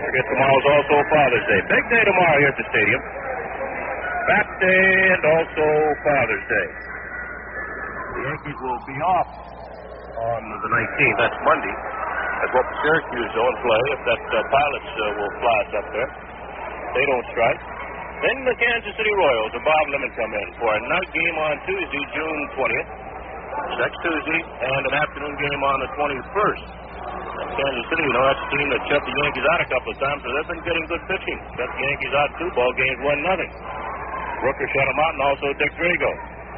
forget tomorrow's also Father's Day. Big day tomorrow here at the stadium. Fat Day and also Father's Day. The Yankees will be off on the 19th. That's Monday. That's what the Syracuse zone play if that pilots will fly us up there. They don't strike. Then the Kansas City Royals and Bob Lemon come in for a night game on Tuesday, June 20th. Next Tuesday, and an afternoon game on the 21st. Kansas City, that's a team that shut the Yankees out a couple of times, so they've been getting good pitching. Shut the Yankees out 2 ball games, 1-0. Rooker shut them out, and also Dick Drago.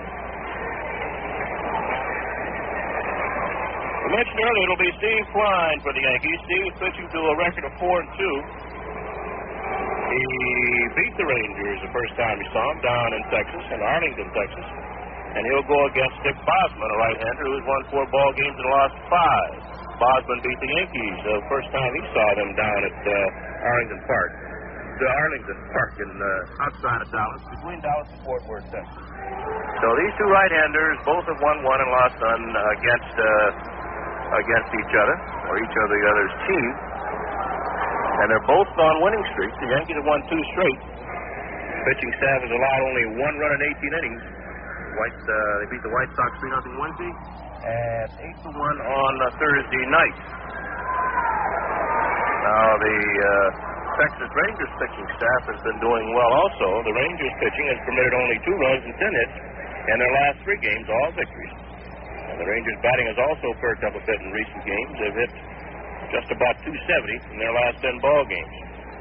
I mentioned earlier it'll be Steve Klein for the Yankees. Steve's pitching to a record of 4-2. He beat the Rangers the first time he saw him down in Texas, in Arlington, Texas. And he'll go against Dick Bosman, a right-hander who's won 4 ball games and lost 5. Bosman beat the Yankees the first time he saw them down at Arlington Park. The Arlington Park outside of Dallas, between Dallas and Fort Worth, Texas. So these 2 right-handers both have won 1 and lost none against each other, or each of the other's team. And they're both on winning streaks. The Yankees have won 2 straight. Pitching staff has allowed only 1 run in 18 innings. They beat the White Sox 3-0 Wednesday and 8-1 on Thursday night. Now the Texas Rangers pitching staff has been doing well also. The Rangers pitching has permitted only 2 runs and 10 hits in their last 3 games, all victories. And the Rangers batting has also perked up a bit in recent games. They've hit just about 270 in their last 10 ball games.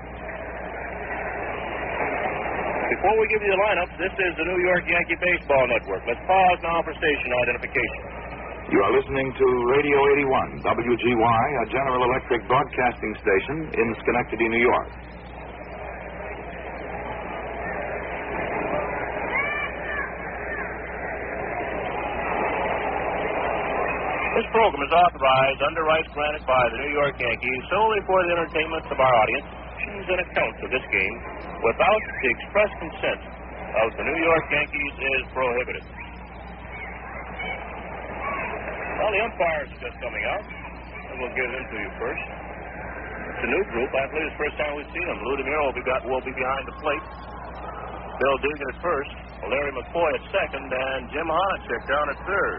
Before we give you the lineup, this is the New York Yankee Baseball Network. Let's pause now for station identification. You are listening to Radio 81, WGY, a General Electric broadcasting station in Schenectady, New York. This program is authorized under rights granted by the New York Yankees solely for the entertainment of our audience. And accounts of this game without the express consent of the New York Yankees is prohibited. Well, the umpires are just coming out, and we'll give them to you first. It's a new group. I believe it's the first time we've seen them. Lou DeMuro will be behind the plate. Bill Dugan at first, Larry McCoy at second, and Jim Honachek down at third.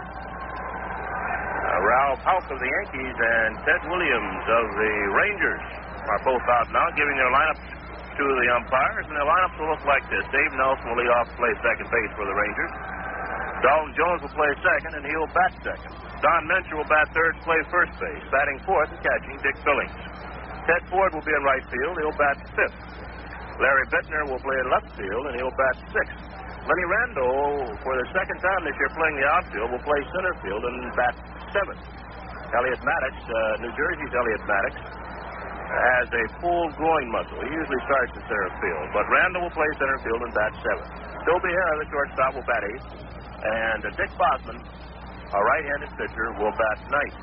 Ralph Houck of the Yankees and Ted Williams of the Rangers are both out now, giving their lineups to the umpires, and their lineups will look like this. Dave Nelson will lead off to play second base for the Rangers. Dalton Jones will play second, and he'll bat second. Don Mencher will bat third and play first base. Batting fourth and catching, Dick Billings. Ted Ford will be in right field. He'll bat fifth. Larry Bittner will play in left field, and he'll bat sixth. Lenny Randall, for the second time this year playing the outfield, will play center field and bat seventh. Elliot Maddox, New Jersey's Elliot Maddox, has a full groin muscle. He usually starts in center field, but Randall will play center field and bat seventh. Bill Behara, the shortstop, will bat eighth, and Dick Bosman, a right-handed pitcher, will bat ninth.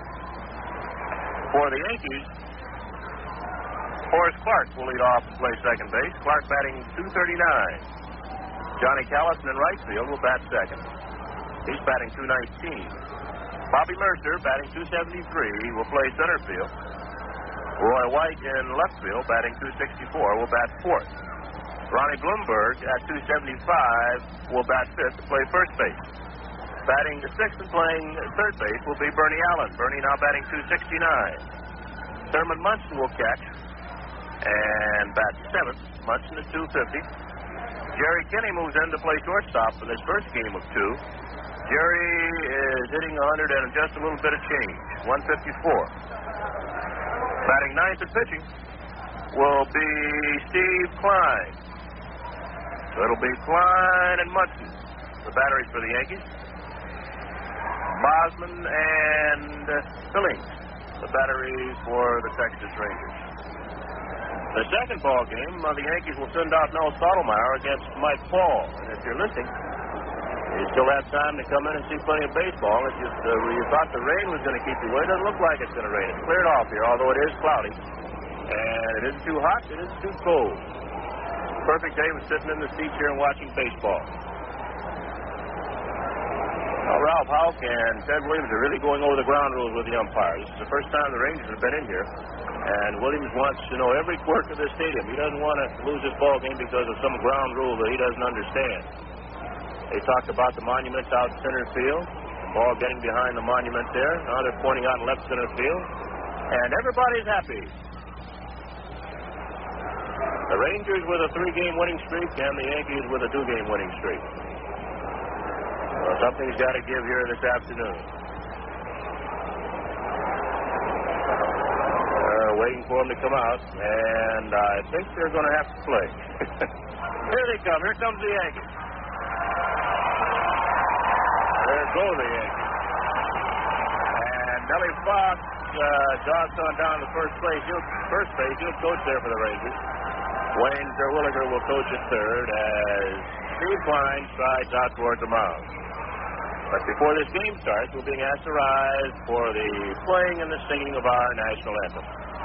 For the Yankees, Horace Clark will lead off and play second base. Clark batting .239. Johnny Callison in right field will bat second. He's batting .219. Bobby Mercer, batting .273, will play center field. Roy White in left field, batting .264, will bat fourth. Ronnie Bloomberg at .275 will bat fifth to play first base. Batting sixth and playing third base will be Bernie Allen. Bernie now batting .269. Thurman Munson will catch and bat seventh. Munson at .250. Jerry Kinney moves in to play shortstop for this first game of two. Jerry is hitting 100 and just a little bit of change, 154. Batting ninth and pitching will be Steve Klein. So it'll be Klein and Munson, the batteries for the Yankees. Bosman and Billings, the batteries for the Texas Rangers. The second ball game, the Yankees will send out Mel Stottlemyre against Mike Paul. And if you're listening, you still have time to come in and see plenty of baseball. It's just you thought the rain was going to keep you away. It doesn't look like it's going to rain. It's cleared off here, although it is cloudy. And it isn't too hot. It isn't too cold. Perfect day for sitting in the seats here and watching baseball. Well, Ralph Houck and Ted Williams are really going over the ground rules with the umpires. This is the first time the Rangers have been in here. And Williams wants to know every quirk of the stadium. He doesn't want to lose this ball game because of some ground rule that he doesn't understand. They talked about the monuments out in center field. The ball getting behind the monument there. Now they're pointing out in left center field. And everybody's happy. The Rangers with a 3-game winning streak and the Yankees with a 2-game winning streak. Well, something's got to give here this afternoon. Waiting for them to come out, and I think they're going to have to play. Here they come. Here comes the Yankees. There go the Yankees. And Nellie Fox jogs on down to first base. He'll coach there for the Rangers. Wayne Terwilliger will coach at third as Steve Klein strides out toward the mound. But before this game starts, we're being asked to rise for the playing and the singing of our national anthem.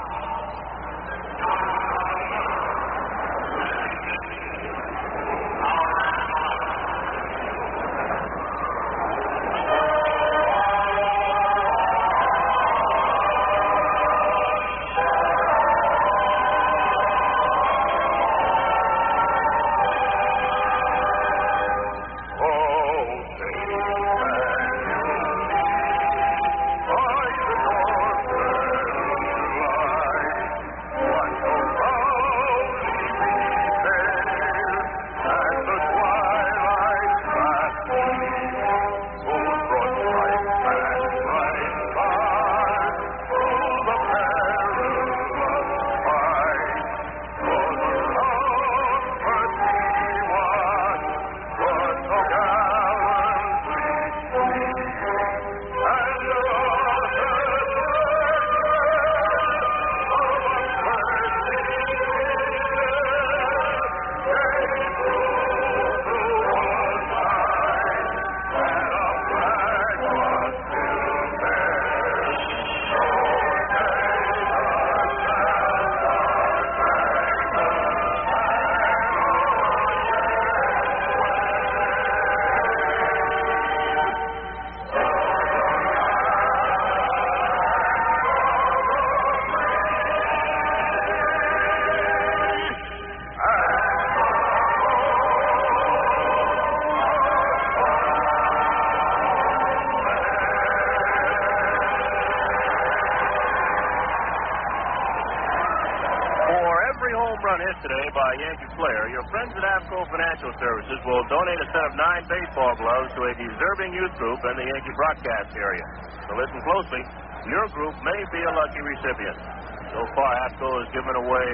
Hit today by a Yankee player, your friends at AFCO Financial Services will donate a set of 9 baseball gloves to a deserving youth group in the Yankee broadcast area. So listen closely. Your group may be a lucky recipient. So far, AFCO has given away,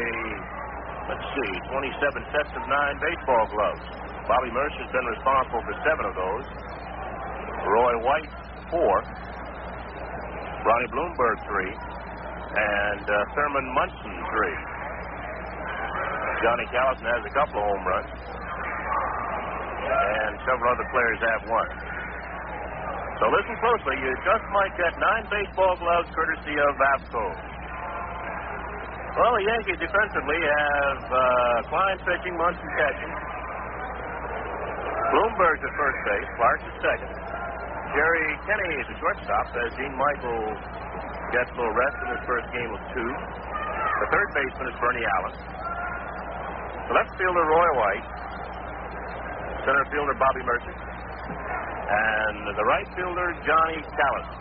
27 sets of 9 baseball gloves. Bobby Mercer has been responsible for 7 of those. Roy White, 4. Ronnie Bloomberg, 3. And Thurman Munson, 3. Johnny Callison has a couple of home runs. And several other players have 1. So listen closely. You just might get 9 baseball gloves courtesy of AFCO. Well, the Yankees defensively have Klein pitching, Munson catching. Bloomberg's at first base. Clark's at second. Jerry Kenney is the shortstop as Dean Michael gets a little rest in his first game of 2. The third baseman is Bernie Allen. The left fielder, Roy White. Center fielder, Bobby Mercer. And the right fielder, Johnny Callison.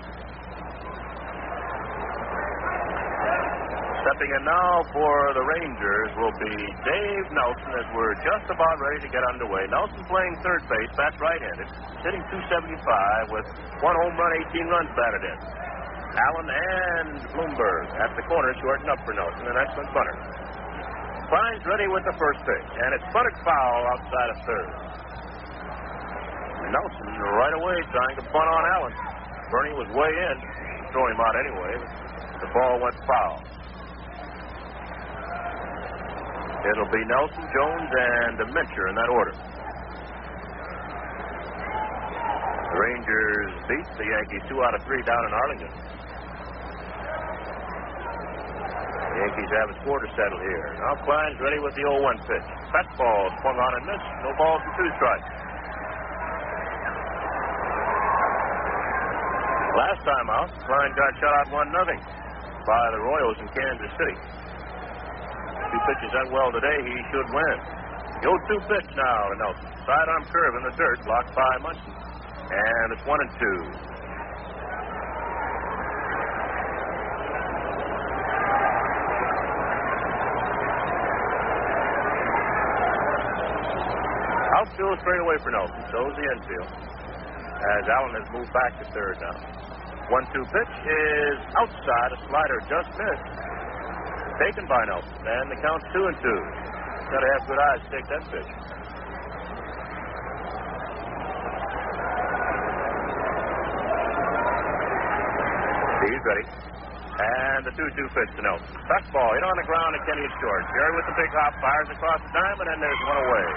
Stepping in now for the Rangers will be Dave Nelson as we're just about ready to get underway. Nelson playing third base, bats right-handed, hitting .275 with 1 home run, 18 runs batted in. Allen and Bloomberg at the corner, shorten up for Nelson, an excellent bunter. Klein's ready with the first pitch, and it's butted foul outside of third. Nelson right away trying to bunt on Allen. Bernie was way in, throw him out anyway. The ball went foul. It'll be Nelson, Jones, and Mincher in that order. The Rangers beat the Yankees 2 out of 3 down in Arlington. The Yankees have a score to settle here. Now Klein's ready with the 0-1 pitch. Fastball swung on and missed. No balls and 2 strikes. Last time out, Klein got shut out 1-0. by the Royals in Kansas City. 2 pitches that well today, he should win. The 0-2 pitch now to Nelson. Sidearm curve in the dirt, blocked by Munson. And it's 1-2. Outfield straight away for Nelson. So's the infield. As Allen has moved back to third now. 1-2 pitch is outside. A slider just missed. Taken by Nelson. And the count's 2-2. Got to have good eyes to take that pitch. He's ready. And the 2-2 pitch to Nelson. Fastball hit on the ground to Kenny short. Jerry with the big hop fires across the diamond, and there's one away.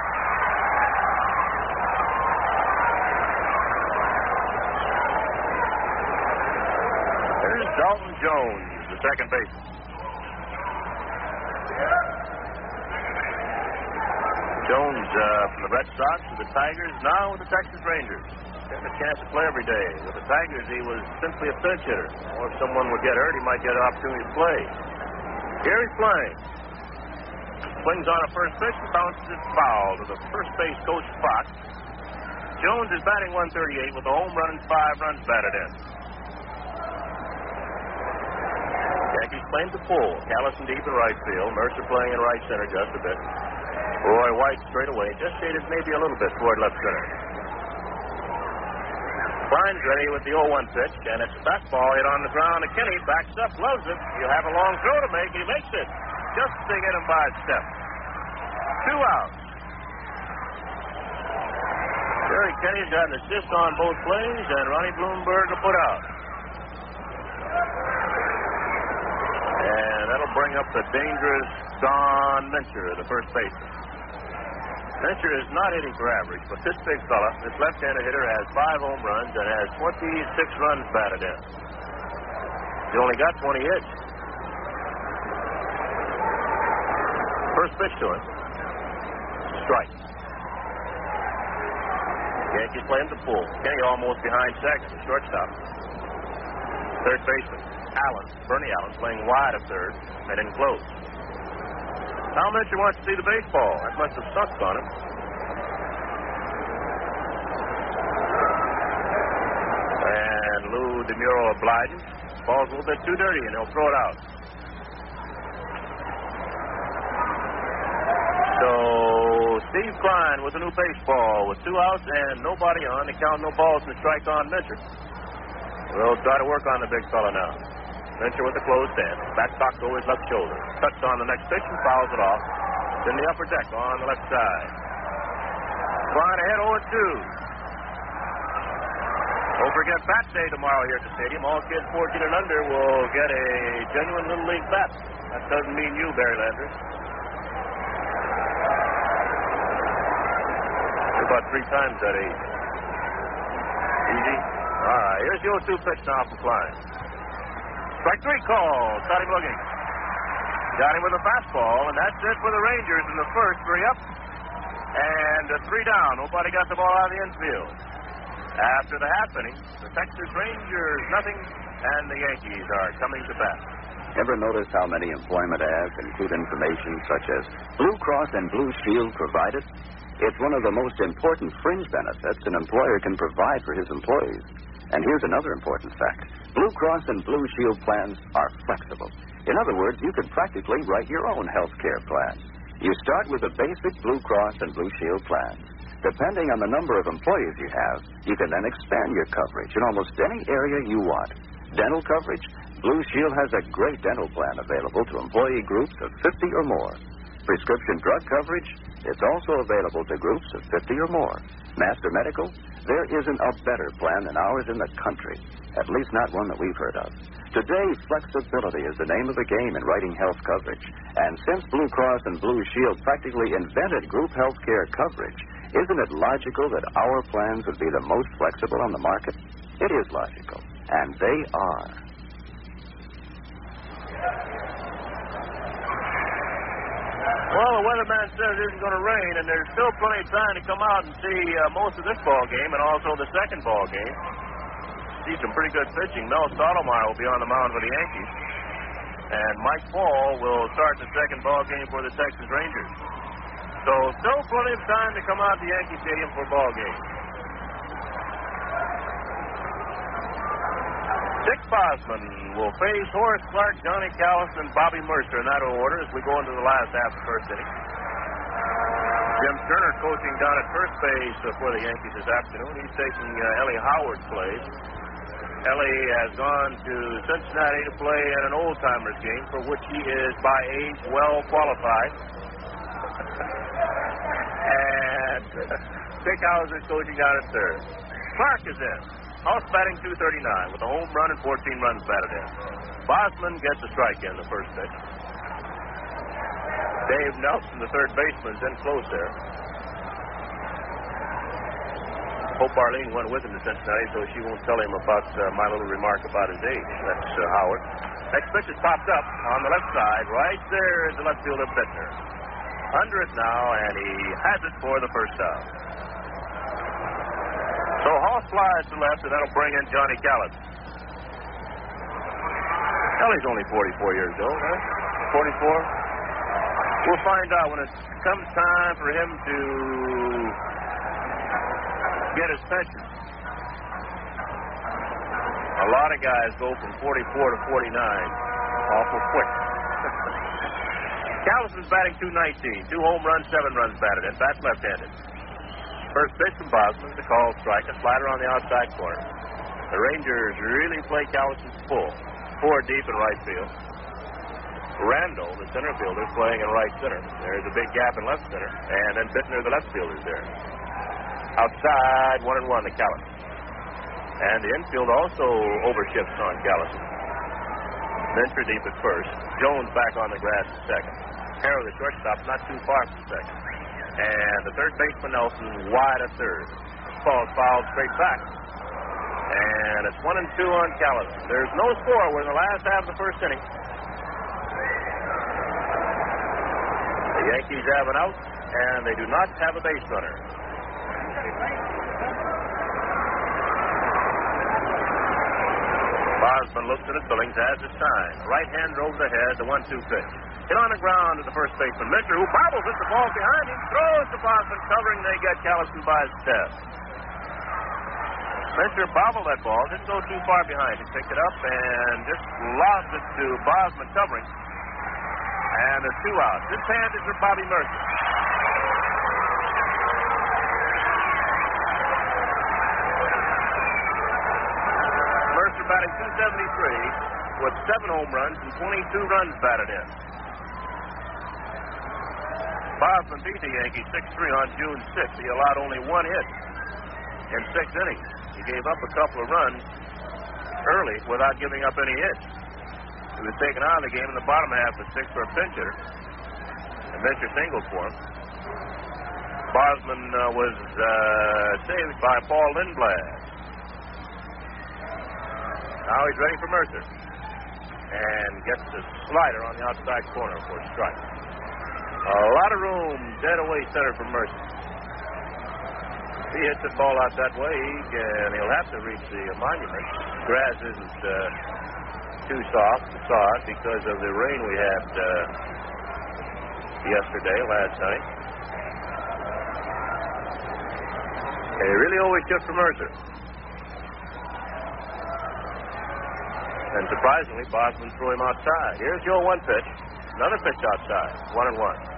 There's Dalton Jones, the second baseman. Jones from the Red Sox to the Tigers, now with the Texas Rangers. Getting a chance to play every day. With the Tigers, he was simply a pinch hitter. Or if someone would get hurt, he might get an opportunity to play. Here he's playing. Swings on a first pitch and bounces it foul to the first base coach Fox. Jones is batting 138 with a home run and 5 runs batted in. Yankees claim to pull. Callison deep in right field. Mercer playing in right center just a bit. Roy White straight away. Just shaded maybe a little bit toward left center. Klein's ready with the 0-1 pitch, and it's a fastball hit on the ground. And Kenny backs up, loves it. He'll have a long throw to make. He makes it. Just to get him by a step. 2 outs. Jerry Kenny's got an assist on both plays, and Ronnie Bloomberg will put out. And that'll bring up the dangerous Don Mincher, the first baseman. Mincher is not hitting for average, but this big fella, this left-handed hitter, has 5 home runs and has 26 runs batted in. He only got 20 hits. First pitch to him. Strike. Yankees play him to pull. Kenny almost behind second, shortstop. Third baseman, Allen, Bernie Allen, playing wide of third, and in close. Now Mincher wants to see the baseball. That must have sucked on him. And Lou DeMuro obliges. Ball's a little bit too dirty, and he'll throw it out. So Steve Klein with a new baseball with 2 outs and nobody on. They count no balls and strike on Mincher. We'll try to work on the big fella now. Mincher with a closed hand. Back cocked over his left shoulder. Cuts on the next pitch and fouls it off. It's in the upper deck on the left side. Klein ahead 0-2. Don't forget Bat Day tomorrow here at the stadium. All kids 14 and under will get a genuine Little League bat. That doesn't mean you, Barry Landry. About 3 times that age. Easy. All right, here's the 0-2 pitch now from Klein. Strike 3 call. Caught him looking. Got him with a fastball, and that's it for the Rangers in the first. 3 up and 3 down. Nobody got the ball out of the infield. After the half inning, the Texas Rangers nothing, and the Yankees are coming to bat. Ever notice how many employment ads include information such as Blue Cross and Blue Shield provided? It's one of the most important fringe benefits an employer can provide for his employees. And here's another important fact. Blue Cross and Blue Shield plans are flexible. In other words, you could practically write your own health care plan. You start with a basic Blue Cross and Blue Shield plan. Depending on the number of employees you have, you can then expand your coverage in almost any area you want. Dental coverage? Blue Shield has a great dental plan available to employee groups of 50 or more. Prescription drug coverage? It's also available to groups of 50 or more. Master Medical? There isn't a better plan than ours in the country. At least not one that we've heard of. Today, flexibility is the name of the game in writing health coverage. And since Blue Cross and Blue Shield practically invented group health care coverage, isn't it logical that our plans would be the most flexible on the market? It is logical. And they are. Well, the weatherman says it isn't going to rain, and there's still plenty of time to come out and see most of this ball game and also the second ball game. See some pretty good pitching. Mel Stottlemyre will be on the mound for the Yankees. And Mike Paul will start the second ball game for the Texas Rangers. So still plenty of time to come out to Yankee Stadium for a ball game. Dick Bosman will face Horace Clarke, Johnny Callis, and Bobby Mercer in that order as we go into the last half of the first inning. Jim Turner coaching down at first base for the Yankees this afternoon. He's taking Ellie Howard's place. Ellie has gone to Cincinnati to play in an old-timers game for which he is by age well qualified. And Dick Hauser coaching down at third. Clarke is in. House batting .239 with a home run and 14 runs batted in. Bosman gets a strike in the first pitch. Dave Nelson, the third baseman, is in close there. Hope Arlene went with him to Cincinnati, so she won't tell him about my little remark about his age. That's Howard. Next pitch is popped up on the left side. Right there is the left fielder, Bittner. Under it now, and he has it for the first out. So Hoss flies to left, and that'll bring in Johnny Callis. Ellie's only 44 years old, huh? 44? We'll find out when it comes time for him to get his pension. A lot of guys go from 44 to 49 awful quick. Callis is batting .219, 2 home runs, 7 runs batted in. Bats left-handed. First pitch from Bosman, the call strike, a slider on the outside corner. The Rangers really play Callis' full. 4 deep in right field. Randall, the center fielder, playing in right center. There's a big gap in left center. And then Bittner, the left fielder, is there. Outside, 1-1 to Callis. And the infield also overshifts on Callis. Minter deep at first. Jones back on the grass at second. Harrow, the shortstop, not too far from second. And the third baseman, Nelson, wide at third. Ball fouled straight back. And it's 1-2 on Callis. There's no score. We're in the last half of the first inning. The Yankees have an out, and they do not have a base runner. Bosman looks at it. Billings has his sign. Right hand over the head, the 1-2 pitch. Hit on the ground to the first baseman, Minter, who bobbles it. The ball behind him. Throws to Bosman, covering. They get Callison by his step. Minter bobbled that ball. Didn't go too far behind. He picked it up and just lost it to Bosman, covering. And there's 2 outs. This hand is for Bobby Mercer. Mercer batting .273 with 7 home runs and 22 runs batted in. Bosman beat the Yankees 6-3 on June 6th. He allowed only 1 hit in 6 innings. He gave up a couple of runs early without giving up any hits. He was taken out of the game in the bottom half of 6 for a pinch hitter. And Mitchell singled for him. Bosman was saved by Paul Lindblad. Now he's ready for Mercer. And gets the slider on the outside corner for a strike. A lot of room dead away center for Mercer. If he hits the ball out that way, he'll have to reach the monument. Grass isn't too soft to saw it because of the rain we had last night. And he really always took for Mercer. And surprisingly, Bosman threw him outside. Here's your 1 pitch. Another pitch outside. 1-1.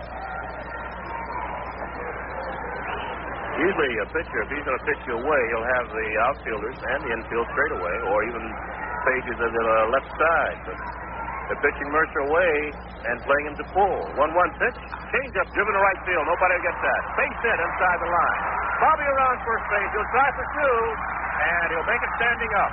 Usually a pitcher, if he's going to pitch you away, he'll have the outfielders and the infield straight away, or even pages of the left side. But they're pitching Mercer away and playing him to pull. 1-1 pitch. Change up, driven to right field. Nobody will get that. Base hit inside the line. Bobby around first base. He'll try for 2, and he'll make it standing up.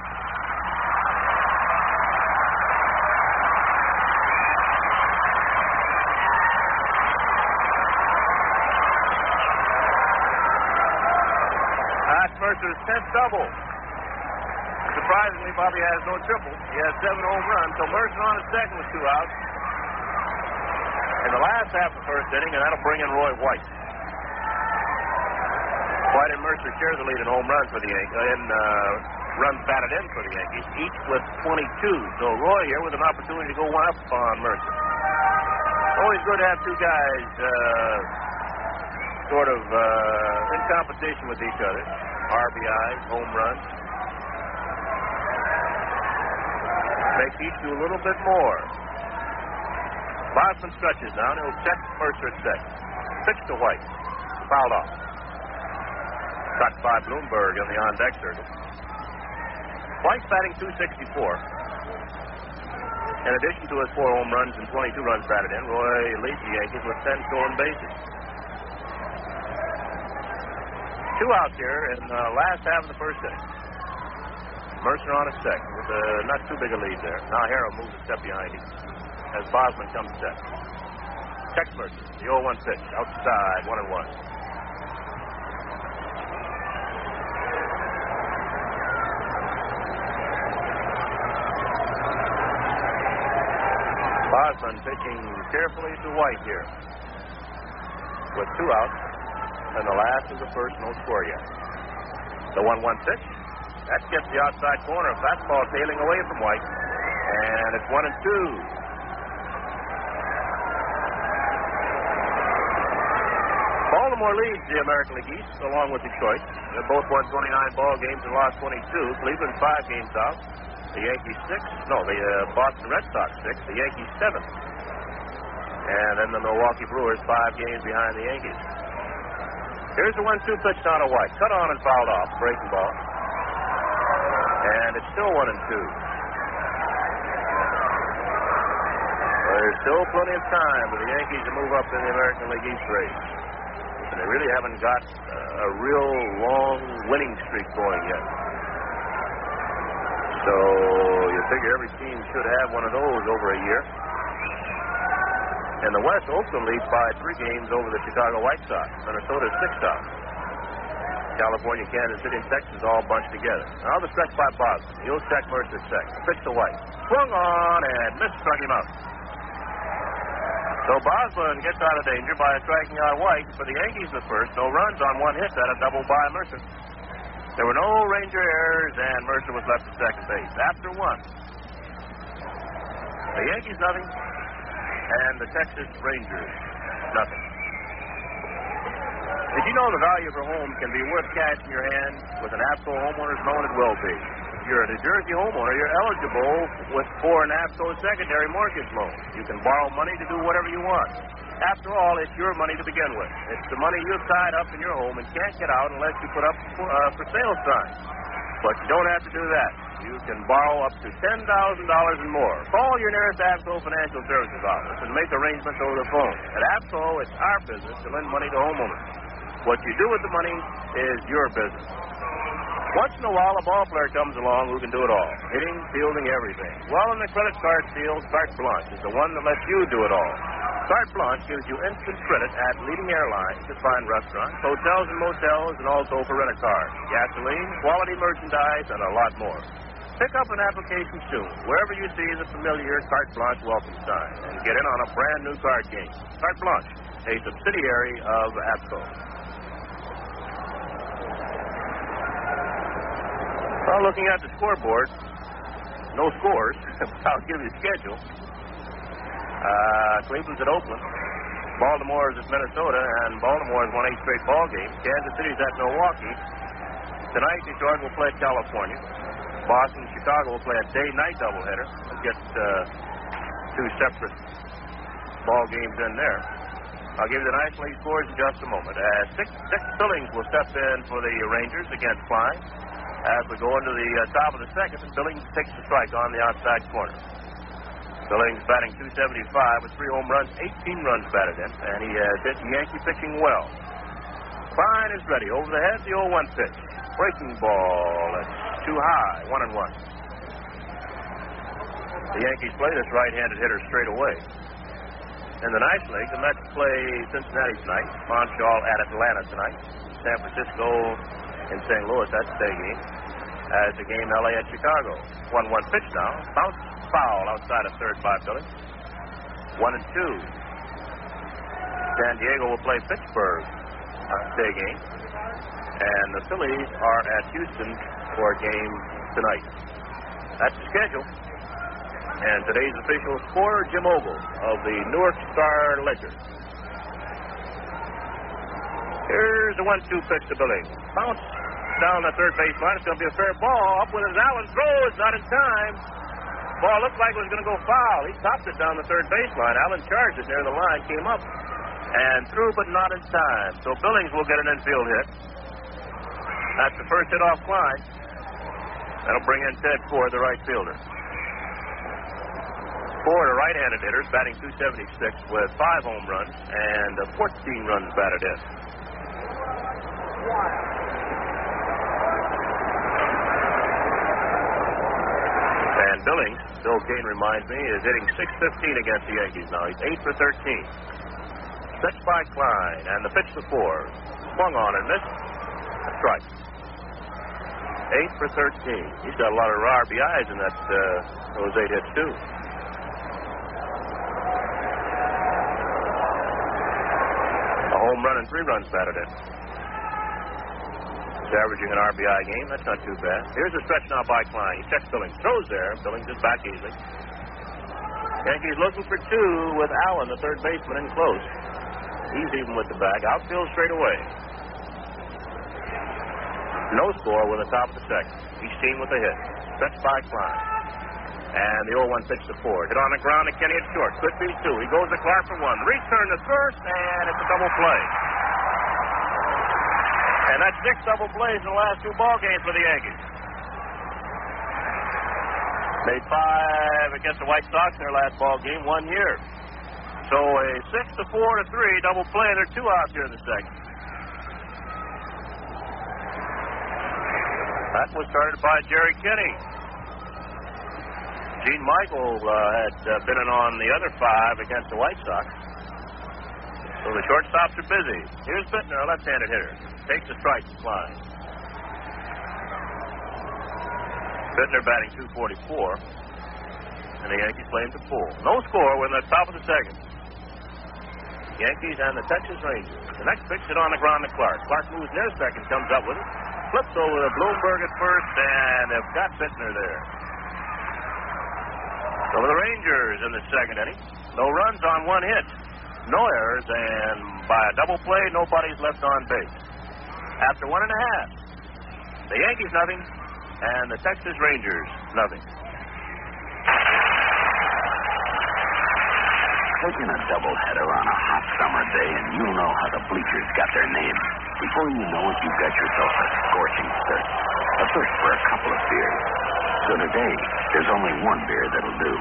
That's Mercer's 10th double. Surprisingly, Bobby has no triple. He has 7 home runs, so Mercer on his second with 2 outs. In the last half of the first inning, and that'll bring in Roy White. White and Mercer share the lead in home runs for the Yankees, in runs batted in for the Yankees, each with 22. So Roy here with an opportunity to go one up on Mercer. Always good to have two guys sort of in competition with each other. RBIs, home runs. Makes each do a little bit more. Bosman stretches down. He'll check Mercer at second. Pitch to White. Fouled off. Cut by Bloomberg on the on-deck circle. White's batting .264. In addition to his 4 home runs and 22 runs batted in, Roy leads the Yankees with 10 stolen bases. 2 outs here in the last half of the first inning. Mercer on a second with not too big a lead there. Now Harrell moves a step behind him as Bosman comes set. Checks Mercer. The 0-1 pitch. Outside, 1-1. Bosman pitching carefully to White here. With 2 outs, and the last of the first, no score yet. The 1-1 pitch. That gets the outside corner. Fastball tailing away from White. And it's 1-2. Baltimore leads the American League East along with Detroit. They both won 29 ball games and lost 22. Cleveland 5 games out. The Yankees 6. No, the Boston Red Sox 6. The Yankees 7. And then the Milwaukee Brewers 5 games behind the Yankees. Here's the 1-2 pitch down to White. Cut on and fouled off. Breaking ball. And it's still 1-2. There's still plenty of time for the Yankees to move up in the American League East race. And they really haven't got a real long winning streak going yet. So you figure every team should have one of those over a year. In the West, Oakland leads by 3 games over the Chicago White Sox. Minnesota is 6 out. California, Kansas City, and Texas all bunched together. Now the stretch by Boston. He'll check Mercer at second. Pitch to White. Swung on and missed, struck him out. So Bosman gets out of danger by striking out White. For the Yankees the first, no runs on 1 hit. That a double by Mercer. There were no Ranger errors, and Mercer was left at second base. After 1. The Yankees nothing, and the Texas Rangers nothing. Did you know the value of your home can be worth cash in your hand? With an APCO homeowner's loan, it will be. If you're a New Jersey homeowner, you're eligible for an APCO secondary mortgage loan. You can borrow money to do whatever you want. After all, it's your money to begin with. It's the money you've tied up in your home and can't get out unless you put up for sale signs. But you don't have to do that. You can borrow up to $10,000 and more. Call your nearest APCO Financial Services office and make arrangements over the phone. At APCO, it's our business to lend money to homeowners. What you do with the money is your business. Once in a while, a ball player comes along who can do it all. Hitting, fielding, everything. Well, in the credit card field, Carte Blanche is the one that lets you do it all. Carte Blanche gives you instant credit at leading airlines, at fine restaurants, hotels and motels, and also for rent-a-car, gasoline, quality merchandise, and a lot more. Pick up an application soon, wherever you see the familiar Carte Blanche welcome sign, and get in on a brand-new card game. Carte Blanche, a subsidiary of APCO. Well, looking at the scoreboard, no scores. I'll give you the schedule. Cleveland's at Oakland. Baltimore is at Minnesota, and Baltimore has won 8 straight ball games. Kansas City's at Milwaukee. Tonight, Detroit will play at California. Boston and Chicago will play a day-night doubleheader. We'll get 2 separate ball games in there. I'll give you the National League scores in just a moment. Dick Billings will step in for the Rangers against Klein. As we go into the top of the second, Billings takes the strike on the outside corner. Billings batting .275 with 3 home runs, 18 runs batted in, and he has hit Yankee pitching well. Klein is ready. Over the head, the 0-1 pitch. Breaking ball. It's too high. 1-1. The Yankees play this right-handed hitter straight away. In the National League, the Mets play Cincinnati tonight. Montreal at Atlanta tonight. San Francisco in St. Louis, that's the day game. As the game LA at Chicago. 1-1 pitch now. Bounce foul outside of third by Billings. 1-2. San Diego will play Pittsburgh day game. And the Phillies are at Houston for game tonight. That's the schedule. And today's official scorer, Jim Ogle of the Newark Star-Ledger. Here's a 1-2 pitch to Billings. Bounce down the third base line. It's going to be a fair ball. Up with his Allen throws, not in time. Ball looked like it was going to go foul. He topped it down the third baseline. Allen charged it near the line, came up and threw, but not in time. So Billings will get an infield hit. That's the first hit off Klein. That'll bring in Ted Ford, the right fielder. Ford, a right-handed hitter, batting .276 with 5 home runs and 14 runs batted in. And Billings, Bill Kane reminds me, is hitting .615 against the Yankees now. He's 8 for 13. Pitch by Klein, and the pitch to Ford. Swung on and missed. A strike. 8 for 13. He's got a lot of RBIs in those 8 hits, too. A home run and 3 runs batted in. He's averaging an RBI game. That's not too bad. Here's a stretch now by Klein. He checks Billings. Throws there. Billings is back easily. Yankees looking for 2 with Allen, the third baseman, in close. He's even with the bag. Outfield straight away. No score with the top of the second. He's seen with a hit. Stretch by Klein. And the 0-1 pitch to Ford. Hit on the ground to Kenny at short. Could be 2. He goes to Clark for 1. Return to first, and it's a double play. And that's 6 double plays in the last 2 ball games for the Yankees. Made 5 against the White Sox in their last ball game, 1 year. So a 6-4-3 double play, and there are 2 out here in the second. That was started by Jerry Kenny. Gene Michael had been in on the other 5 against the White Sox. So the shortstops are busy. Here's Bittner, a left-handed hitter. Takes a strike to Klein. Bittner batting .244. And the Yankees play him to pull. No score when the top of the second. Yankees and the Texas Rangers. The next pitch hit on the ground to Clark. Clark moves near second, comes up with it. Flips over to Bloomberg at first, and they've got Bittner there. So the Rangers in the second inning. No runs on 1 hit. No errors, and by a double play, nobody's left on base. After 1.5, the Yankees nothing, and the Texas Rangers nothing. Taking a doubleheader on a hot summer day, and you know how the bleachers got their name. Before you know it, you've got yourself a scorching thirst. A thirst for a couple of beers. So today, there's only 1 beer that'll do.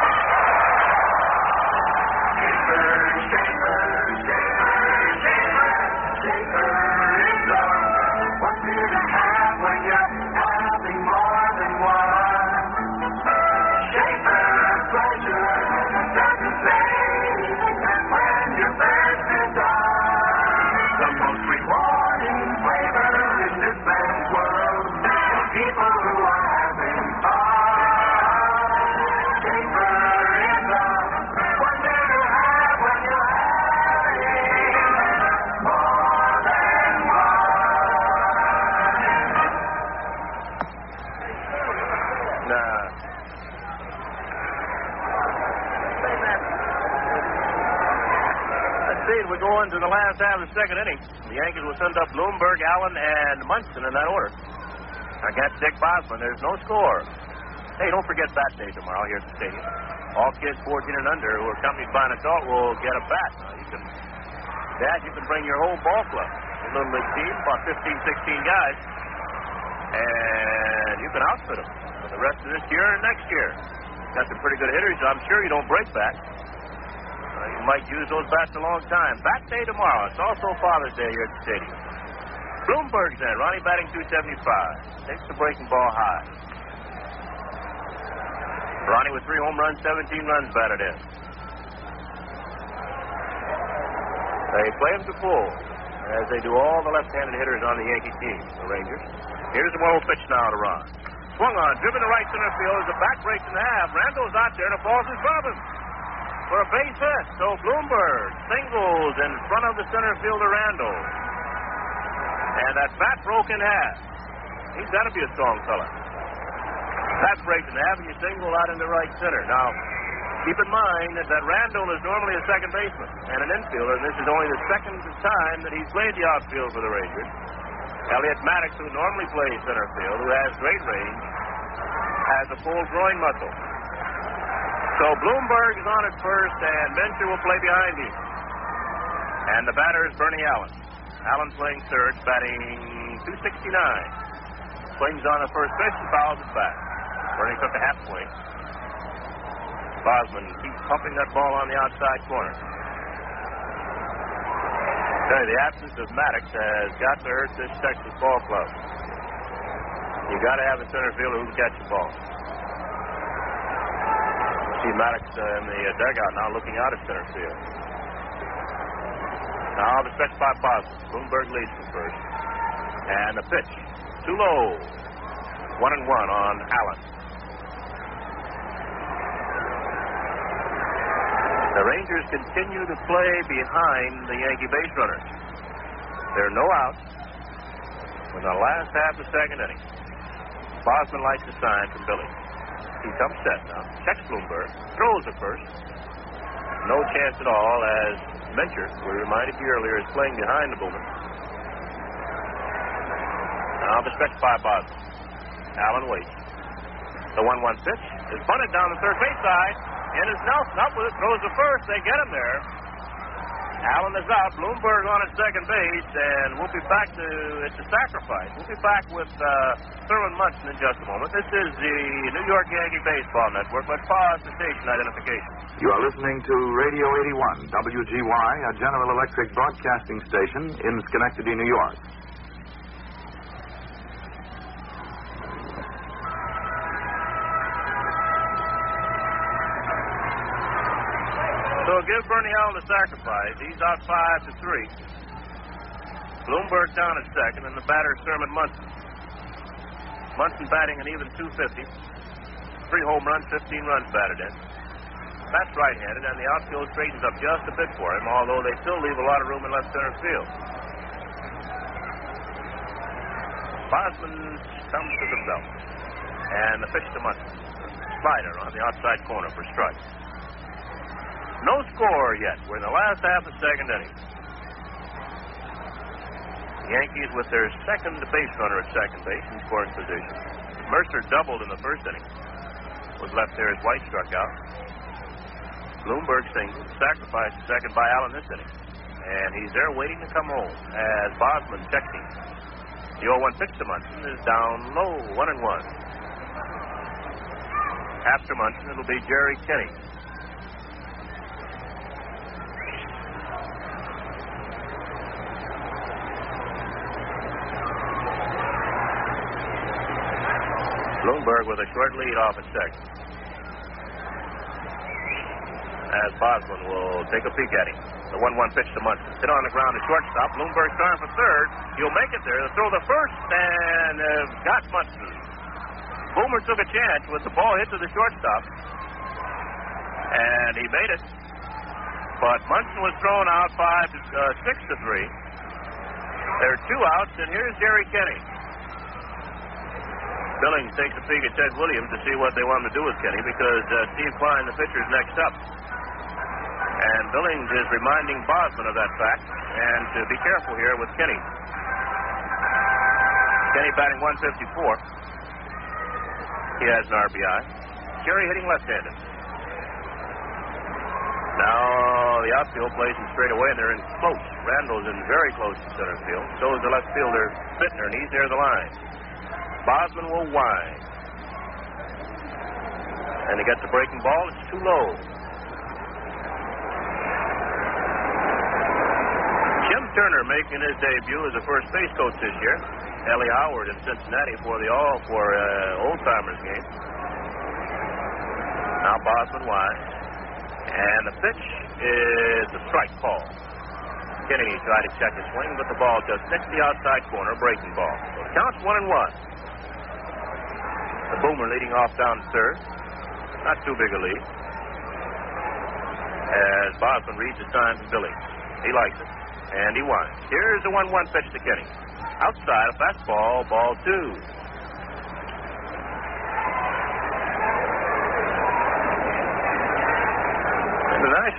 We go into the last half of the second inning. The Yankees will send up Bloomberg, Allen, and Munson in that order. Against Dick Bosman, there's no score. Hey, don't forget Bat Day tomorrow here at the stadium. All kids 14 and under who are accompanied by an adult will get a bat. You can bring your whole ball club. Your little league team, about 15, 16 guys. And you can outfit them for the rest of this year and next year. Got some pretty good hitters. I'm sure you don't break back. You might use those bats a long time. Bat Day tomorrow. It's also Father's Day here at the stadium. Bloomberg's in. Ronnie batting .275. Takes the breaking ball high. Ronnie with 3 home runs, 17 runs batted in. They play him to pull, as they do all the left-handed hitters on the Yankee team, the Rangers. Here's the 1-0 pitch now to Ron. Swung on, driven to right center field as the back breaks in half. Randall's out there and the ball's in front of him for a base hit. So Bloomberg singles in front of the center fielder Randall. And that bat broke in half. He's got to be a strong fella. Aspiration Avenue single out into right center. Now, keep in mind that Randall is normally a second baseman and an infielder, and this is only the second time that he's played the outfield for the Rangers. Elliot Maddox, who normally plays center field, who has great range, has a full groin muscle. So Bloomberg is on at first, and Venture will play behind him. And the batter is Bernie Allen. Allen playing third, batting .269. Swings on the first pitch and fouls it back. Bernie took a half swing. Bosman keeps pumping that ball on the outside corner. The absence of Maddox has got to hurt this Texas ball club. You got to have a center fielder who can catch the ball. See Maddox in the dugout now looking out at center field. Now the stretch by Bosman. Bloomberg leads from first. And the pitch. Too low. 1-1 on Allen. The Rangers continue to play behind the Yankee base runners. There are no outs in the last half of the second inning. Bosman lights the sign from Billy. He comes set now. Checks Bloomberg. Throws at first. No chance at all as Mencher, we reminded you earlier, is playing behind the Bowman. Now the stretch by Bosman. Allen waits. The 1-1 pitch is bunted down the third base side. And as Nelson up with it, throws the first. They get him there. Allen is out. Bloomberg on at second base. And we'll be back to, it's a sacrifice. We'll be back with Thurman Munson in just a moment. This is the New York Yankee Baseball Network. Let's pause for station identification. You are listening to Radio 81, WGY, a General Electric broadcasting station in Schenectady, New York. So give Bernie Allen a sacrifice. He's out 5-3. Bloomberg down at second, and the batter is Thurman Munson. Munson batting an even .250. 3 home runs, 15 runs batted in. That's right-handed, and the outfield straightens up just a bit for him, although they still leave a lot of room in left center field. Bosman comes to the belt, and the pitch to Munson. Slider on the outside corner for strike. No score yet. We're in the last half of the second inning. The Yankees with their second base runner at second base in scoring position. Mercer doubled in the first inning. Was left there as White struck out. Bloomberg singled, sacrificed the second by Allen this inning. And he's there waiting to come home as Bosman checks him. The 0-1 pitch to Munson is down low, 1-1. After Munson, it'll be Jerry Kenny. Bloomberg with a short lead off at second. As Bosman will take a peek at him. The 1-1 pitch to Munson. Hit on the ground to shortstop. Bloomberg's trying for third. He'll make it there. They'll throw the first and got Munson. Boomer took a chance with the ball hit to the shortstop. And he made it. But Munson was thrown out 6-3. There are 2 outs, and here's Jerry Kenny. Billings takes a peek at Ted Williams to see what they want him to do with Kenny because Steve Klein, the pitcher, is next up. And Billings is reminding Bosman of that fact and to be careful here with Kenny. Kenny batting 154. He has an RBI. Jerry hitting left-handed. Now the outfield plays him straight away, and they're in close. Randall's in very close to center field. So is the left fielder, Bittner, and he's near the line. Bosman will wind. And he gets the breaking ball. It's too low. Jim Turner making his debut as a first base coach this year. Ellie Howard in Cincinnati for the old-timers game. Now Bosman winds. And the pitch is a strike call. Kennedy tried to check his swing, but the ball just nicks the outside corner, breaking ball. So it counts 1-1. The Boomer leading off down to third. Not too big a lead. As Bosman reads the sign from Billy. He likes it. And he winds. Here's the 1-1 pitch to Kenny. Outside, a fastball, ball 2.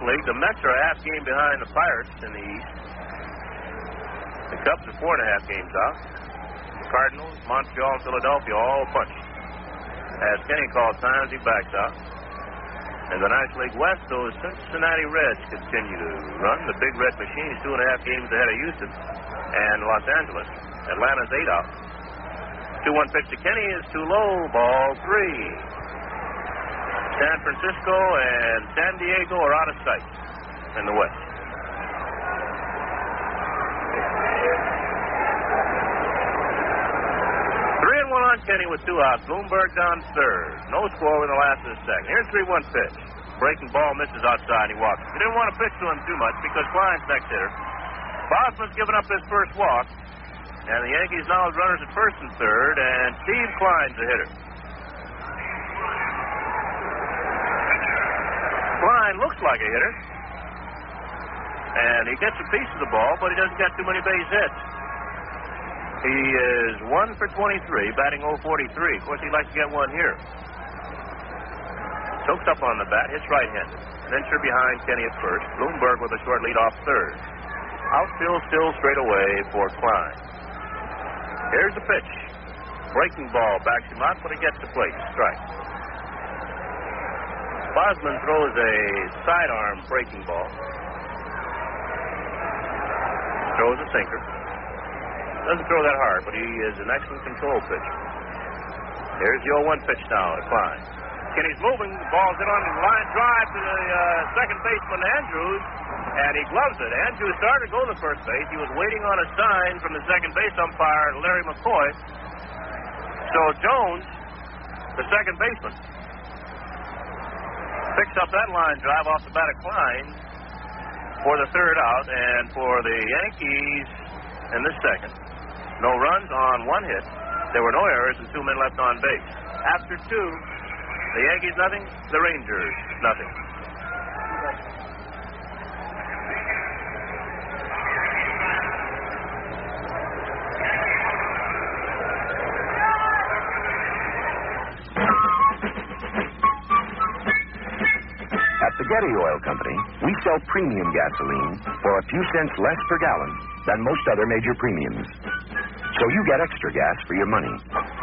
League, the Mets are a half game behind the Pirates in the East. The Cubs are 4.5 games out. The Cardinals, Montreal, and Philadelphia all bunched. As Kenny called times, he backs out. In the National League West, those Cincinnati Reds continue to run. The Big Red Machine is 2.5 games ahead of Houston and Los Angeles. Atlanta's 8 out. 2-1 pitch to Kenny is too low. Ball 3. San Francisco and San Diego are out of sight in the West. 3-1 on Kenny with 2 outs. Bloomberg down third. No score in the last of the second. Here's 3-1 pitch. Breaking ball misses outside. He walks. He didn't want to pitch to him too much because Klein's next hitter. Bosman's given up his first walk. And the Yankees now have runners at first and third. And Steve Klein's the hitter. Klein looks like a hitter. And he gets a piece of the ball, but he doesn't get too many base hits. He is 1 for 23, batting 0-43. Of course, he'd like to get one here. Chokes up on the bat, hits right-handed. Venture behind Kenny at first. Bloomberg with a short lead off third. Outfield still straight away for Klein. Here's the pitch. Breaking ball backs him out, but he gets to plate. Strike. Bosman throws a sidearm breaking ball. Throws a sinker. Doesn't throw that hard, but he is an excellent control pitcher. Here's the 0-1 pitch now to Klein. Kenny's moving. The ball's hit on the line drive to the second baseman, Andrews, and he gloves it. Andrews started to go to first base. He was waiting on a sign from the second base umpire, Larry McCoy. So Jones, the second baseman, picks up that line drive off the bat of Klein for the third out, and for the Yankees in the second. No runs on 1 hit. There were no errors and 2 men left on base. After 2, the Yankees nothing, the Rangers nothing. At the Getty Oil Company, we sell premium gasoline for a few cents less per gallon than most other major premiums. So you get extra gas for your money.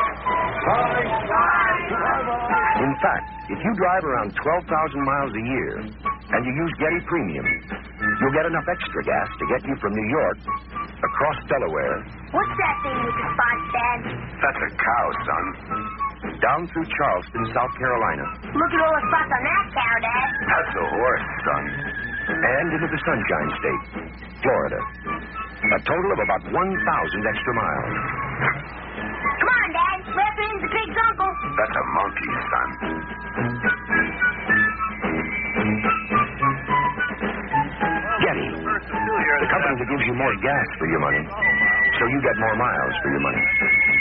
In fact, if you drive around 12,000 miles a year and you use Getty Premium, you'll get enough extra gas to get you from New York across Delaware. What's that thing with the spots, Dad? That's a cow, son. Down through Charleston, South Carolina. Look at all the spots on that cow, Dad. That's a horse, son. And into the Sunshine State, Florida. A total of about 1,000 extra miles. Come on, Dad. We're the pig's uncle. That's a monkey, son. Getty, the company that gives you more gas for your money, so you get more miles for your money.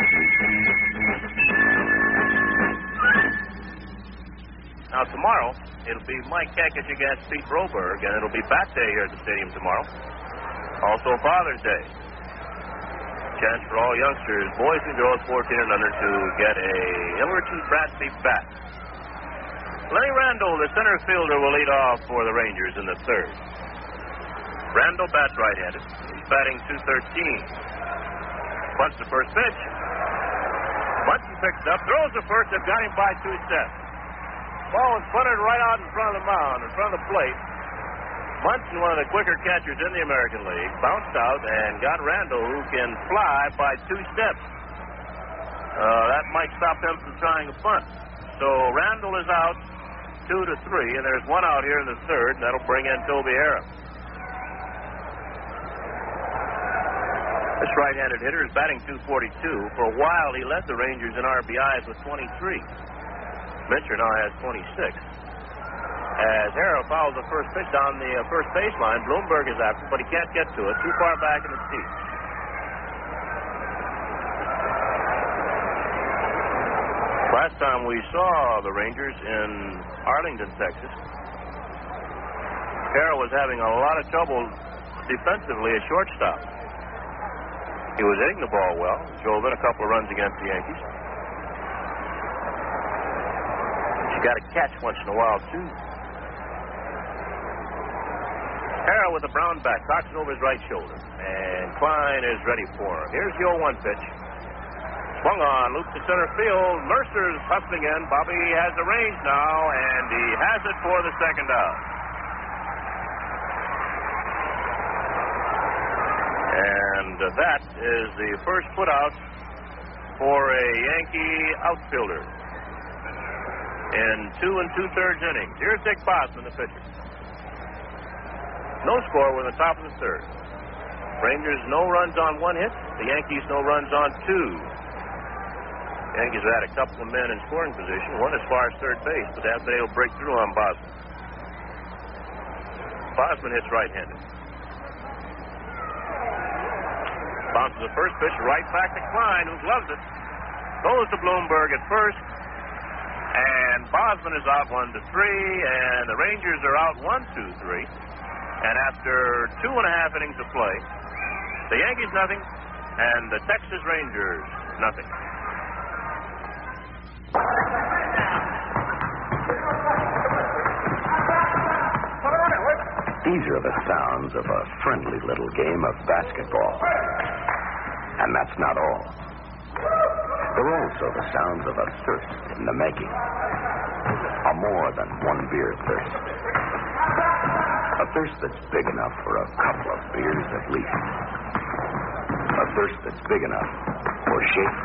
Now, tomorrow, it'll be Mike Kakich against Pete Broberg, and it'll be Bat Day here at the stadium tomorrow. Also Father's Day. Chance for all youngsters, boys and girls 14 and under, to get a Hillerton Bradley bat. Lenny Randall, the center fielder, will lead off for the Rangers in the third. Randall bats right-handed. He's batting .213. Bunts the first pitch. Bunsen picks it up, throws the first. They've got him by 2 steps. Ball was punted right out in front of the mound, in front of the plate. Munson, one of the quicker catchers in the American League, bounced out and got Randall, who can fly by 2 steps. That might stop them from trying a bunt. So Randall is out 2-3, and there's 1 out here in the third, and that'll bring in Toby Harrah. This right-handed hitter is batting .242. For a while, he led the Rangers in RBIs with 23. Mincher now has 26. As Harrah fouls the first pitch down the first baseline, Bloomberg is after, but he can't get to it. Too far back in the seat. Last time we saw the Rangers in Arlington, Texas, Harrah was having a lot of trouble defensively at shortstop. He was hitting the ball well, drove in a couple of runs against the Yankees. You got to catch once in a while, too. Harrell with the brown back, cocks it over his right shoulder. And Klein is ready for him. Here's the 0-1 pitch. Swung on, loops to center field. Mercer's hustling in. Bobby has the range now, and he has it for the second out. And that is the first putout for a Yankee outfielder in 2 2/3 innings. Here's Dick Bosman, the pitcher. No score. We're in the top of the third. Rangers no runs on 1 hit. The Yankees no runs on 2. The Yankees have had a couple of men in scoring position, one as far as third base, but they haven't been able to break through on Bosman. Bosman hits right-handed. Bounces the first pitch right back to Klein, who loves it. Goes to Bloomberg at first. And Bosman is out 1-3, and the Rangers are out 1-2-3. And after 2.5 innings of play, the Yankees nothing, and the Texas Rangers nothing. These are the sounds of a friendly little game of basketball. And that's not all. They're also the sounds of a thirst in the making. A more than one beer thirst. A thirst that's big enough for a couple of beers at least. A thirst that's big enough for Schaefer.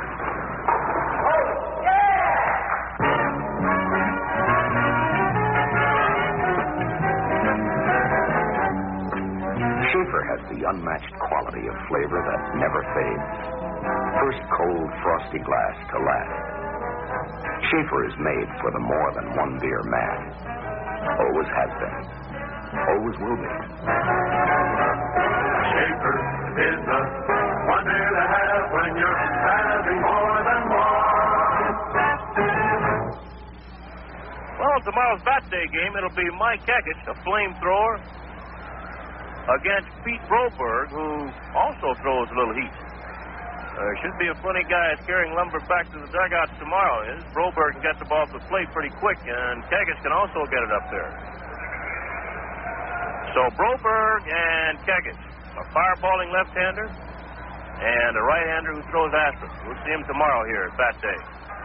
Schaefer has the unmatched quality of flavor that never fades. First cold, frosty glass to last. Schaefer is made for the more than one beer man. Always has been. Always will be. Schaefer is the one beer to have when you're having more than one. Well, tomorrow's Bat Day game, it'll be Mike Eckert, a flamethrower, against Pete Broberg, who also throws a little heat. There should be a funny guy carrying lumber back to the dugouts tomorrow. Broberg can get the ball to the plate pretty quick, and Keggis can also get it up there. So Broberg and Keggis, a fireballing left-hander and a right-hander who throws aspirin. We'll see him tomorrow here at Bat Day.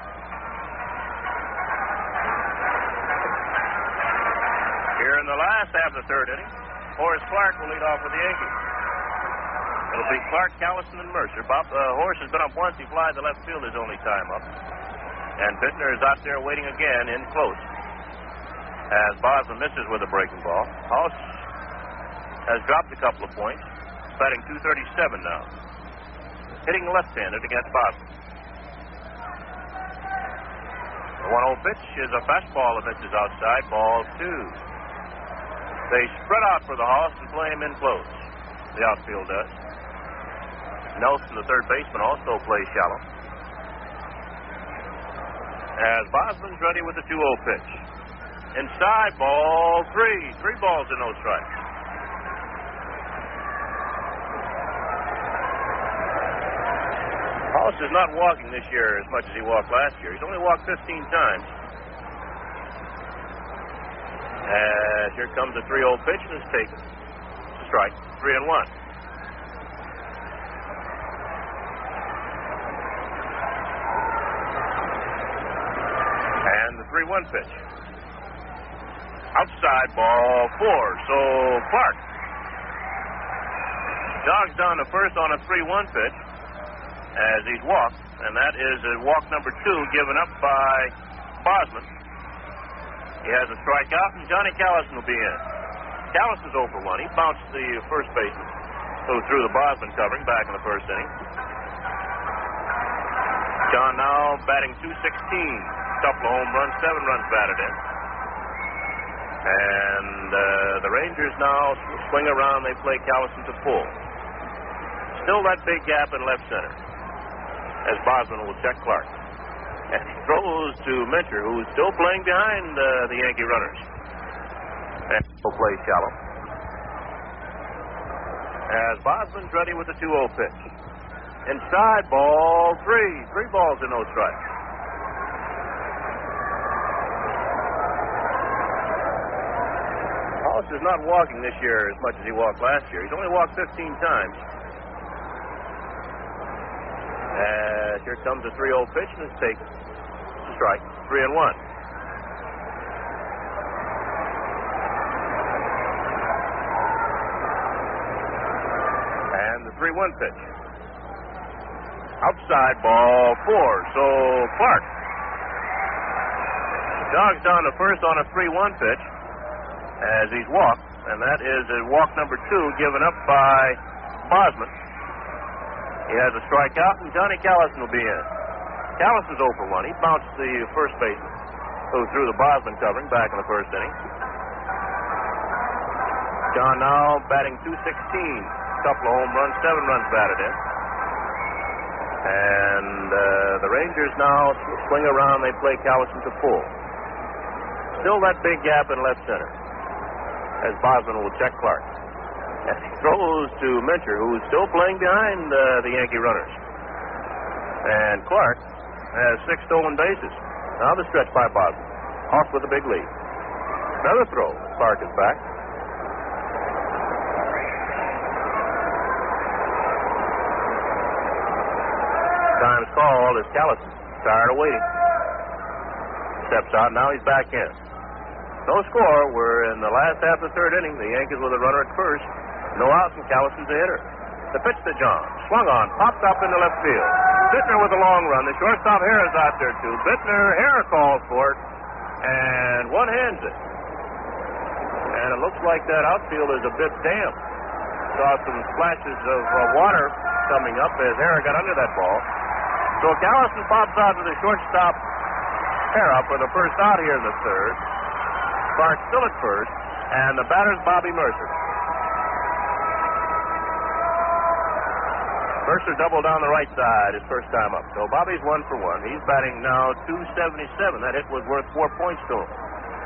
Here in the last half of the third inning, Horace Clark will lead off with the Yankees. It'll be Clark, Callison, and Mercer. Horace has been up once. He flies the left field his only time up. And Bittner is out there waiting again in close. As Bosman misses with a breaking ball. House has dropped a couple of points. Batting .237 now. Hitting left-handed against Bosman. The 1-0 pitch is a fastball that misses outside. Ball 2. They spread out for the Hoss and play him in close. The outfield does. Nelson, the third baseman, also plays shallow. As Bosman's ready with the 2-0 pitch. Inside, ball 3. 3 balls and no strikes. Hoss is not walking this year as much as he walked last year. He's only walked 15 times. As here comes a 3-0 pitch and it's taken. It's a strike. 3-1. And the 3-1 pitch. Outside, ball 4. So Clark jogs down to first on a 3-1 pitch as he's walked, and that is walk number 2 given up by Bosman. He has a strikeout, and Johnny Callison will be in. Callison's 0 for 1. He bounced the first baseman who threw the Bosman covering back in the first inning. John now batting .216. Couple of home runs, 7 runs batted in. And the Rangers now swing around. They play Callison to full. Still that big gap in left center as Bosman will check Clark. And he throws to Minter, who's still playing behind the Yankee runners. And he'll play shallow. As Bosman's ready with the 2-0 pitch. Inside, ball 3. 3 balls and no strikes. House is not walking this year as much as he walked last year. He's only walked 15 times. Here comes a 3-0 pitch, and it's taken. Strike, 3-1. And the 3-1 pitch. Outside, ball 4. So Clark jogs down to first on a 3-1 pitch as he's walked, and that is walk number 2 given up by Bosman. He has a strikeout, and Johnny Callison will be in. Callison's 0 for 1. He bounced the first baseman who threw the Bosman covering back in the first inning. John now batting .216. Couple of home runs, 7 runs batted in. And the Rangers now swing around. They play Callison to full. Still that big gap in left center as Bosman will check Clark. And he throws to Mincher, who's still playing behind the Yankee runners. And Clark has 6 stolen bases. Now the stretch by Bosman. Off with a big lead. Another throw. Clark is back. Time's called as Callison, tired of waiting. Steps out, now he's back in. No score. We're in the last half of the third inning. The Yankees with a runner at first. No outs, and Callison's a hitter. The pitch to John. Swung on, popped up into left field. Bittner with a long run. The shortstop Harris out there, too. Bittner, Harris calls for it, and one-hands it. And it looks like that outfield is a bit damp. Saw some splashes of water coming up as Harris got under that ball. So Callison pops out to the shortstop Harris for the first out here in the third. Clark still at first, and the batter's Bobby Mercer. Mercer doubled down the right side his first time up. So Bobby's 1 for 1. He's batting now .277. That hit was worth 4 points to him.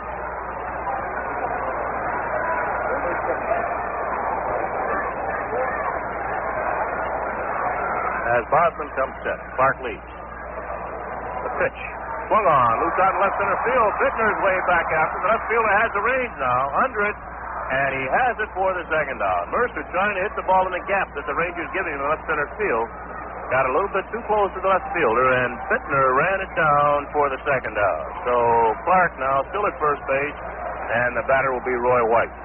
As Bosman comes set, Clark leads. The pitch. Swung on. Loose out in left center field. Bittner's way back after. The left fielder has the range now. Under it. And he has it for the second out. Mercer trying to hit the ball in the gap that the Rangers give him in the left center field. Got a little bit too close to the left fielder, and Bittner ran it down for the second out. So Clark now still at first base, and the batter will be Roy White.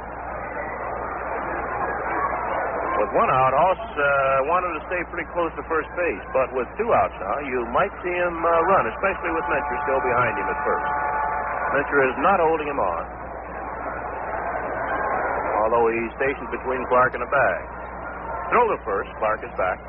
With 1 out, Hoss wanted to stay pretty close to first base, but with 2 outs now, you might see him run, especially with Mincher still behind him at first. Mincher is not holding him on, although he's stationed between Clark and the bag. Throw to first. Clark is back.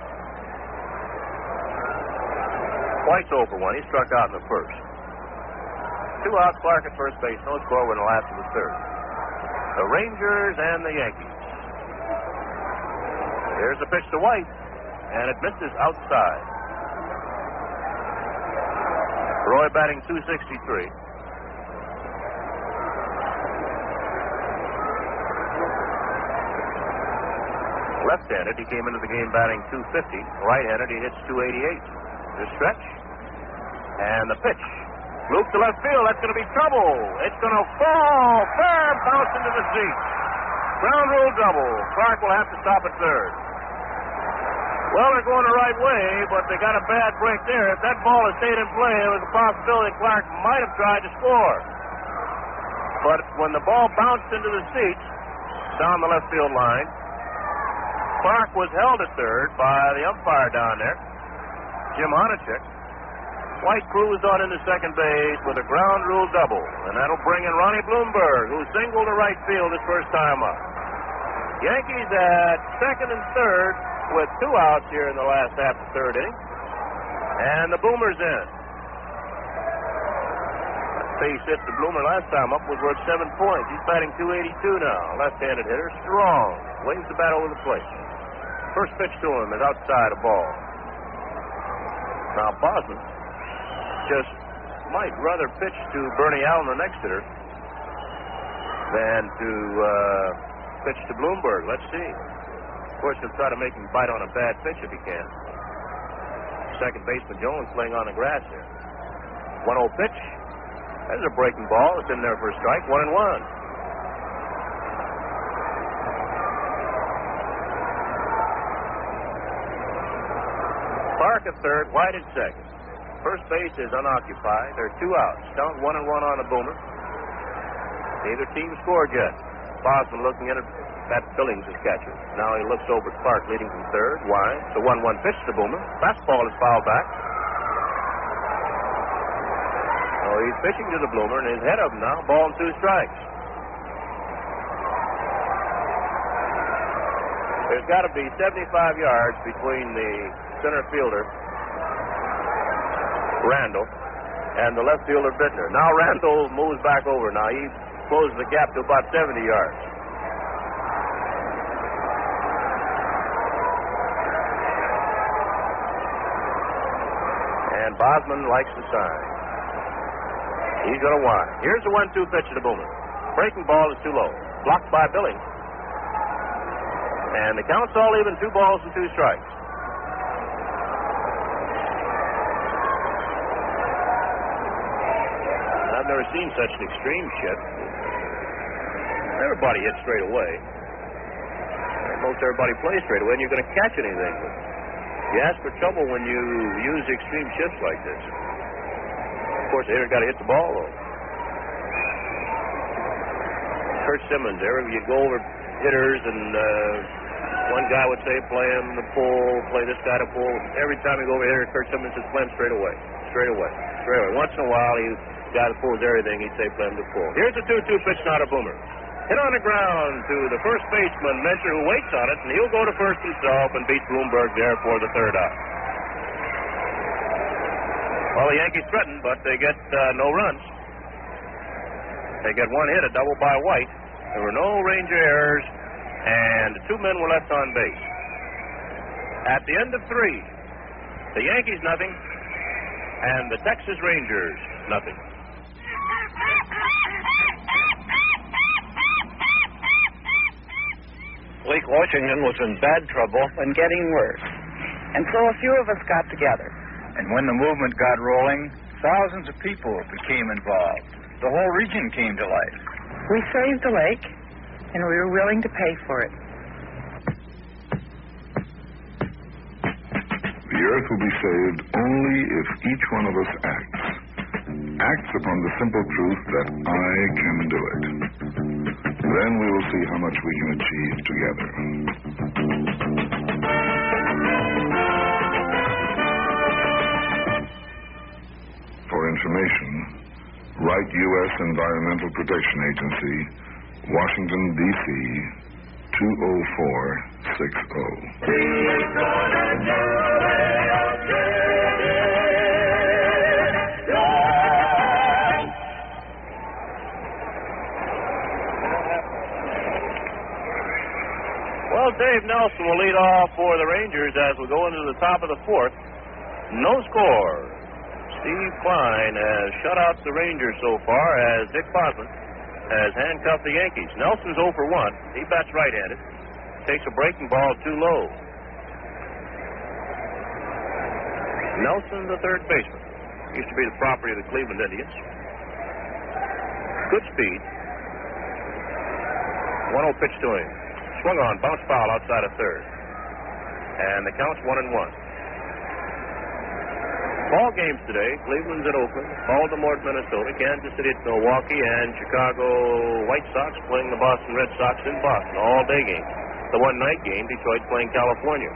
White's 0 for 1. He struck out in the first. 2 outs, Clark at first base. No score in the last of the third. The Rangers and the Yankees. Here's the pitch to White, and it misses outside. Roy batting .263. Left-handed, he came into the game batting .250. Right-handed, he hits .288. The stretch, and the pitch. Loop to left field. That's going to be trouble. It's going to fall. Fair bounce into the seat. Ground rule double. Clark will have to stop at third. Well, they're going the right way, but they got a bad break there. If that ball had stayed in play, there was a possibility Clark might have tried to score. But when the ball bounced into the seats down the left field line, Clark was held at third by the umpire down there, Jim Honachek. White cruised on into second base with a ground rule double, and that'll bring in Ronnie Bloomberg, who singled to right field his first time up. Yankees at second and third with 2 outs here in the last half of the third inning, and the Boomer's in. That base hit to Bloomer last time up was worth 7 points. He's batting .282 now. Left-handed hitter, strong. Waves the bat over the plate. First pitch to him is outside a ball. Now Bosman just might rather pitch to Bernie Allen, the next hitter, than to pitch to Bloomberg. Let's see. Of course, he'll try to make him bite on a bad pitch if he can. Second baseman Jones playing on the grass here. 1-0 pitch. There's a breaking ball. It's in there for a strike. 1-1. Clark at third, White at second. First base is unoccupied. There are 2 outs. Count 1-1 on the Boomer. Neither team scored yet. Bosman looking at it. Pat Billings is catcher. Now he looks over at Clark leading from third. Wide. It's a 1-1 pitch to Boomer. Fastball is fouled back. So he's pitching to the Bloomer, and he's ahead of him now. Ball and 2 strikes. There's got to be 75 yards between the center fielder, Randall, and the left fielder, Bittner. Now Randall moves back over. Now he closes the gap to about 70 yards. And Bosman likes the sign. He's going to wind. Here's the 1-2 pitch to the Boomer. Breaking ball is too low. Blocked by Billings. And the count's all even, 2 balls and 2 strikes. I've never seen such an extreme shift. Everybody hits straight away. Most everybody plays straight away, and you're going to catch anything. But you ask for trouble when you use extreme shifts like this. Of course, the hitter's got to hit the ball, though. Kurt Simmons, there you'd go over hitters, and one guy would say, play him the pull, play this guy to pull. Every time you go over here, Kurt Simmons says, play him straight away. Straight away. Straight away. Once in a while, he guy that pulls everything, he'd say, play him to pull. Here's a 2-2 pitch, not a Boomer. Hit on the ground to the first baseman, Mencher, who waits on it, and he'll go to first himself and beat Bloomberg there for the 3rd out. Well, the Yankees threaten, but they get no runs. They get 1 hit, a double by White. There were no Ranger errors, and 2 men were left on base. At the end of 3, the Yankees nothing, and the Texas Rangers nothing. Lake Washington was in bad trouble and getting worse. And so a few of us got together. And when the movement got rolling, thousands of people became involved. The whole region came to life. We saved the lake, and we were willing to pay for it. The earth will be saved only if each one of us acts. Acts upon the simple truth that I can do it. Then we will see how much we can achieve together. For information, write U.S. Environmental Protection Agency, Washington, D.C., 20460. Well, Dave Nelson will lead off for the Rangers as we go into the top of the 4th. No score. Steve Klein has shut out the Rangers so far as Dick Bosman has handcuffed the Yankees. Nelson's 0 for 1. He bats right-handed. Takes a breaking ball too low. Nelson, the 3rd baseman. Used to be the property of the Cleveland Indians. Good speed. 1-0 pitch to him. Swung on, bounce foul outside of 3rd. And the count's 1-1. Ball games today. Cleveland's at Oakland, Baltimore at Minnesota, Kansas City at Milwaukee, and Chicago White Sox playing the Boston Red Sox in Boston. All-day game. The one-night game, Detroit playing California.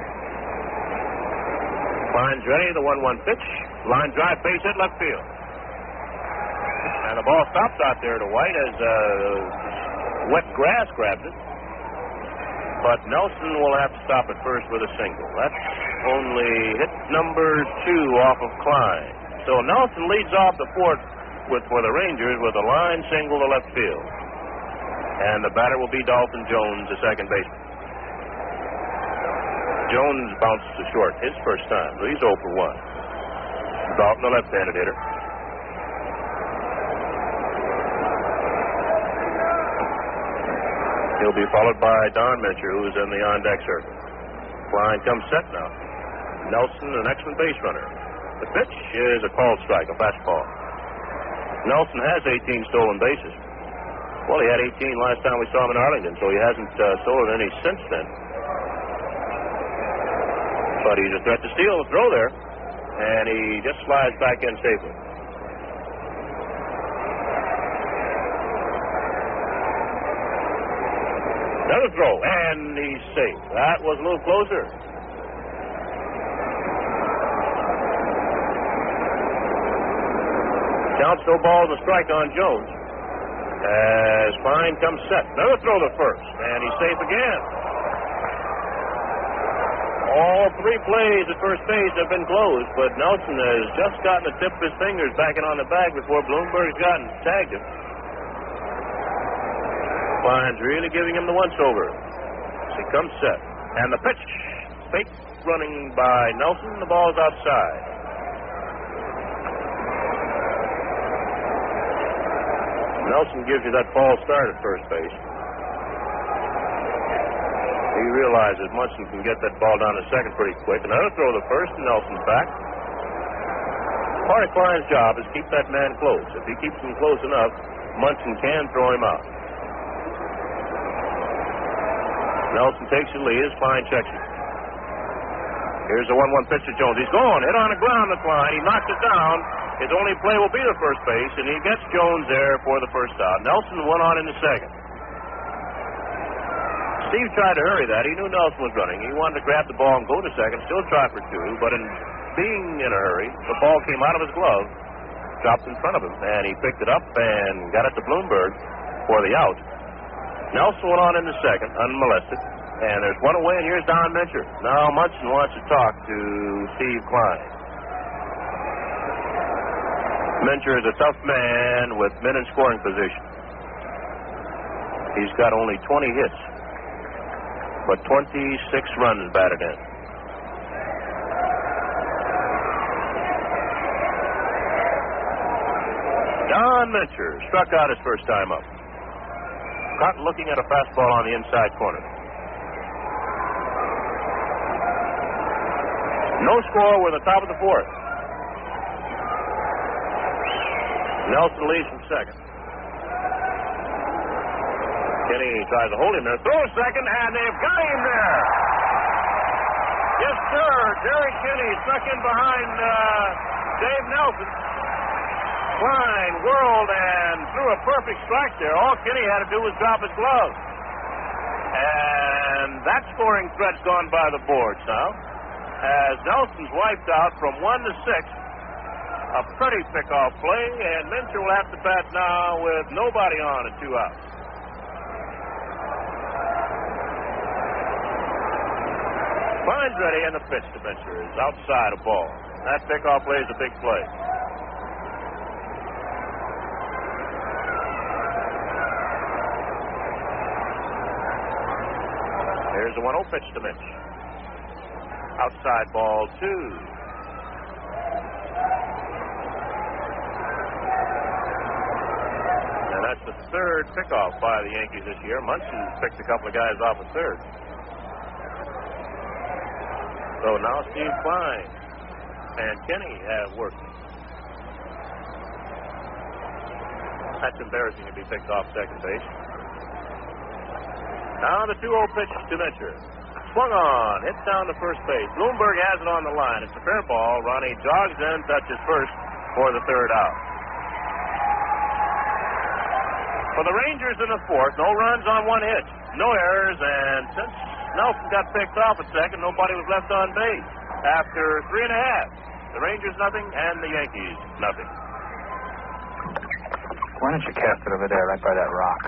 Klein's ready, the 1-1 pitch. Line drive, base hit, left field. And the ball stops out there to White as wet grass grabs it. But Nelson will have to stop at first with a single. That's only hit number 2 off of Klein. So Nelson leads off the 4th for the Rangers with a line single to left field. And the batter will be Dalton Jones, the second baseman. Jones bounces to short his first time, so he's 0 for 1. Dalton, the left-handed hitter. He'll be followed by Don Mencher, who's in the on-deck circle. Klein comes set now. Nelson, an excellent base runner. The pitch is a called strike, a fastball. Nelson has 18 stolen bases. Well, he had 18 last time we saw him in Arlington, so he hasn't stolen any since then. But he's a threat to steal the throw there. And he just slides back in safely. Another throw, and he's safe. That was a little closer. Counts no balls, a strike on Jones. As Fine comes set. Another throw to first, and he's safe again. All three plays at first base have been closed, but Nelson has just gotten the tip of his fingers back in on the bag before Bloomberg's gotten tagged him. Fine's really giving him the once-over. As he comes set. And the pitch. Fake running by Nelson. The ball's outside. Nelson gives you that false start at first base. He realizes Munson can get that ball down to second pretty quick. Another throw to first, and Nelson's back. Part of Klein's job is keep that man close. If he keeps him close enough, Munson can throw him out. Nelson takes the lead as Klein checks it. Here's the 1-1 pitch to Jones. He's gone. Hit on the ground to Klein. He knocks it down. His only play will be to first base, and he gets Jones there for the first out. Nelson went on in the second. Steve tried to hurry that. He knew Nelson was running. He wanted to grab the ball and go to second, still try for two, but in being in a hurry, the ball came out of his glove, dropped in front of him, and he picked it up and got it to Bloomberg for the out. Nelson went on in the second, unmolested, and there's one away, and here's Don Mincher. Now Munson wants to talk to Steve Klein. Mincher is a tough man with men in scoring position. He's got only 20 hits, but 26 runs batted in. Don Mincher struck out his first time up. Caught looking at a fastball on the inside corner. No score. We're in the top of the fourth. Nelson leads from second. Kinney tries to hold him there. Throws second, and they've got him there. Yes, sir. Jerry Kinney stuck in behind Dave Nelson. Klein whirled and threw a perfect strike there. All Kinney had to do was drop his glove. And that scoring threat's gone by the boards now. As Nelson's wiped out from 1 to 6. A pretty pick-off play, and Mincher will have to bat now with nobody on and 2 outs. Klein's ready, and the pitch to Mincher is outside a ball. That pick-off play is a big play. Here's the 1-0 pitch to Minch. Outside ball 2. And that's the third pickoff by the Yankees this year. Munson picked a couple of guys off at third. So now Steve Klein and Kinney have worked. That's embarrassing to be picked off second base. Now the 2-0 pitch to Mincher. Swung on, hit down to first base. Bloomberg has it on the line. It's a fair ball. Ronnie jogs in, touches first for the third out. For the Rangers in the fourth, no runs on 1 hit, no errors, and since Nelson got picked off at second, nobody was left on base. After 3.5, the Rangers nothing and the Yankees nothing. Why don't you cast it over there, right by that rock?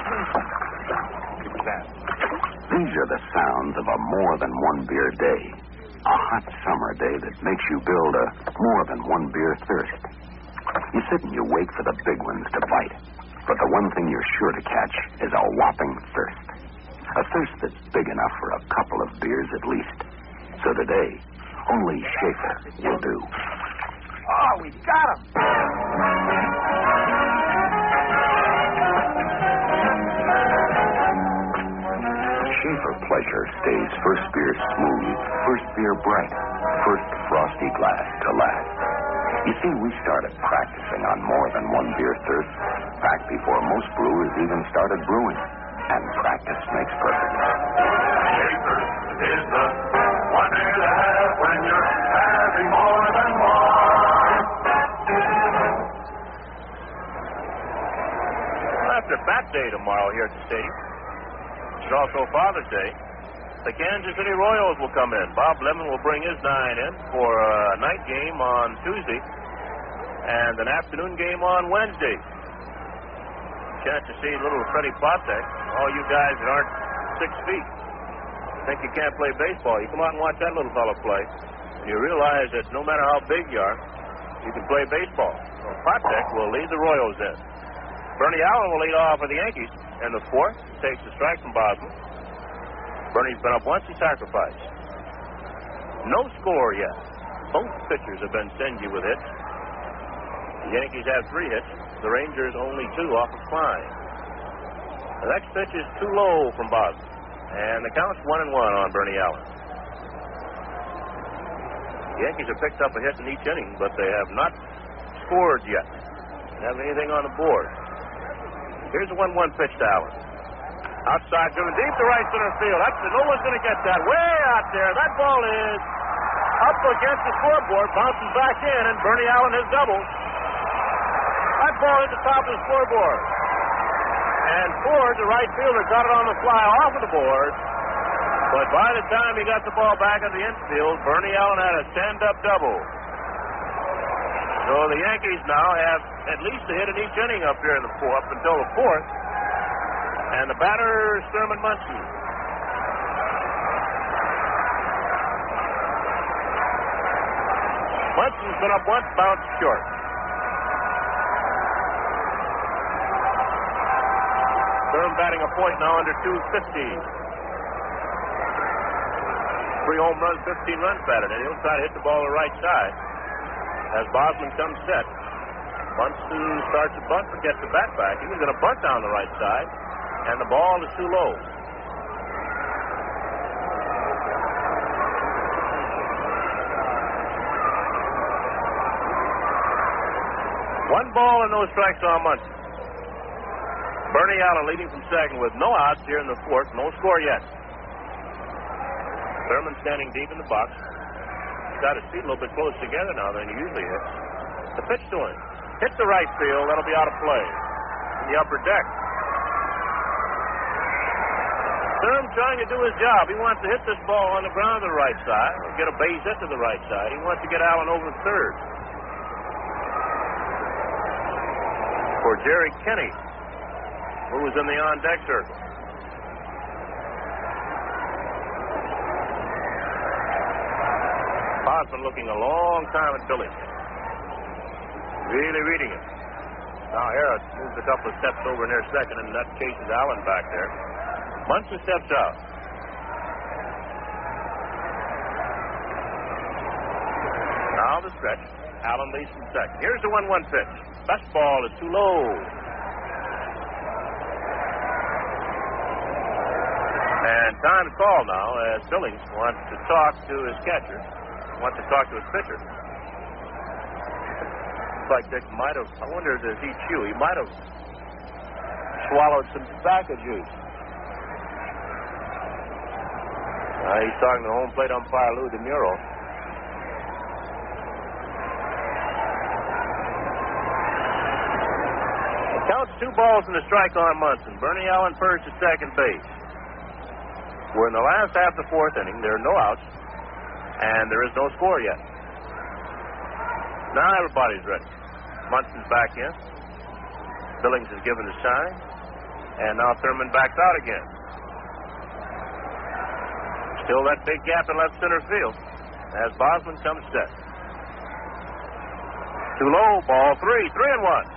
These are the sounds of a more than 1 beer day. A hot summer day that makes you build a more than 1 beer thirst. You sit and you wait for the big ones to bite. But the one thing you're sure to catch is a whopping thirst. A thirst that's big enough for a couple of beers at least. So today, only Schaefer will do. Oh, we got him! Schaefer Pleasure stays first beer smooth, first beer bright, first frosty glass to last. You see, we started practicing on more than 1 beer thirst back before most brewers even started brewing. And practice makes perfect. Schaefer is the one beer to have Day tomorrow here at the stadium. It's also Father's Day. The Kansas City Royals will come in. Bob Lemon will bring his 9 in for a night game on Tuesday and an afternoon game on Wednesday. Chance to see little Freddie Patek. All you guys that aren't 6 feet think you can't play baseball. You come out and watch that little fellow play, and you realize that no matter how big you are, you can play baseball. So Patek will lead the Royals in. Bernie Allen will lead off for the Yankees in the 4th. Takes the strike from Bosman. Bernie's been up once. He sacrificed. No score yet. Both pitchers have been stingy with hits. The Yankees have 3 hits. The Rangers only 2 off of Klein. The next pitch is too low from Bosman. And the count's 1-1 on Bernie Allen. The Yankees have picked up a hit in each inning, but they have not scored yet. They don't have anything on the board. Here's the 1-1 pitch to Allen. Outside, driven deep to right center field. No one's going to get that. Way out there. That ball is up against the scoreboard, bouncing back in, and Bernie Allen has doubled. That ball hit the top of the scoreboard. And Ford, the right fielder, got it on the fly off of the board. But by the time he got the ball back in the infield, Bernie Allen had a stand-up double. So the Yankees now have at least a hit in each inning up here in the up until the 4th. And the batter is Thurman Munson. Munson's been up once, bounced short. Thurman batting a point now under 250. 3 home runs, 15 runs batted, and he'll try to hit the ball to the right side. As Bosman comes set, Munson starts a bunt but gets the bat back. He was going to bunt down the right side, and the ball is too low. One ball and no strikes on Munson. Bernie Allen leading from second with no outs here in the 4th. No score yet. Thurman standing deep in the box. He's got his feet a little bit close together now than he usually hits. The pitch to him. Hit the right field. That'll be out of play. In the upper deck. Thurman trying to do his job. He wants to hit this ball on the ground to the right side. Or get a base hit to the right side. He wants to get Allen over to third. For Jerry Kenney, who was in the on-deck circle. Bosman looking a long time at Billy. Really reading him. Now Harris moves a couple of steps over near second, and that chases Allen back there. Munson steps out. Now the stretch. Allen leads from second. Here's the 1-1 pitch. Fastball is too low. And time to call now as Billings wants to talk to his catcher. Wants to talk to his pitcher. Looks like Dick might have, I wonder, does he chew? He might have swallowed some tobacco juice. He's talking to home plate umpire Lou DeMuro. It counts 2 balls and a strike on Munson. Bernie Allen first at second base. We're in the last half of the 4th inning. There are no outs. And there is no score yet. Now everybody's ready. Munson's back in. Billings has given the sign. And now Thurman backs out again. Still that big gap in left center field as Bosman comes set. Too low, ball 3, 3-1.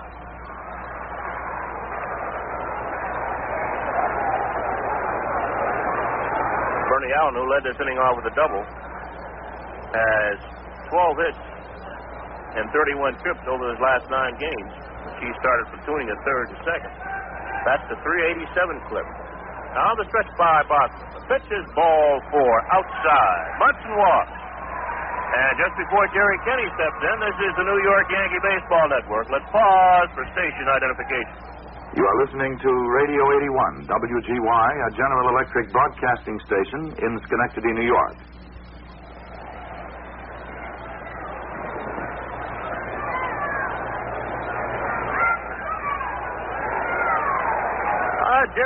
Bernie Allen, who led this inning off with a double, has 12 hits and 31 trips over his last 9 games. He started platooning at third and second. That's the 387 clip. Now the stretch by Boston. The pitch is ball 4, outside. Munson walks. And just before Jerry Kenney steps in, this is the New York Yankee Baseball Network. Let's pause for station identification. You are listening to Radio 81, WGY, a General Electric broadcasting station in Schenectady, New York.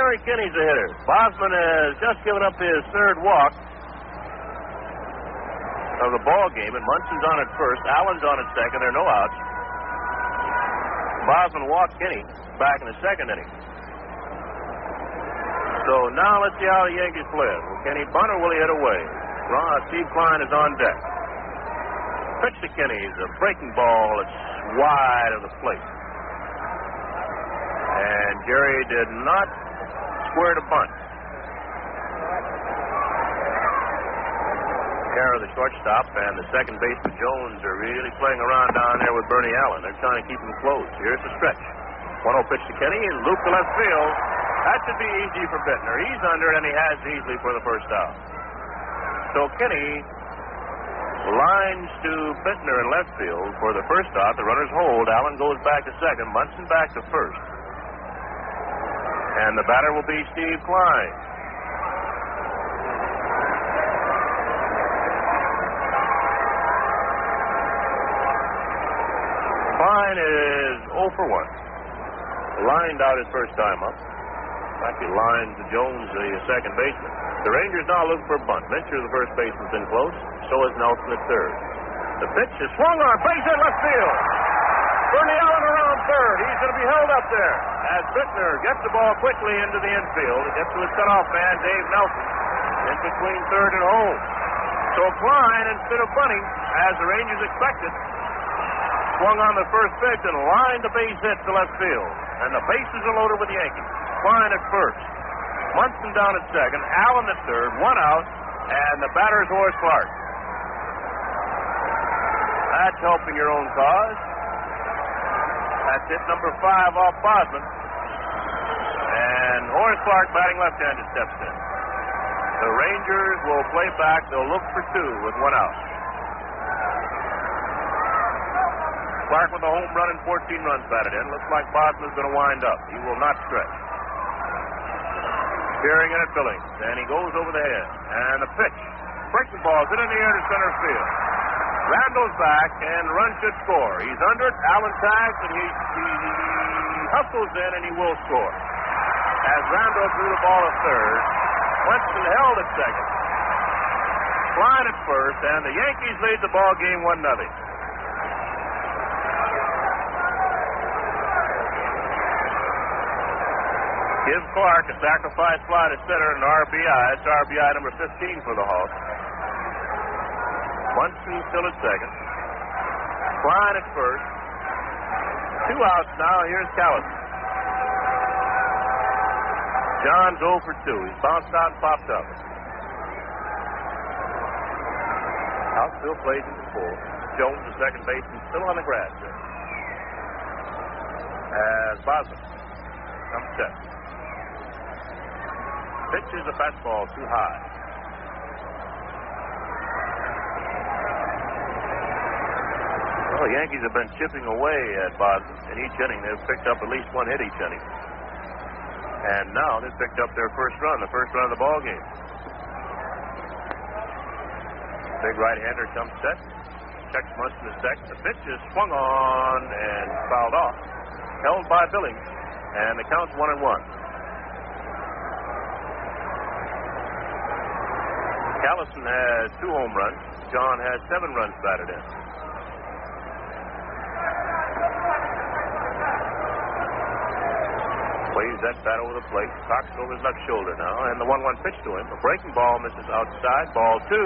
Larry Kinney's the hitter. Bosman has just given up his third walk of the ball game, and Munson's on at first. Allen's on at second. There are no outs. Bosman walked Kinney back in the second inning. So now let's see how the Yankees play. Will Kenny bunt or will he hit away? Steve Klein is on deck. Pitch to Kenny is a breaking ball. It's wide of the plate. And Jerry did not square to bunt. Care of the shortstop and the second baseman Jones are really playing around down there with Bernie Allen. They're trying to keep him close. Here's the stretch. 1-0 pitch to Kenny and loop to left field. That should be easy for Bittner. He's under it, and he has easily for the first out. So Kenny lines to Bittner in left field for the first out. The runners hold. Allen goes back to second. Munson back to first. And the batter will be Steve Klein. Klein is 0 for 1. Lined out his first time up. Actually lines to Jones, the second baseman. The Rangers now look for a bunt. Mincher, the first baseman's in close. So is Nelson at third. The pitch is swung on. Base hit left field. Bernie Allen around third. He's going to be held up there. As Bittner gets the ball quickly into the infield. It gets to his cutoff man, Dave Nelson, in between third and home. So Klein, instead of bunting, as the Rangers expected, swung on the first pitch and lined the base hit to left field. And the bases are loaded with the Yankees. Klein at first. Munson down at second. Allen at third. 1 out. And the batter is Horace Clarke. That's helping your own cause. That's hit number 5 off Bosman. And Horace Clarke, batting left-handed, steps in. The Rangers will play back. They'll look for 2 with 1 out. Clarke with a home run and 14 runs batted in. Looks like Bosman's going to wind up. He will not stretch. Peering in at Billings, and he goes over the head. And the pitch. Breaking ball is in the air to center field. Randall's back, and the run should score. He's under it. Allen tags, and he hustles in, and he will score. As Randall threw the ball at third, Winston held at second. Klein at first, and the Yankees lead the ball game 1-0. Gives Clarke a sacrifice fly to center and RBI. It's RBI number 15 for the Hawks. Munson still at second. Klein at first. 2 outs now. Here's Callison. John's 0 for 2. He's bounced out and popped up. Outfield plays in the 4th. Jones, the second baseman, still on the grass there. As Bosman comes set. Pitches a fastball too high. Well, the Yankees have been chipping away at Boston. In each inning, they've picked up at least 1 hit each inning. And now they've picked up their first run, the first run of the ball game. Big right-hander comes set. Checks Munson to second. The pitch is swung on and fouled off. Held by Billings. And the count's 1-1. Callison has 2 home runs. John has 7 runs batted in. Waves that bat over the plate. Cocks over his left shoulder now. And the 1-1 pitch to him. A breaking ball misses outside. Ball 2.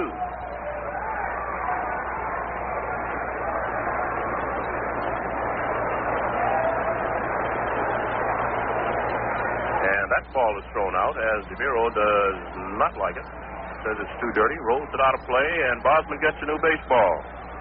And that ball is thrown out as DeMuro does not like it. Says it's too dirty, rolls it out of play, and Bosman gets a new baseball.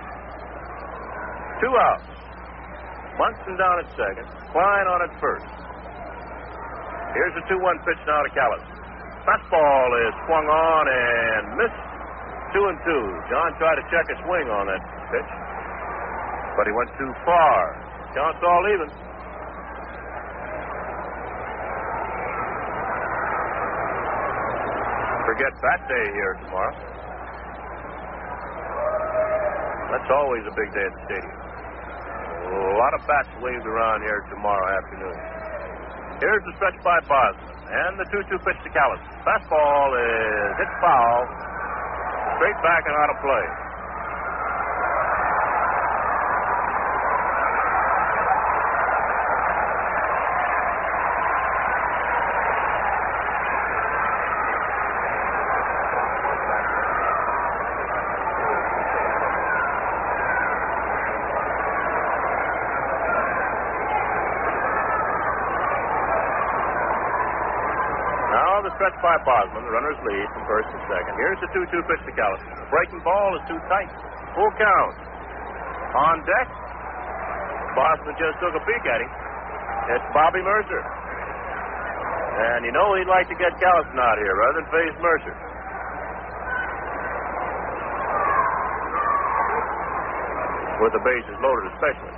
2 outs. Munson down at second. Klein on at first. Here's the 2-1 pitch now to Callison. Fastball is swung on and missed. 2-2. John tried to check a swing on that pitch, but he went too far. Count's all even. Forget bat day here tomorrow. That's always a big day at the stadium. A lot of bats waved around here tomorrow afternoon. Here's the stretch by Boston. And the 2-2 pitch to Callis. Fastball is hit foul. Straight back and out of play. Now the stretch by Bosman. The runners lead from first to second. Here's the 2-2 pitch to Callis. The breaking ball is too tight. Full count. On deck, Bosman just took a peek at him. It's Bobby Mercer. And you know he'd like to get Callison out here rather than face Mercer. With the bases loaded especially.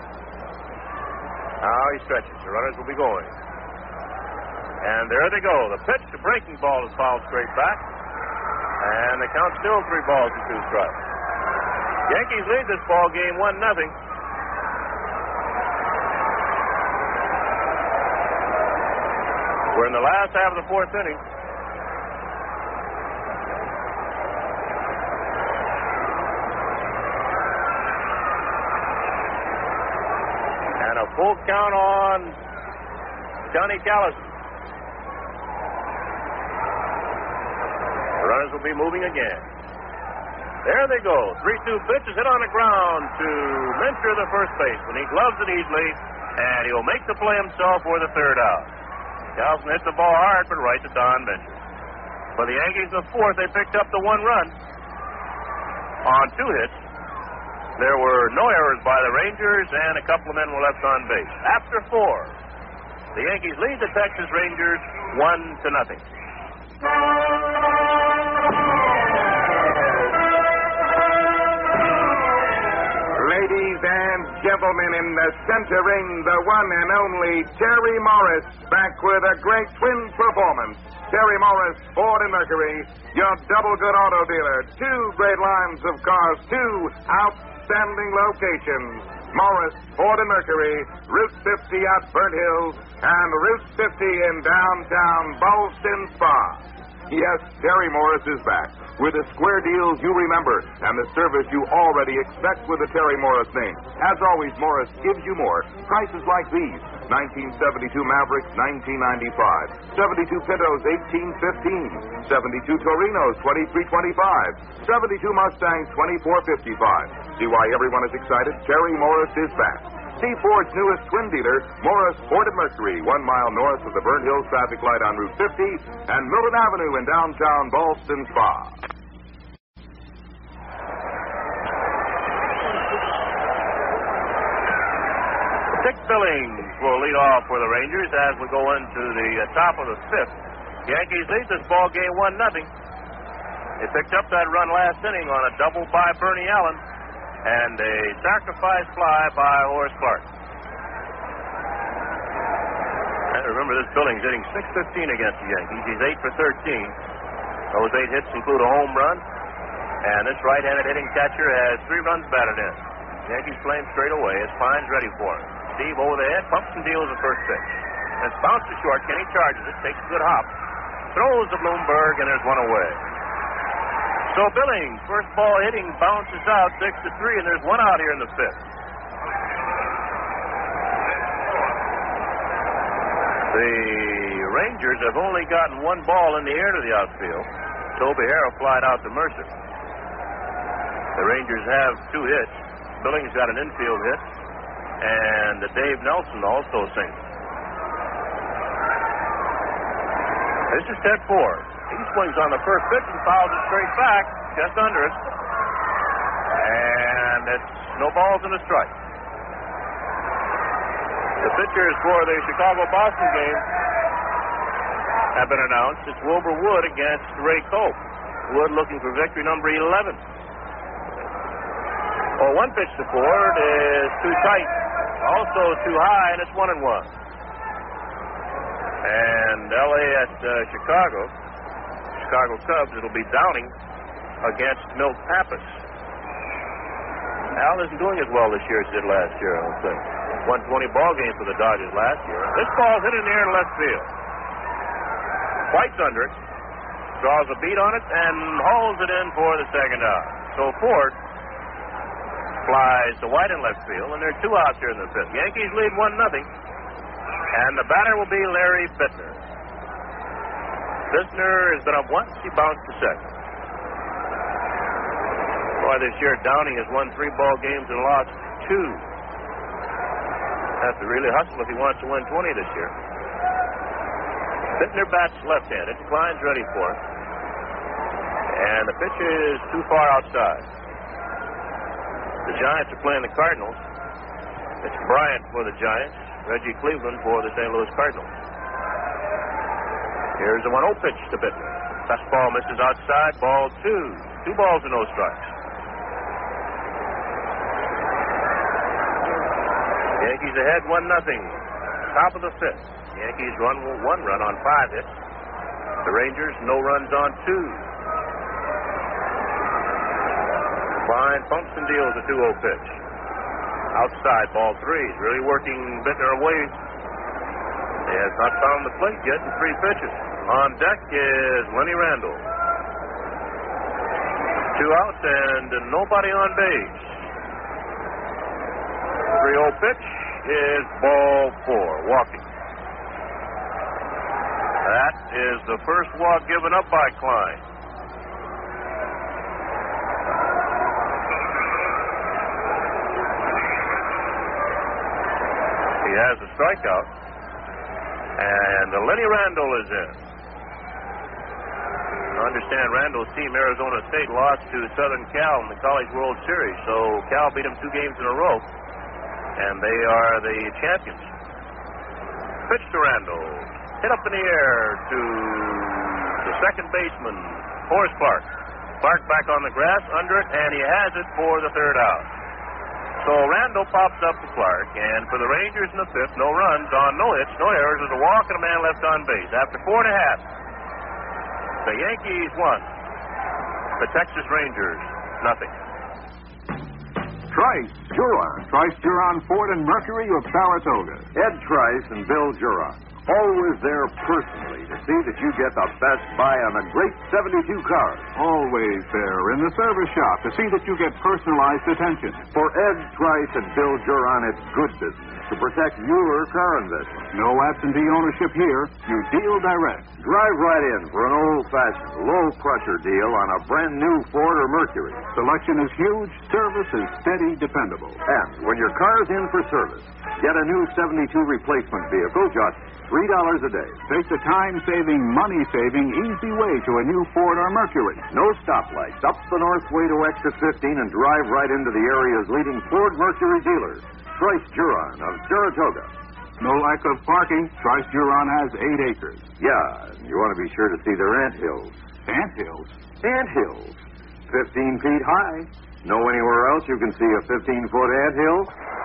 Now he stretches. The runners will be going. And there they go. The pitch, the breaking ball is fouled straight back. And the count's still 3 balls and 2 strikes. Yankees lead this ball game 1-0. We're in the last half of the 4th inning. And a full count on Johnny Callison. The runners will be moving again. There they go. 3-2 pitch is hit on the ground to Minter, the first baseman. He gloves it easily, and he'll make the play himself for the 3rd out. Callison hits the ball hard, but right to Don Minter. For the Yankees in the 4th, they picked up the 1 run on 2 hits. There were no errors by the Rangers, and a couple of men were left on base. After 4, the Yankees lead the Texas Rangers 1-0. Ladies and gentlemen, in the center ring, the one and only Terry Morris, back with a great twin performance. Terry Morris, Ford and Mercury, your double good auto dealer. 2 great lines of cars, 2 outstanding locations. Morris, Ford and Mercury, Route 50 at Burnt Hills, and Route 50 in downtown Ballston Spa. Yes, Terry Morris is back with the square deals you remember and the service you already expect with the Terry Morris name. As always, Morris gives you more. Prices like these: 1972 Mavericks, $19.95; 72 Pintos, $18.15; 72 Torinos, $23.25; 72 Mustangs, $24.55. See why everyone is excited? Terry Morris is back. See Ford's newest twin dealer, Morris Ford and Mercury, 1 mile north of the Burnt Hills traffic light on Route 50 and Milton Avenue in downtown Ballston Spa. Dick Billings will lead off for the Rangers as we go into the top of the 5th. Yankees lead this ball game 1-0. They picked up that run last inning on a double by Bernie Allen and a sacrifice fly by Horace Clark. And remember, this Billings hitting .615 against the Yankees. He's 8 for 13. Those 8 hits include a home run, and this right-handed hitting catcher has 3 runs batted in. Yankees play him straight away as Pine's ready for him. Steve over the head, pumps and deals the first pitch. It's bounced to short. Kenny charges it, takes a good hop, throws to Bloomberg, and there's 1 away. So Billings, first ball hitting, bounces out 6-3, and there's 1 out here in the 5th. The Rangers have only gotten 1 ball in the air to the outfield. Toby Harrell flied out to Mercer. The Rangers have 2 hits. Billings got an infield hit, and Dave Nelson also singled. This is Ted Ford. He swings on the first pitch and fouls it straight back, just under it. And it's no balls and a strike. The pitchers for the Chicago-Boston game have been announced. It's Wilbur Wood against Ray Cope. Wood looking for victory number 11. Well, 1 pitch to Ford is too tight, also too high, and it's 1-1. And L.A. at Chicago Cubs, it'll be Downing against Milt Pappas. Al isn't doing as well this year as he did last year, I don't think. 120 ball game for the Dodgers last year. This ball's hit in the air to left field. White's under it, draws a beat on it, and hauls it in for the second out. So Ford flies to White in left field, and there are 2 outs here in the 5th. Yankees lead 1-0, and the batter will be Larry Bittner. Bittner has been up once. He bounced to second. Boy, this year Downing has won 3 ball games and lost 2. Has to really hustle if he wants to win 20 this year. Bittner bats left-handed. Klein's ready for it. And the pitch is too far outside. The Giants are playing the Cardinals. It's Bryant for the Giants. Reggie Cleveland for the St. Louis Cardinals. Here's the 1-0 pitch to Bittner. Fastball misses outside. Ball 2. 2 balls and no strikes. Yankees ahead 1-0. Top of the 5th. Yankees run 1 run on 5 hits. The Rangers no runs on 2. Klein pumps and deals a 2-0 pitch. Outside, ball 3. He's really working Bittner away. He has not found the plate yet in 3 pitches. On deck is Lenny Randle. 2 outs and nobody on base. 3-0 pitch is ball 4, walking. That is the first walk given up by Klein. He has a strikeout, and Lenny Randle is in. I understand Randle's team, Arizona State, lost to Southern Cal in the College World Series, so Cal beat them 2 games in a row, and they are the champions. Pitch to Randle. Hit up in the air to the second baseman, Horace Clark. Clark back on the grass, under it, and he has it for the 3rd out. So Randle pops up to Clark, and for the Rangers in the 5th, no runs on no hits, no errors. There's a walk and a man left on base. After 4.5, the Yankees won. The Texas Rangers, nothing. Trice Juron Ford and Mercury of Saratoga. Ed Trice and Bill Juron, always there personally to see that you get the best buy on the great 72 cars. Always there in the service shop to see that you get personalized attention. For Ed Trice and Bill Juron, it's good business to protect your car investment. No absentee ownership here. You deal direct. Drive right in for an old-fashioned, low-pressure deal on a brand-new Ford or Mercury. Selection is huge. Service is steady, dependable. And when your car's in for service, get a new 72 replacement vehicle just $3 a day. Take the time-saving, money-saving, easy way to a new Ford or Mercury. No stoplights. Up the Northway to Exit 15 and drive right into the area's leading Ford Mercury dealer, Trice Juron of Saratoga. No lack of parking. Trice Juron has 8 acres. Yeah, and you want to be sure to see their anthills. Anthills? Anthills. 15 feet high. Know anywhere else you can see a 15-foot anthill?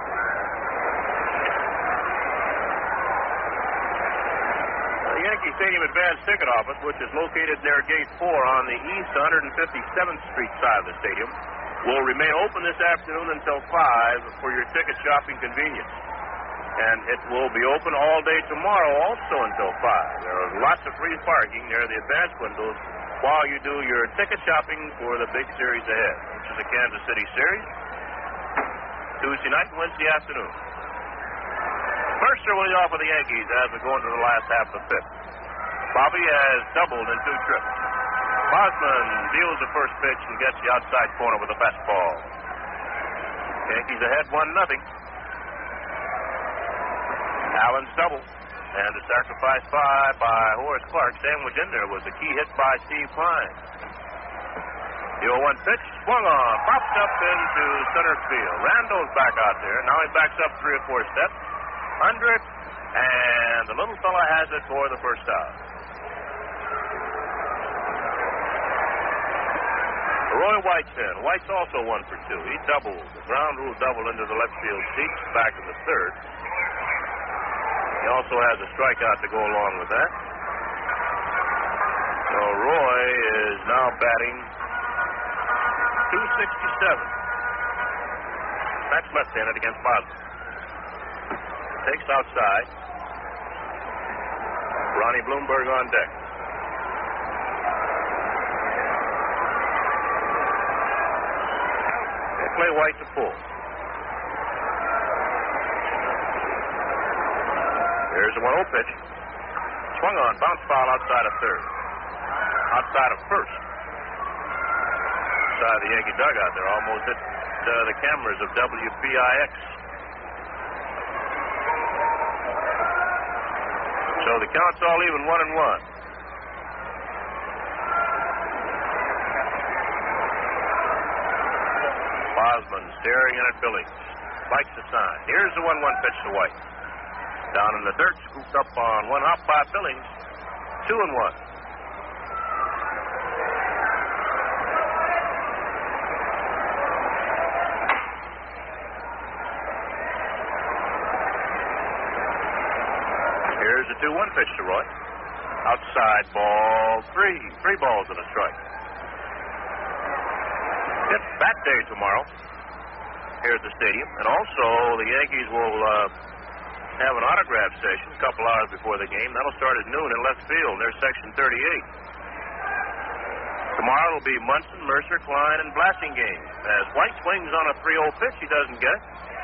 Yankee Stadium Advanced Ticket Office, which is located near Gate 4 on the east 157th Street side of the stadium, will remain open this afternoon until 5 for your ticket shopping convenience. And it will be open all day tomorrow also until 5. There are lots of free parking near the advanced windows while you do your ticket shopping for the big series ahead, which is the Kansas City series, Tuesday night and Wednesday afternoon. Mercer will lead off with the Yankees as we go into the last half of the 5th. Bobby has doubled in 2 trips. Bosman deals the first pitch and gets the outside corner with a fastball. Yankees ahead 1-0. Allen's double. And the sacrifice fly by Horace Clark. Sandwich in there was a key hit by Steve Klein. The 0-1 pitch swung on, popped up into center field. Randall's back out there. Now he backs up 3 or 4 steps. Under it, and the little fella has it for the first out. Roy White's in. White's also 1 for 2. He doubled. The ground rule double into the left field seats back in the 3rd. He also has a strikeout to go along with that. So Roy is now batting .267. That's left-handed against Boston. Takes outside. Ronnie Bloomberg on deck. Clay White to pull. Here's the 1-0 pitch. Swung on, bounce foul outside of third. Outside of first. Outside the Yankee dugout there, almost hit the cameras of WPIX. So the count's all even, 1-1. Bosman staring in at Billings. Likes the sign. Here's the 1-1 pitch to White. Down in the dirt, scooped up on one hop by Billings. 2-1. Here's the 2-1 pitch to Roy. Outside ball 3. 3 balls and a strike. It's bat day tomorrow here at the stadium. And also the Yankees will have an autograph session a couple hours before the game. That'll start at noon in left field near Section 38. Tomorrow will be Munson, Mercer, Klein, and Blasingame. As White swings on a 3-0 pitch, he doesn't get it.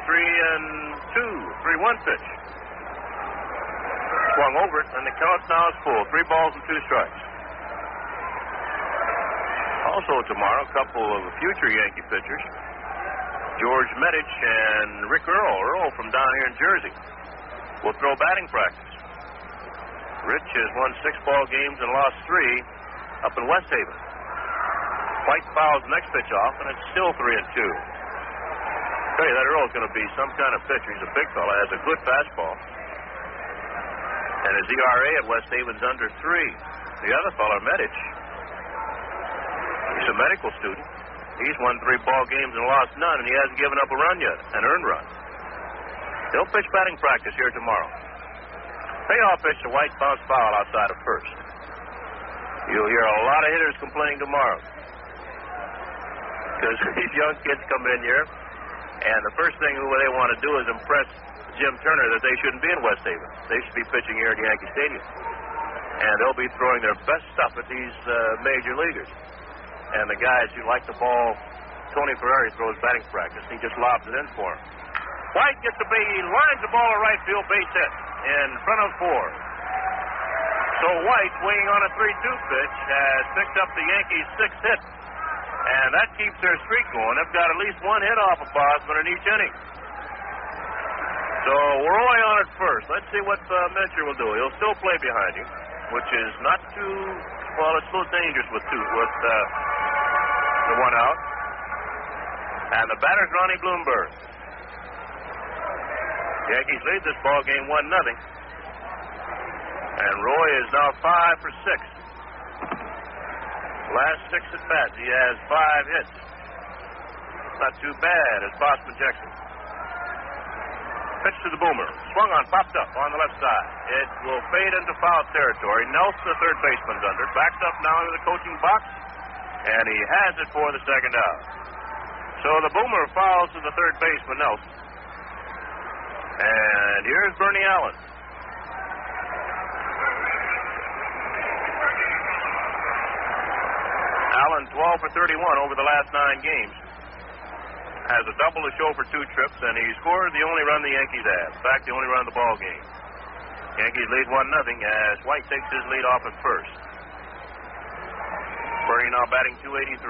3-2, 3-1 pitch. Swung over it, and the count now is full. 3 balls and 2 strikes. Also tomorrow, a couple of future Yankee pitchers. George Medich and Rick Earl. Earl from down here in Jersey will throw batting practice. Rich has won 6 ball games and lost 3 up in West Haven. White fouls the next pitch off, and it's still 3-2. Tell you, that Earl's going to be some kind of pitcher. He's a big fella, has a good fastball. And his ERA at West Haven's under 3. The other fella, Medich, he's a medical student. He's won 3 ball games and lost none, and he hasn't given up a run yet, an earned run. He'll pitch batting practice here tomorrow. Payoff pitch to White, bounce foul outside of first. You'll hear a lot of hitters complaining tomorrow. Because these young kids come in here, and the first thing they want to do is impress Jim Turner that they shouldn't be in West Haven. They should be pitching here at Yankee Stadium. And they'll be throwing their best stuff at these major leaguers. And the guys who like the ball, Tony Ferrari throws batting practice. He just lobs it in for him. White gets the base, he lines the ball to right field, base hit in front of 4. So White, swinging on a 3-2 pitch, has picked up the Yankees' 6th hit. And that keeps their streak going. They've got at least 1 hit off of Bosman in each inning. So Roy on at first. Let's see what Mincher will do. He'll still play behind him, which is not too, well, it's a little dangerous with the 1 out. And the batter's Ronnie Bloomberg. Yankees lead this ball game 1-0. And Roy is now 5 for 6. Last 6 at bats, he has 5 hits. Not too bad as Bosman Jackson. Pitch to the Boomer. Swung on, popped up on the left side. It will fade into foul territory. Nelson, the third baseman's under. Backs up now into the coaching box. And he has it for the second out. So the Boomer fouls to the third baseman, Nelson. And here's Bernie Allen. Allen, 12 for 31 over the last 9 games. Has a double to show for 2 trips, and he scored the only run the Yankees have. In fact, the only run of the ball game. Yankees lead 1-0 as White takes his lead off at first. Bernie now batting .283.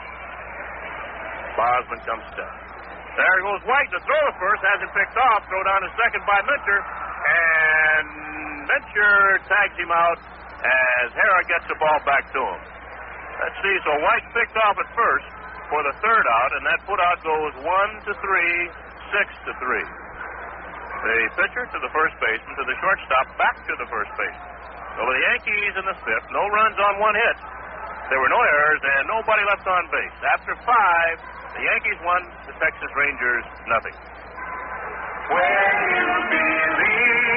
Bosman comes down. There goes White to throw to first. Has it picked off. Throw down to second by Mincher. And Mincher tags him out as Hara gets the ball back to him. Let's see. So White picked off at first for the third out, and that put out goes 1-3, 6-3. The pitcher to the first baseman, to the shortstop, back to the first baseman. So the Yankees in the 5th, no runs on 1 hit. There were no errors and nobody left on base. After 5, the Yankees won, the Texas Rangers nothing. When you believe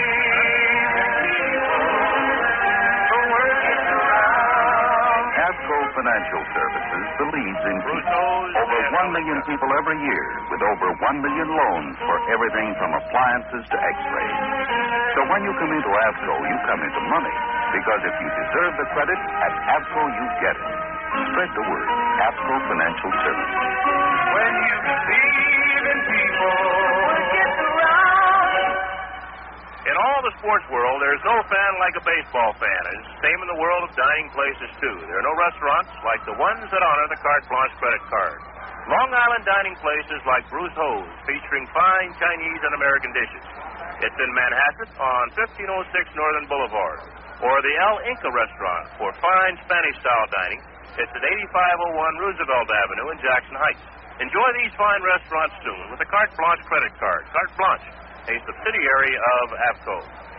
the world is around. Abco Financial Services, the leads in over 1 million people every year, with over 1 million loans for everything from appliances to x-rays. So when you come into Abco, you come into money, because if you deserve the credit, at Abco you get it. Spread the word. APCO Financial Services. When you believe in people, in all the sports world, there's no fan like a baseball fan. And it's the same in the world of dining places, too. There are no restaurants like the ones that honor the Carte Blanche credit card. Long Island dining places like Bruce Ho's, featuring fine Chinese and American dishes. It's in Manhattan on 1506 Northern Boulevard. Or the El Inca Restaurant for fine Spanish-style dining. It's at 8501 Roosevelt Avenue in Jackson Heights. Enjoy these fine restaurants soon with the Carte Blanche credit card. Carte Blanche, a subsidiary of APCO.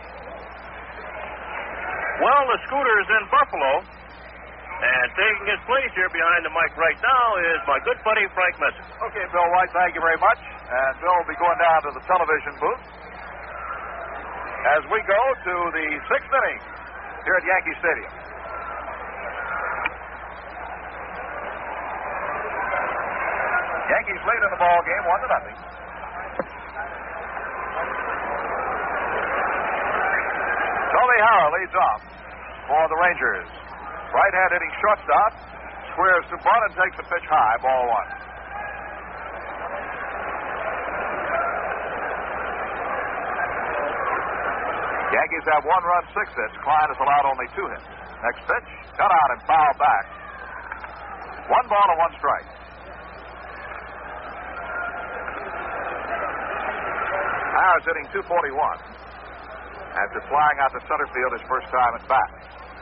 Well, the scooter's in Buffalo, and taking his place here behind the mic right now is my good buddy Frank Messer. Okay, Bill White, thank you very much. And Bill will be going down to the television booth as we go to the sixth inning here at Yankee Stadium. Yankees lead in the ball game, 1-0. Toby Hara leads off for the Rangers. Right-hand hitting shortstop, squares to bunt and takes the pitch high, ball one. Yankees have 1 run, 6 hits. Klein has allowed only 2 hits. Next pitch, cut out and foul back. 1 ball and 1 strike. Howard's hitting .241 after flying out to center field his first time at bat.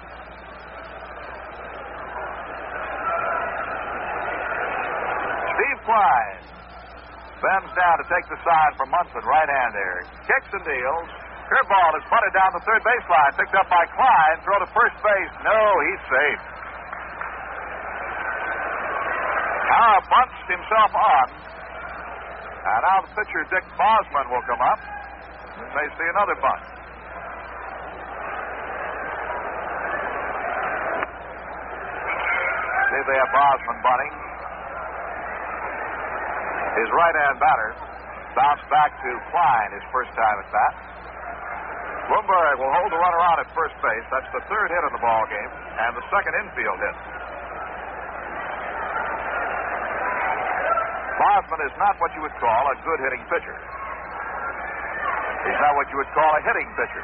Steve Klein bends down to take the sign from Munson, right hand there. Kicks and deals. Curveball is bunted down the third baseline. Picked up by Klein. Throw to first base. No, he's safe. Howard bunts himself on. And now the pitcher, Dick Bosman, will come up. We may see another bunt. See if they have Bosman bunting. His right-hand batter bounced back to Klein his first time at bat. Bloomberg will hold the runner on at first base. That's the 3rd hit of the ball game and the 2nd infield hit. Bosman is not what you would call a good hitting pitcher. He's not what you would call a hitting pitcher.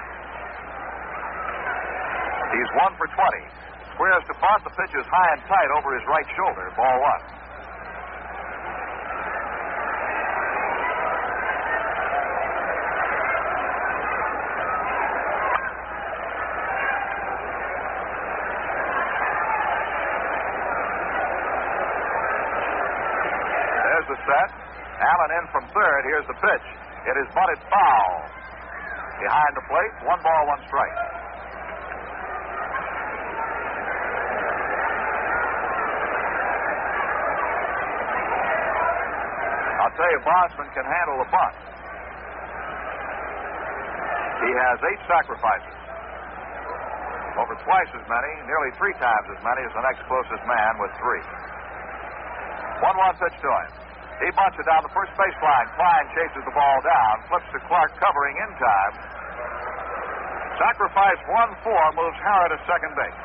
He's 1 for 20. Squares to bunt. The pitch is high and tight over his right shoulder. Ball 1. The set. Allen in from third. Here's the pitch. It is bunted foul. Behind the plate, 1 ball, 1 strike. I'll tell you, Bosman can handle the bunt. He has 8 sacrifices. Over twice as many, nearly 3 times as many as the next closest man with 3. 1-1 pitch to him. He bunts it down the first baseline. Klein chases the ball down, flips to Clark covering in time. Sacrifice 1-4 moves Howard to second base.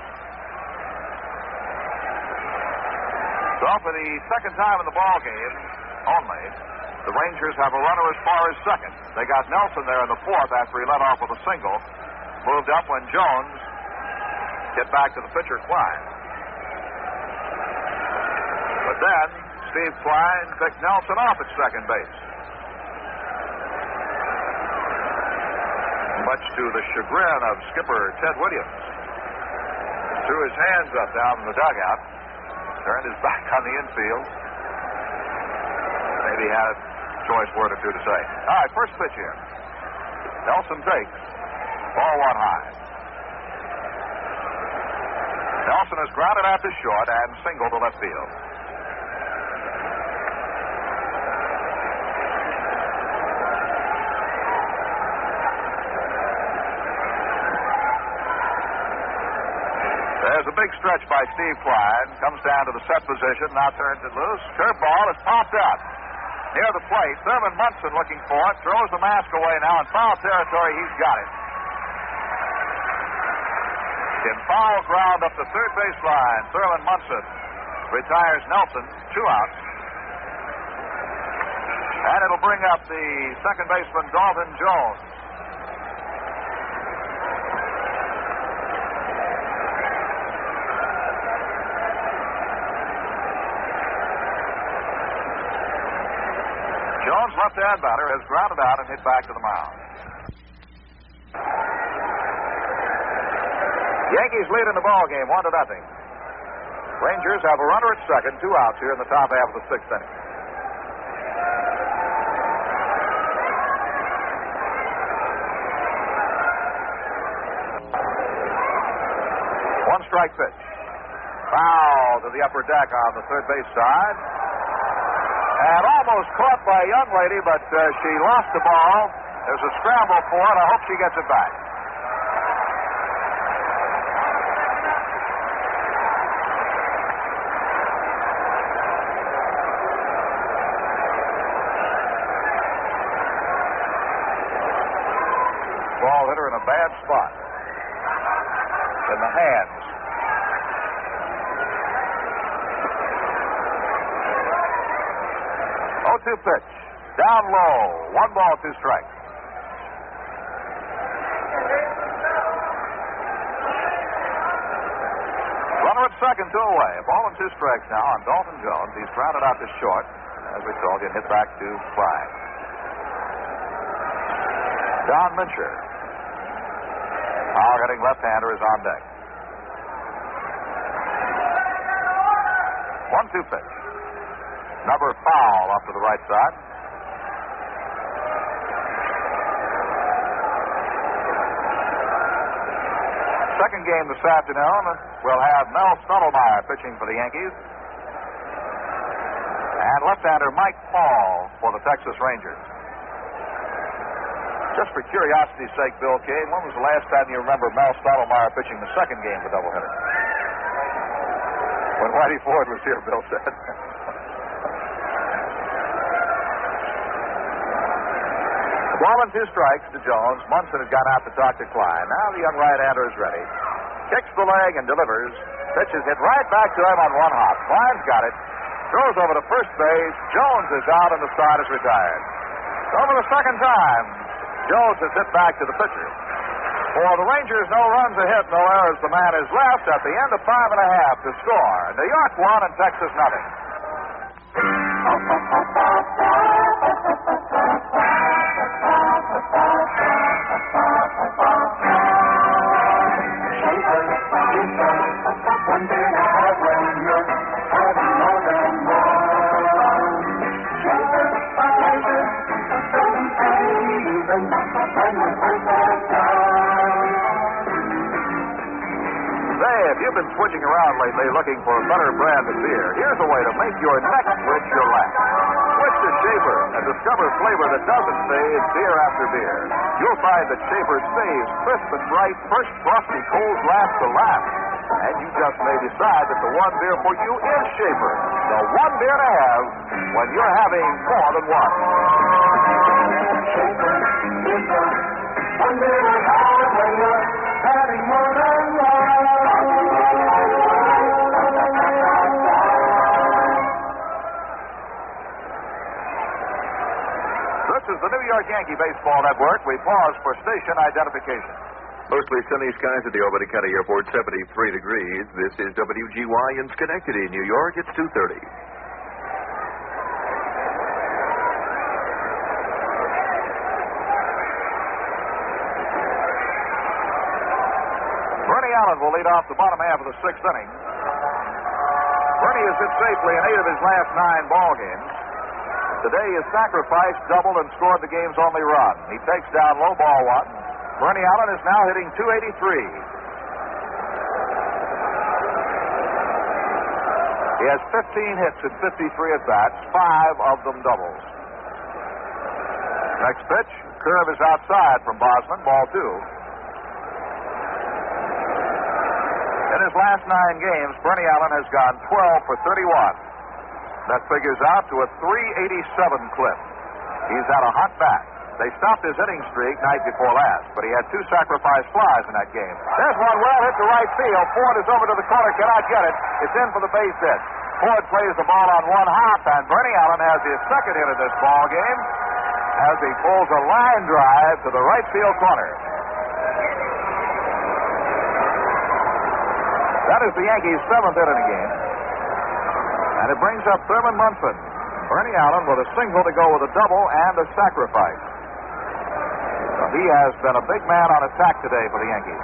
So for the second time in the ball game only, the Rangers have a runner as far as second. They got Nelson there in the 4th after he led off with a single. Moved up when Jones hit back to the pitcher, Klein. But then Steve Klein picked Nelson off at second base. Much to the chagrin of skipper Ted Williams. Threw his hands up down in the dugout. Turned his back on the infield. Maybe had a choice word or two to say. All right, first pitch here. Nelson takes. Ball 1 high. Nelson has grounded out to short and singled to left field. There's a big stretch by Steve Klein. Comes down to the set position. Now turns it loose. Curveball is popped up. Near the plate. Thurman Munson looking for it. Throws the mask away now. In foul territory, he's got it. In foul ground up the third baseline. Thurman Munson retires Nelson, 2 outs. And it'll bring up the second baseman, Dalton Jones. Jones, left-hand batter, has grounded out and hit back to the mound. Yankees lead in the ball game, 1-0. Rangers have a runner at second, 2 outs here in the top half of the 6th inning. One strike pitch. Foul to the upper deck on the third base side. And almost caught by a young lady, but she lost the ball. There's a scramble for it. I hope she gets it back. Ball hit her in a bad spot. In the hands. 0-2 pitch. Down low. 1 ball, 2 strikes. Runner at second, 2 away. A ball and 2 strikes now on Dalton Jones. He's grounded out to short. As we told you, hit back to Klein. Don Mincher. Hard-hitting left-hander is on deck. 1-2 pitch. Number foul off to the right side. Second game this afternoon, we'll have Mel Stottlemyre pitching for the Yankees. And left-hander Mike Paul for the Texas Rangers. Just for curiosity's sake, Bill Kane, when was the last time you remember Mel Stottlemyre pitching the second game of the doubleheader? When Whitey Ford was here, Bill said. Ball and 2 strikes to Jones. Munson had gone out to talk to Klein. Now the young right-hander is ready. Kicks the leg and delivers. Pitch is hit right back to him on 1 hop. Klein's got it. Throws over to first base. Jones is out and the side is retired. So for the second time, Jones has hit back to the pitcher. For the Rangers, no runs are hit, no errors. The man is left at the end of 5.5 to score. New York 1 and Texas nothing. If you've been switching around lately looking for a better brand of beer, here's a way to make your next switch your last. Switch to Schaefer and discover flavor that doesn't fade beer after beer. You'll find that Schaefer stays crisp and bright, first frosty cold last to last. And you just may decide that the one beer for you is Schaefer. The one beer to have when you're having more than one. Schaefer is the one beer to have when you're having more than one. This is the New York Yankee Baseball Network. We pause for station identification. Mostly sunny skies at the Albany County Airport, 73 degrees. This is WGY in Schenectady, New York. It's 2:30. Bernie Allen will lead off the bottom half of the 6th inning. Bernie has hit safely in 8 of his last 9 ball games. Today he has sacrificed, doubled, and scored the game's only run. He takes down low ball 1. Bernie Allen is now hitting .283. He has 15 hits and 53 at-bats, 5 of them doubles. Next pitch, curve is outside from Bosman, ball 2. In his last 9 games, Bernie Allen has gone 12 for 31. That figures out to a .387 clip. He's had a hot bat. They stopped his hitting streak night before last, but he had 2 sacrifice flies in that game. There's one well hit to right field. Ford is over to the corner, cannot get it. It's in for the base hit. Ford plays the ball on one hop, and Bernie Allen has his second hit of this ball game as he pulls a line drive to the right field corner. That is the Yankees' seventh hit in the game. And it brings up Thurman Munson. Bernie Allen with a single to go with a double and a sacrifice. So he has been a big man on attack today for the Yankees.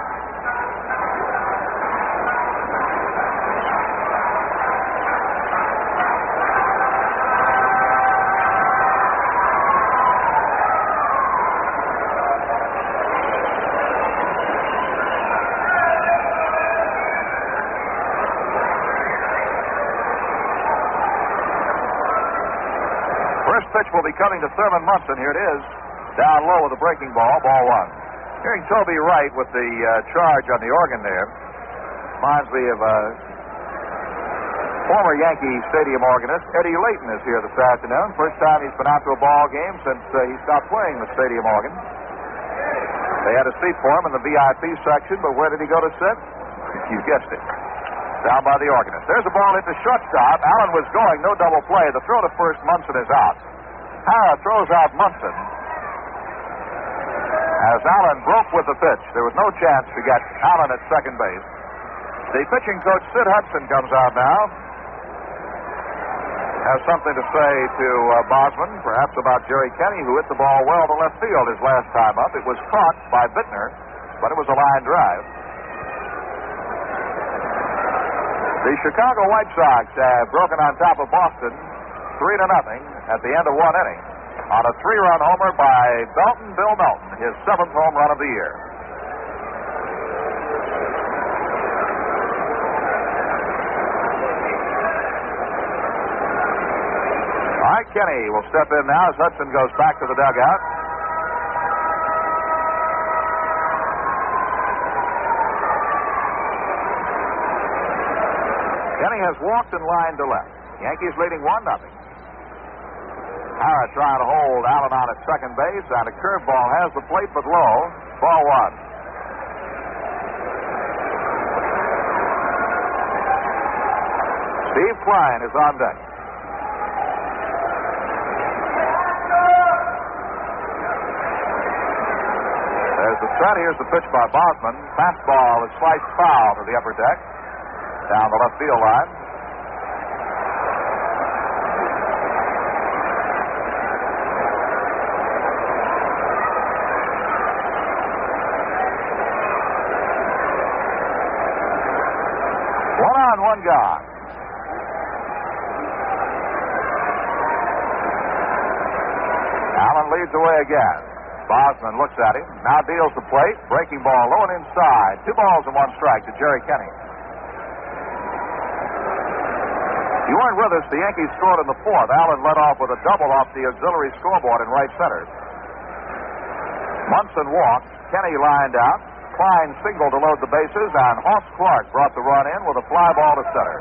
First pitch will be coming to Thurman Munson. Here it is. Down low with a breaking ball. Ball one. Hearing Toby Wright with the charge on the organ there reminds me of former Yankee Stadium organist Eddie Layton is here this afternoon. First time he's been out to a ball game since he stopped playing the stadium organ. They had a seat for him in the VIP section, but where did he go to sit? You guessed it. Down by the organist. There's a ball hit to shortstop. Allen was going, no double play. The throw to first, Munson is out. Hara throws out Munson. As Allen broke with the pitch, there was no chance to get Allen at second base. The pitching coach, Sid Hudson, comes out now. Has something to say to Bosman, perhaps about Jerry Kenney, who hit the ball well to left field his last time up. It was caught by Bittner, but it was a line drive. The Chicago White Sox have broken on top of Boston 3-0 at the end of one inning on a 3-run homer by Bill Melton, his 7th home run of the year. Mike Kenney will step in now as Hudson goes back to the dugout. Kenney has walked and lined to left. Yankees leading 1-0. Hara trying to hold Allen on at second base, and a curveball has the plate but low. Ball one. Steve Klein is on deck. There's the set. Here's the pitch by Bosman. Fastball is sliced foul to the upper deck. Down the left field line. One on, one gone. Allen leads away again. Bosman looks at him. Now deals the plate. Breaking ball low and inside. 2 balls and 1 strike to Jerry Kenney. You weren't with us. The Yankees scored in the 4th. Allen led off with a double off the auxiliary scoreboard in right center. Munson walked. Kenney lined out. Klein singled to load the bases, and Hoss Clark brought the run in with a fly ball to center.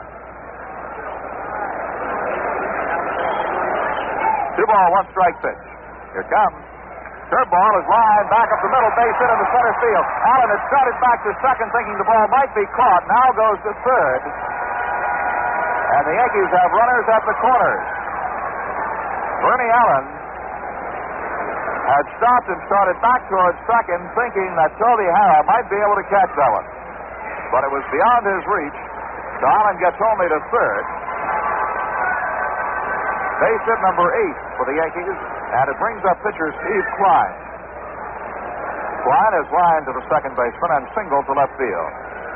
2 ball, 1 strike pitch. Here comes. Curveball is lined back up the middle, base hit in the center field. Allen had started back to second, thinking the ball might be caught. Now goes to third. And the Yankees have runners at the corners. Bernie Allen had stopped and started back towards second, thinking that Toby Hara might be able to catch that one. But it was beyond his reach, so Allen gets only to third. Base hit number 8 for the Yankees, and it brings up pitcher Steve Klein. Klein is lined to the second baseman and singled to left field.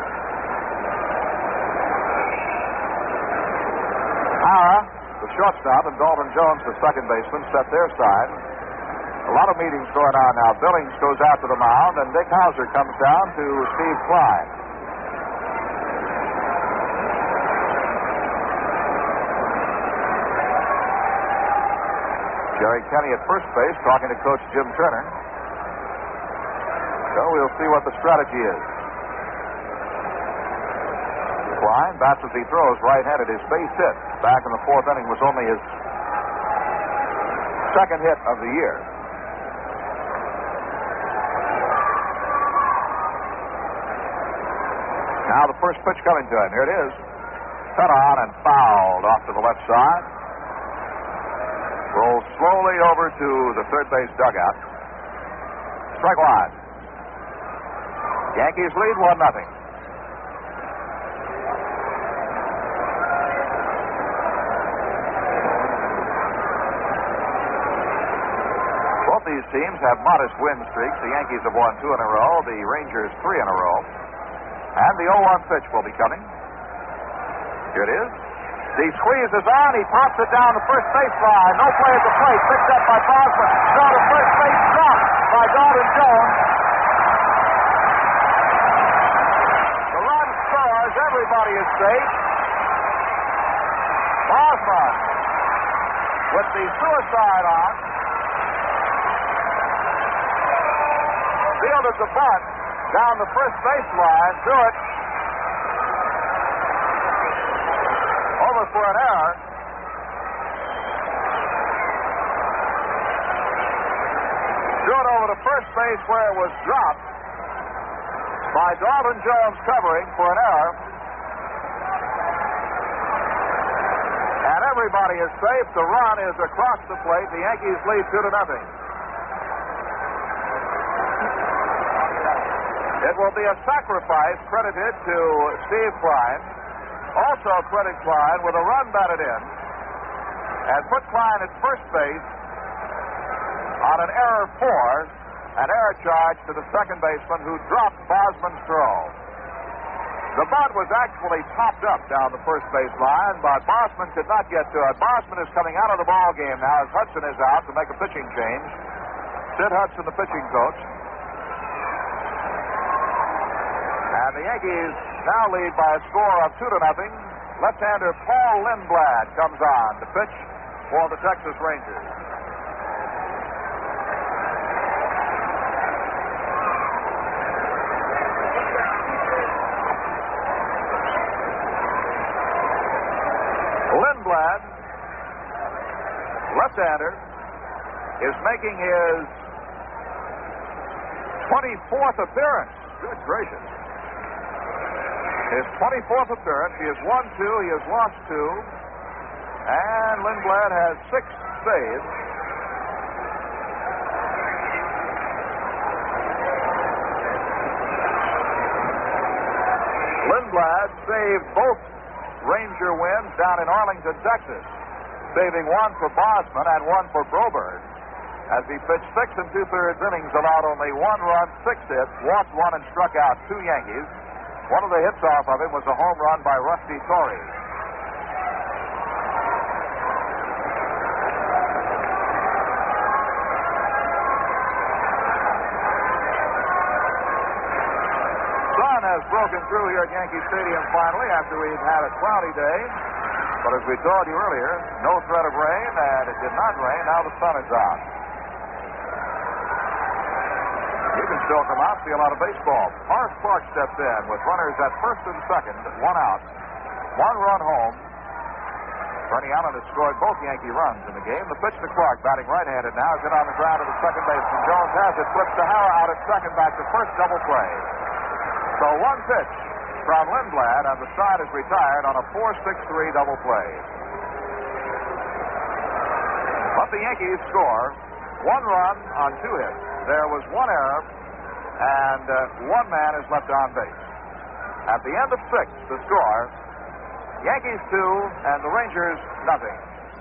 Hara, the shortstop, and Dalton Jones, the second baseman, set their side. A lot of meetings going on now. Billings goes out to the mound, and Dick Hauser comes down to Steve Klein. Jerry Kenney at first base talking to Coach Jim Turner. So we'll see what the strategy is. Klein bats as he throws, right-handed. His base hit back in the 4th inning was only his second hit of the year. Now the first pitch coming to him. Here it is. Cut on and fouled off to the left side. Rolls slowly over to the third base dugout. Strike one. Yankees lead 1-0. Both these teams have modest win streaks. The Yankees have won 2 in a row. The Rangers 3 in a row. And the 0-1 pitch will be coming. Here it is. He squeezes on. He pops it down the first baseline. No play at the plate. Picked up by Bosman. Throw to first base. Dropped by Dalton Jones. The run scores. Everybody is safe. Bosman with the suicide on. Fielded the bunt down the first baseline. Threw it over for an error. Threw it over to first base where it was dropped by Dalton Jones covering for an error. And everybody is safe. The run is across the plate. The Yankees lead 2-0. It will be a sacrifice credited to Steve Klein. Also credit Klein with a run batted in and put Klein at first base on an error 4, an error charge to the second baseman who dropped Bosman's throw. The bunt was actually topped up down the first base line, but Bosman could not get to it. Bosman is coming out of the ball game now as Hudson is out to make a pitching change. Sid Hudson, the pitching coach. And the Yankees now lead by a score of 2-0. Left-hander Paul Lindblad comes on to pitch for the Texas Rangers. Lindblad, left-hander, is making his 24th appearance. Good gracious. His 24th appearance. He has won 2. He has lost 2. And Lindblad has 6 saves. Lindblad saved both Ranger wins down in Arlington, Texas, saving 1 for Bosman and 1 for Broberg. As he pitched 6 2/3 innings, allowed only 1 run, 6 hits, walked 1 and struck out 2 Yankees. One of the hits off of him was a home run by Rusty Torrey. Sun has broken through here at Yankee Stadium finally after we've had a cloudy day. But as we told you earlier, no threat of rain, and it did not rain. Now the sun is out. You can still come out and see a lot of baseball. Horace Clark steps in with runners at first and second, 1 out. 1 run home. Bernie Allen has scored both Yankee runs in the game. The pitch to Clark, batting right-handed now, is hit on the ground to the second baseman. Jones has it, flips to Hara out at second, back to first, double play. So 1 pitch from Lindblad, and the side is retired on a 4-6-3 double play. But the Yankees score 1 run on 2 hits. There was 1 error, and 1 man is left on base. At the end of 6, the score, Yankees 2 and the Rangers nothing.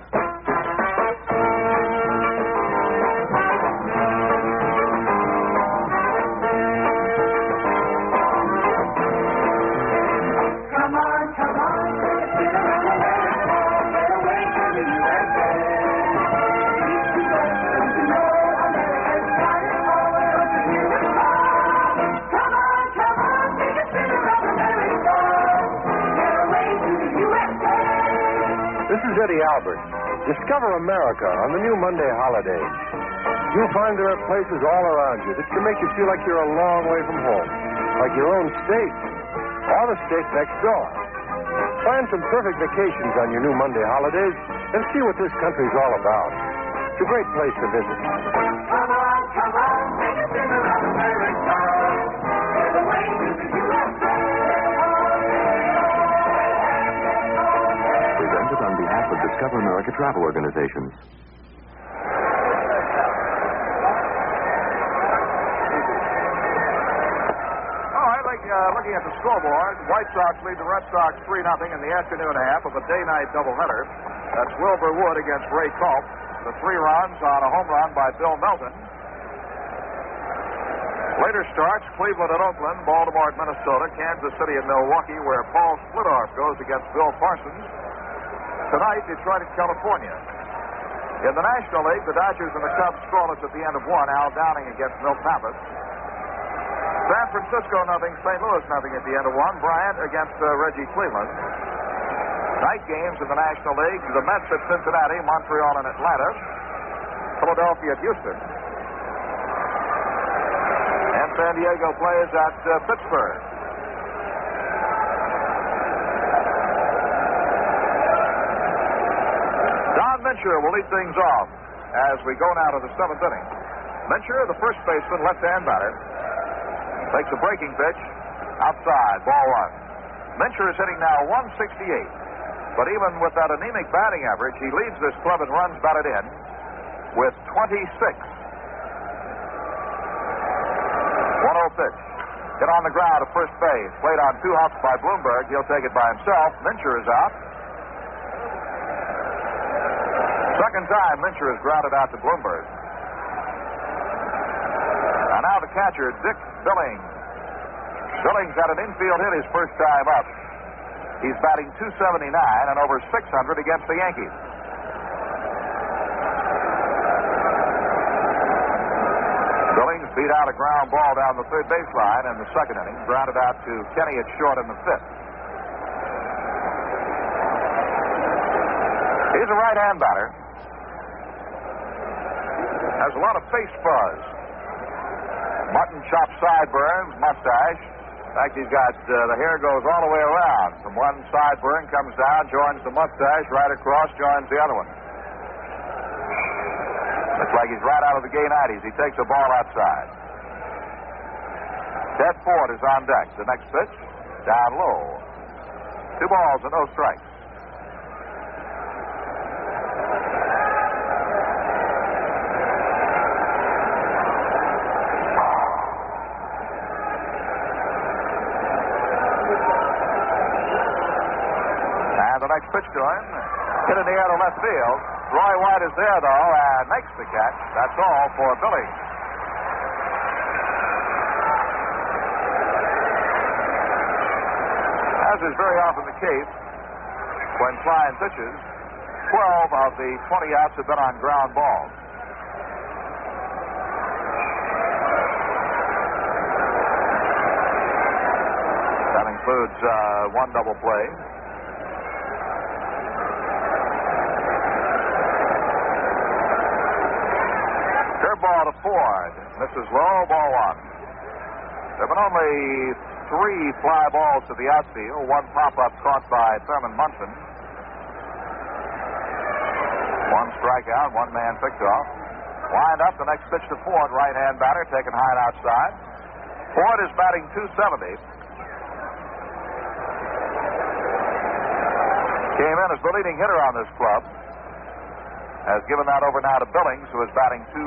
This is Eddie Albert. Discover America on the new Monday holiday. You'll find there are places all around you that can make you feel like you're a long way from home, like your own state, or the state next door. Plan some perfect vacations on your new Monday holidays and see what this country's all about. It's a great place to visit. Come on, take a spin around America. All the way to the USA. Presented on behalf of Discover America Travel Organizations. Looking at the scoreboard, White Sox lead the Red Sox 3-0 in the afternoon half of a day-night doubleheader. That's Wilbur Wood against Ray Culp. The 3 runs on a home run by Bill Melton. Later starts, Cleveland at Oakland, Baltimore at Minnesota, Kansas City at Milwaukee, where Paul Splittorff goes against Bill Parsons. Tonight, Detroit at California. In the National League, the Dodgers and the Cubs scoreless at the end of one. Al Downing against Milt Pappas. San Francisco nothing, St. Louis nothing at the end of one. Bryant against Reggie Cleveland. Night games in the National League. The Mets at Cincinnati, Montreal and Atlanta. Philadelphia at Houston. And San Diego plays at Pittsburgh. Don Mincher will lead things off as we go now to the 7th inning. Mincher, the first baseman, left-hand batter. Takes a breaking pitch. Outside. Ball 1. Mincher is hitting now 168. But even with that anemic batting average, he leads this club in runs batted in with 26. 1-0 pitch. Hit on the ground at first base. Played on 2 hops by Bloomberg. He'll take it by himself. Mincher is out. Second time Mincher has grounded out to Bloomberg. And now the catcher, Dick Billings. Billings had an infield hit his first time up. He's batting .279 and over .600 against the Yankees. Billings beat out a ground ball down the third baseline in the second inning, grounded out to Kenny at short in the 5th. He's a right-hand batter. Has a lot of face fuzz. Mutton chop sideburns, mustache. In fact, he's got the hair goes all the way around. From one sideburn comes down, joins the mustache, right across, joins the other one. Looks like he's right out of the gay 90s. He takes the ball outside. Ted Ford is on deck. The next pitch, down low. 2 balls and no strikes. Next pitch to him. Hit in the air to left field. Roy White is there, though, and makes the catch. That's all for Billy. As is very often the case when Klein pitches, 12 of the 20 outs have been on ground balls. That includes 1 double play. Ball to Ford. Misses low. Ball 1. There have been only 3 fly balls to the outfield. 1 pop-up caught by Thurman Munson. 1 strikeout. 1 man picked off. Wind up. The next pitch to Ford. Right-hand batter taken high and outside. Ford is batting .270. Came in as the leading hitter on this club. Has given that over now to Billings, who is batting .275.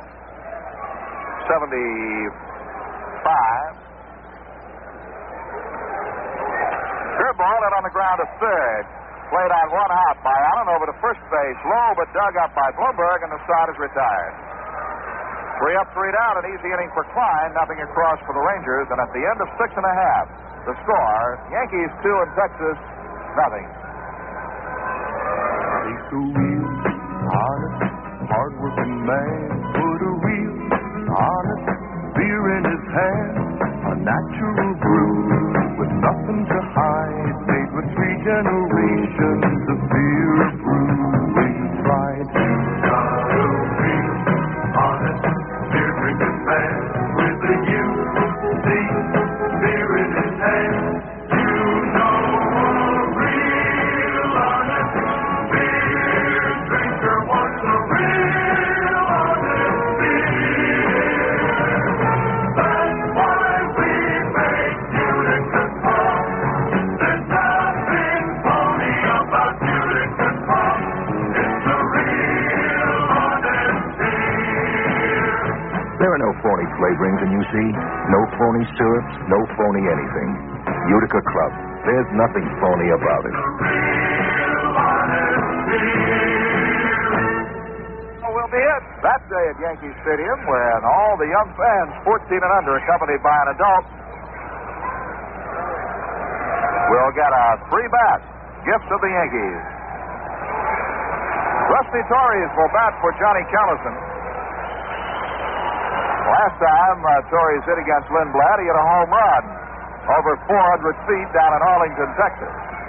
Curveball out on the ground to third. Played on 1 hop by Allen over to first base. Low but dug up by Bloomberg, and the side is retired. 3 up, 3 down, an easy inning for Klein. Nothing across for the Rangers, and at the end of 6 1/2, the score, Yankees 2 and Texas nothing. Take the wheel. Honest, hard-working man put a real honest beer in his hand, a natural brew with nothing to hide, made with 3 generations of beer brewing pride. Got a real honest beer drinking man with a UC beer in his hand. You know a real honest beer drinker wants a real honest phony flavorings than you see. No phony syrups, no phony anything. Utica Club. There's nothing phony about it. Will be it that day at Yankee Stadium when all the young fans, 14 and under, accompanied by an adult, will get a free bat. Gift of the Yankees. Rusty Torres will bat for Johnny Callison. Last time Torres hit against Lindblad, he hit a home run over 400 feet down in Arlington, Texas.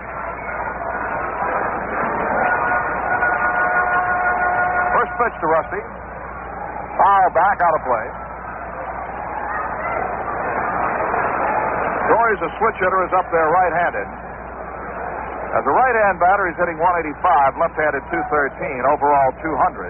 First pitch to Rusty. Foul back, out of play. Torres, a switch hitter, is up there right-handed. As a right-hand batter, he's hitting 185, left-handed 213, overall 200.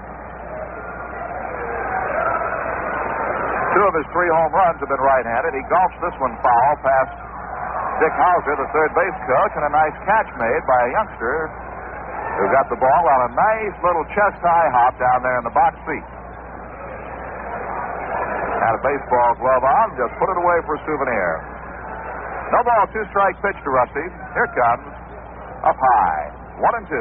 Two of his 3 home runs have been right-handed. He golfs this one foul past Dick Hauser, the third base coach, and a nice catch made by a youngster who got the ball on a nice little chest-high hop down there in the box seat. Had a baseball glove on, just put it away for a souvenir. No ball, 2-strike pitch to Rusty. Here comes up high, 1-2.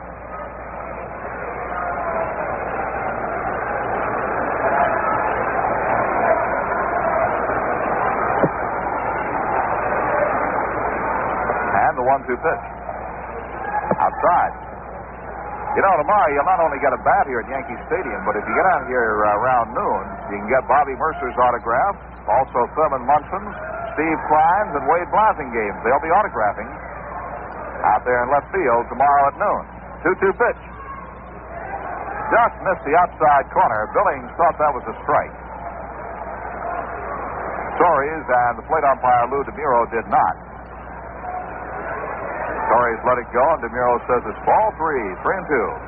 And the 1-2 pitch. Outside. You know, tomorrow you'll not only get a bat here at Yankee Stadium, but if you get out here around noon, you can get Bobby Mercer's autograph, also Thurman Munson's, Steve Klein's, and Wade Blasingame's. They'll be autographing out there in left field tomorrow at noon. 2-2 pitch. Just missed the outside corner. Billings thought that was a strike. Torres and the plate umpire Lou DeMuro did not. Torres let it go, and DeMuro says it's ball 3, 3-2.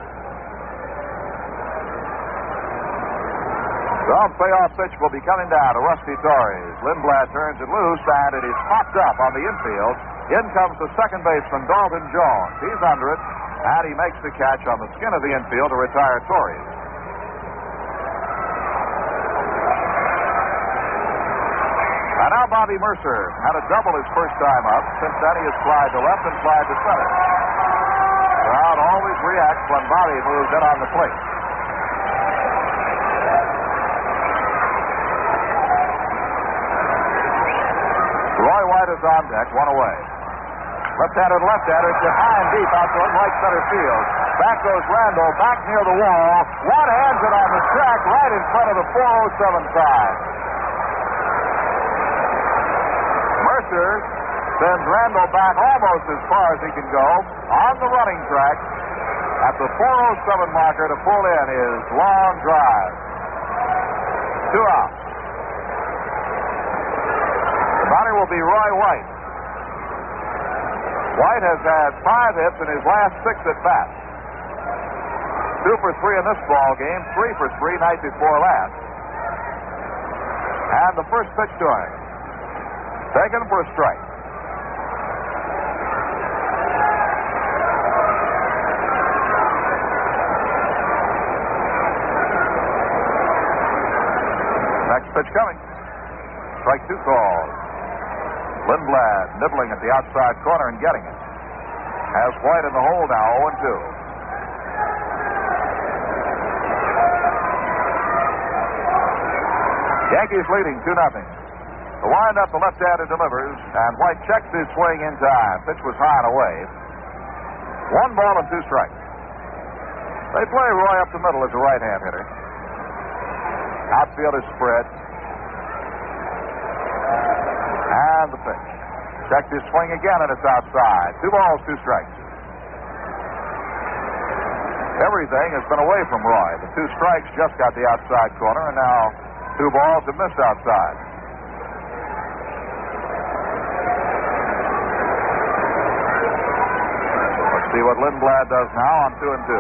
The payoff pitch will be coming down to Rusty Torres. Lindblad turns it loose, and it is popped up on the infield. In comes the second baseman, Dalton Jones. He's under it, and he makes the catch on the skin of the infield to retire Torres. And now Bobby Mercer had a double his first time up. Since then, he has flied to left and flied to center. The crowd always reacts when Bobby moves in on the plate. Roy White is on deck, 1 away. Left-handed, it's hit high and deep out toward right center field. Back goes Randall, back near the wall. One hands it on the track right in front of the 407 sign. Mercer sends Randall back almost as far as he can go on the running track at the 407 marker to pull in his long drive. 2 out. The batter will be Roy White. White has had 5 hits in his last 6 at bats. 2 for 3 in this ball game, 3 for 3 night before last. And the first pitch to him, taken for a strike. Next pitch coming. Strike 2 called. Lindblad nibbling at the outside corner and getting it. Has White in the hole now, 0-2. Yankees leading 2-0. The windup, the left-hander delivers, and White checks his swing in time. Pitch was high and away. 1 ball and 2 strikes. They play Roy up the middle as a right-hand hitter. Outfield is spread. And the pitch. Checked his swing again, and it's outside. 2 balls, 2 strikes. Everything has been away from Roy. The 2 strikes just got the outside corner, and now 2 balls have missed outside. Let's see what Lindblad does now on 2-2.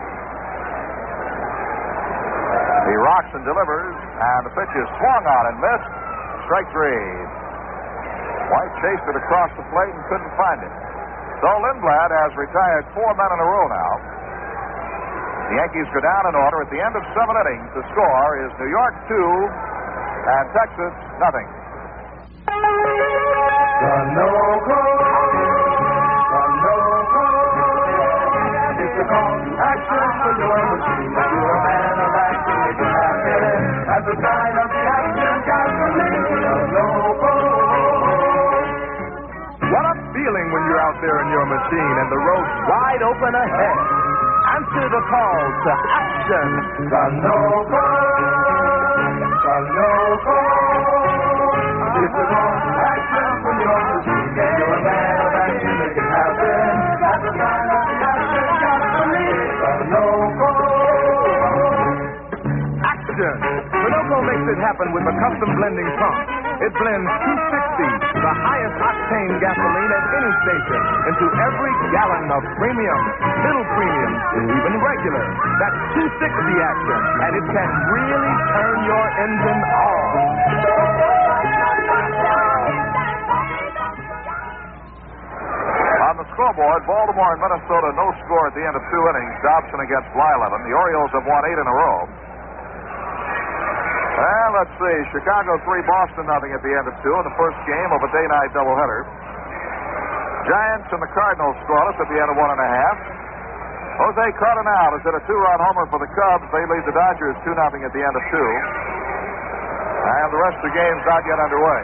He rocks and delivers, and the pitch is swung on and missed. Strike 3. White chased it across the plate and couldn't find it. So Lindblad has retired 4 men in a row now. The Yankees go down in order at the end of 7 innings. The score is New York 2 And Texas, nothing. Sunoco, it's a call to action for your machine. If you're a man of action, make it happen. At the sign of the action gasoline, Sunoco. What a feeling when you're out there in your machine and the road's wide open ahead. Answer the call to action. Sunoco, Sunoco. It's a call to action for your machine. If you're a man of action, make it happen. At the sign of the action gasoline, Sunoco. Action! Sunoco makes it happen with a custom blending pump. It blends 260, the highest octane gasoline at any station, into every gallon of premium, middle premium, even regular. That's 260 action, and it can really turn your engine on. On the scoreboard, Baltimore and Minnesota no score at the end of 2 innings. Dobson against Blyleven. The Orioles have won 8 in a row. Well, let's see. Chicago 3, Boston nothing at the end of 2 in the first game of a day-night doubleheader. Giants and the Cardinals scoreless at the end of 1 1/2. Jose Cardenal has hit a 2-run homer for the Cubs. They lead the Dodgers 2-0 at the end of 2. And the rest of the game's not yet underway.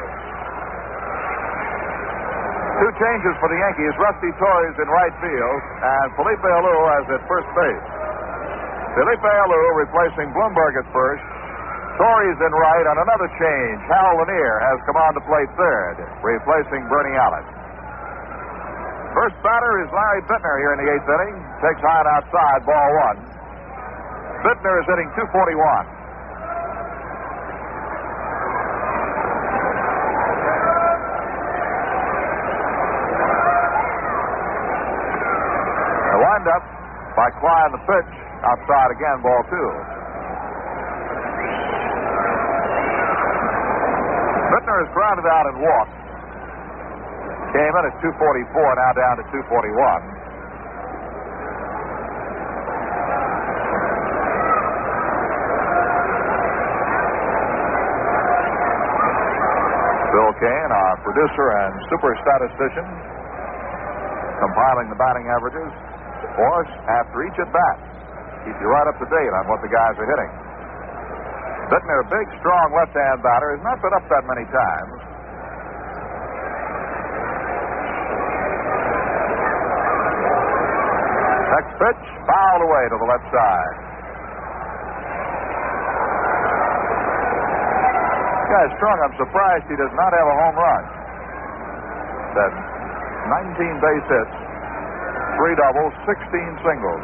2 changes for the Yankees. Rusty Torres in right field, and Felipe Alou as at first base. Felipe Alou replacing Bloomberg at first. Torres in right, and another change. Hal Lanier has come on to play third, replacing Bernie Allen. First batter is Larry Bittner here in the 8th inning. Takes high and outside, ball 1. Bittner is hitting .241. The windup by Klein, the pitch. Outside again, ball 2. Bittner is grounded out and walked. Came in at .244, now down to .241. Bill Kane, our producer and super statistician, compiling the batting averages for us after each at bat. Keep you right up to date on what the guys are hitting. Bittner, a big, strong left-hand batter, has not been up that many times. Next pitch, fouled away to the left side. Guy's strong. I'm surprised he does not have a home run. That's 19 base hits, 3 doubles, 16 singles.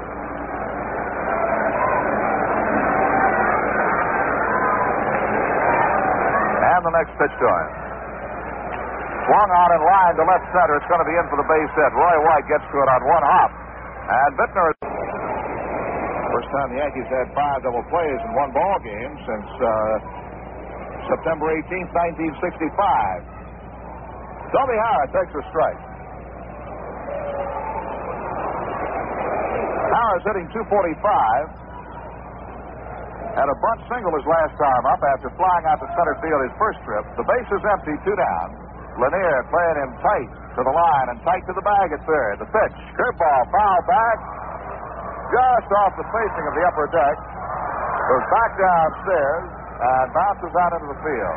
And the next pitch to him. Swung on in line to left center. It's going to be in for the base hit. Roy White gets to it on 1 hop. And Bittner. First time the Yankees had 5 double plays in 1 ball game since September 18th, 1965. Toby Howard takes a strike. Howard's hitting .245. Had a bunt single his last time up after flying out to center field his first trip. The base is empty, 2 down. Lanier playing him tight to the line and tight to the bag at third. The pitch, curveball, foul back, just off the facing of the upper deck. Goes back downstairs and bounces out into the field.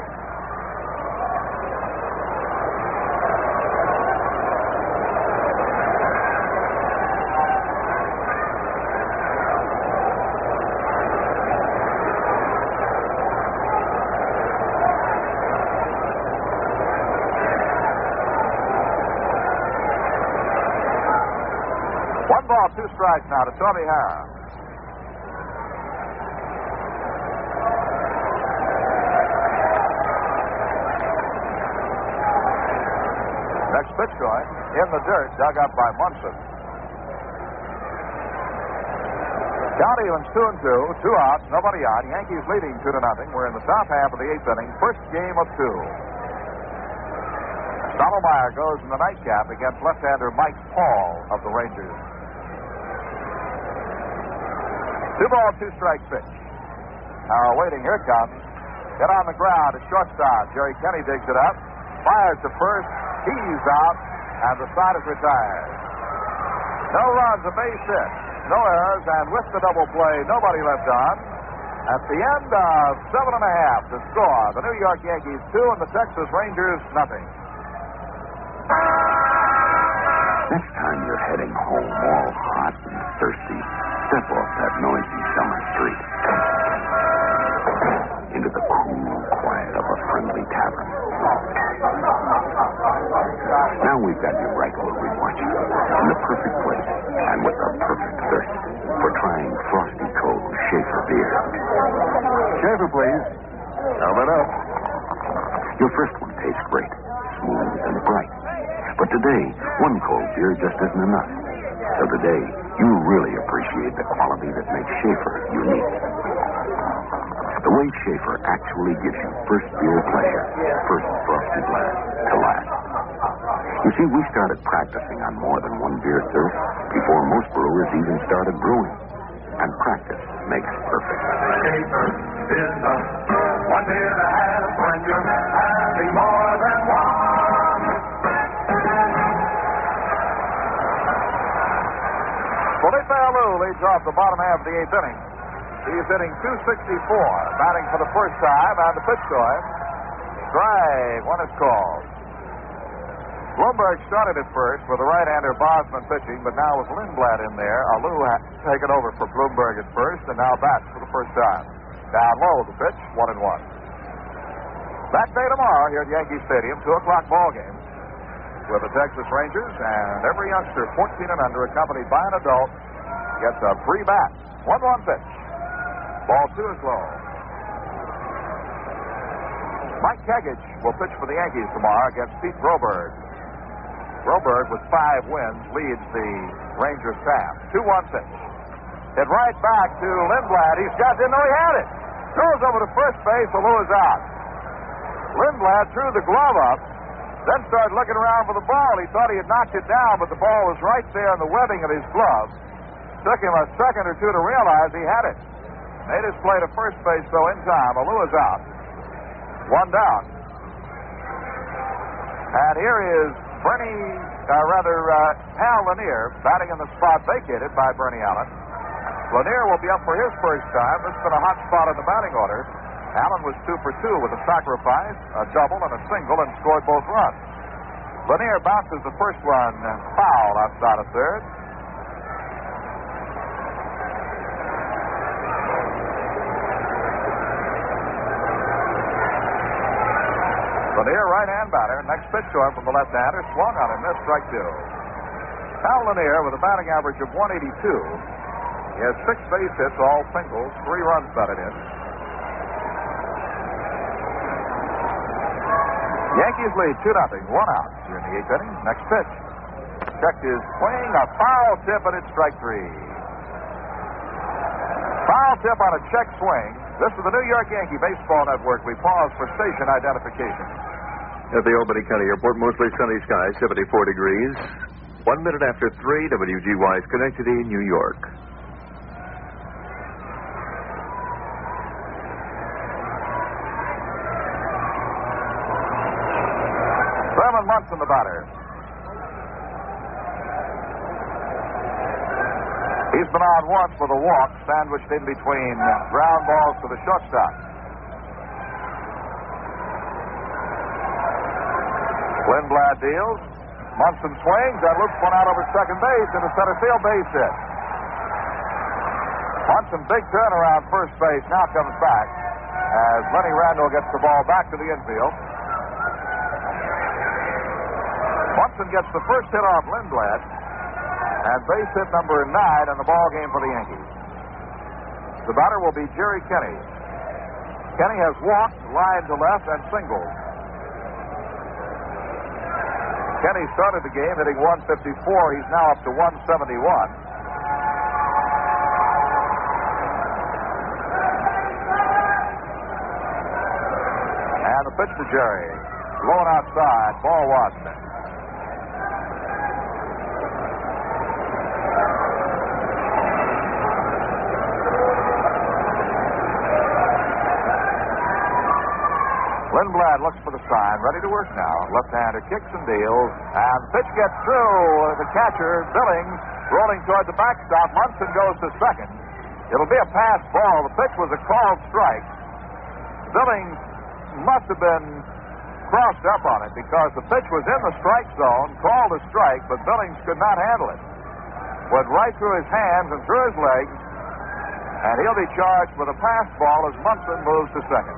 One ball, 2 strikes now to Toby Harrah. Next pitch going in the dirt, dug up by Munson. Count evens 2-2, 2 outs, nobody on. Yankees leading 2-0. We're in the top half of the 8th inning, first game of 2. Stottlemyre goes in the nightcap against left-hander Mike Paul of the Rangers. 2 ball, 2 strike pitch. Now waiting, here comes Hit on the ground. A shortstop. Jerry Kenny digs it up. Fires to first. He's out. And the side is retired. No runs, a base hit. No errors. And with the double play, nobody left on. At the end of 7.5 to score, the New York Yankees 2 and the Texas Rangers nothing. Next time you're heading home all hot and thirsty, step off that noisy summer street into the cool quiet of a friendly tavern. Now we've got you right where we want you, in the perfect place and with the perfect thirst for trying Frosty Cold Schaefer beer. Schaefer, please. Coming up. Your first one tastes great, smooth and bright. But today, one cold beer just isn't enough. So today, you'll really appreciate the quality that makes Schaefer unique. The way Schaefer actually gives you first beer pleasure, first frosty blast to last. You see, we started practicing on more than one beer thirst before most brewers even started brewing. And practice makes perfect. Schaefer is the one beer to have when you're having more than one. Felipe Alou leads off the bottom half of the 8th inning. He's hitting .264, batting for the first time, and the pitch to him. Strike, one is called. Bloomberg started at first with the right-hander Bosman pitching, but now with Lindblad in there, Alou has taken over for Bloomberg at first, and now bats for the first time. Down low, the pitch, 1-1. That day tomorrow here at Yankee Stadium, 2 o'clock ball game, with the Texas Rangers, and every youngster 14 and under, accompanied by an adult, gets a free bat. 1-1 pitch. Ball 2 is low. Mike Kagich will pitch for the Yankees tomorrow against Pete Broberg. Broberg, with 5 wins, leads the Rangers staff. 2-1 pitch. Hit right back to Lindblad. Didn't know he had it. Throws over to first base. Alou is out. Lindblad threw the glove up, then started looking around for the ball. He thought he had knocked it down, but the ball was right there in the webbing of his glove. Took him a second or two to realize he had it. Made his play to first base, though, in time. Alou is out. 1 down. And here is Hal Lanier, batting in the spot vacated by Bernie Allen. Lanier will be up for his first time. This has been a hot spot in the batting order. Allen was 2 for 2 with a sacrifice, a double, and a single, and scored both runs. Lanier bounces the first one foul outside of third. Lanier, right-hand batter. Next pitch to him from the left-hander. Swung on him. Missed, strike 2. Hal Lanier with a batting average of 182. He has 6 base hits, all singles, 3 runs batted in. Yankees lead 2-0. 1 out here in the 8th inning. Next pitch. Checked his swing. A foul tip, and it's strike 3. Foul tip on a check swing. This is the New York Yankee Baseball Network. We pause for station identification. At the Albany County Airport, mostly sunny skies, 74 degrees. 1 minute after 3, WGY is connected in New York. Munson, the batter. He's been on once with a walk, sandwiched in between ground balls to the shortstop. Lindblad deals. Munson swings and loops one out over second base into center field, base hit. Munson, big turnaround first base, now comes back as Lenny Randall gets the ball back to the infield. Munson gets the first hit off Lindblad, and base hit number 9 in the ball game for the Yankees. The batter will be Jerry Kenny. Kenny has walked, line to left, and singled. Kenny started the game hitting 154. He's now up to 171. And the pitch to Jerry. Blown outside. Ball 1. Lindblad looks for the sign, ready to work now. Left-hander kicks and deals, and pitch gets through. The catcher, Billings, rolling toward the backstop. Munson goes to second. It'll be a pass ball. The pitch was a called strike. Billings must have been crossed up on it because the pitch was in the strike zone, called a strike, but Billings could not handle it. Went right through his hands and through his legs, and he'll be charged with a pass ball as Munson moves to second.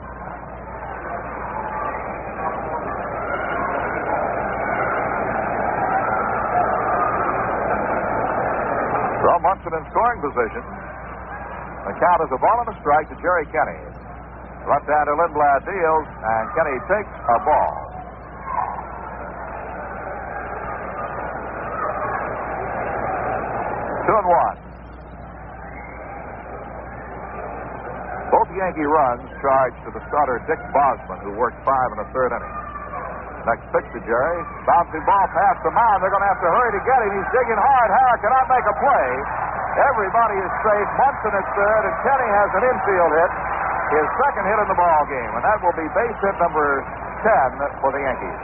So Munson in scoring position. The count is a ball and a strike to Jerry Kenny. Left-hander Lindblad deals, and Kenny takes a ball. 2-1. Both Yankee runs charged to the starter Dick Bosman, who worked 5 in the third inning. Next pitch to Jerry. Bouncing ball past the mound. They're going to have to hurry to get him. He's digging hard. Harrah cannot make a play. Everybody is safe. Munson at third, and Kenny has an infield hit. His second hit in the ball game, and that will be base hit number 10 for the Yankees.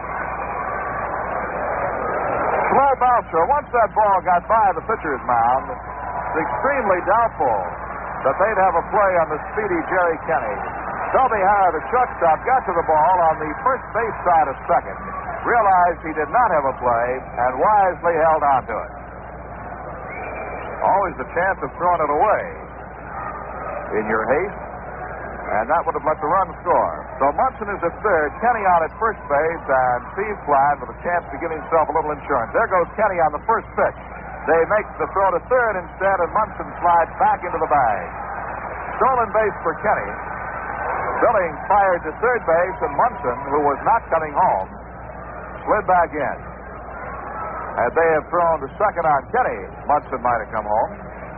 Slow bouncer. Once that ball got by the pitcher's mound, it's extremely doubtful that they'd have a play on the speedy Jerry Kenny. Selby Harrah, the shortstop, got to the ball on the first base side of second, realized he did not have a play, and wisely held on to it. Always the chance of throwing it away in your haste, and that would have let the run score. So Munson is at third, Kenny out at first base, and Steve Klein with a chance to give himself a little insurance. There goes Kenny on the first pitch. They make the throw to third instead, and Munson slides back into the bag. Stolen base for Kenny. Billings fired to third base, and Munson, who was not coming home, slid back in. Had they have thrown to second on Kenny, Munson might have come home.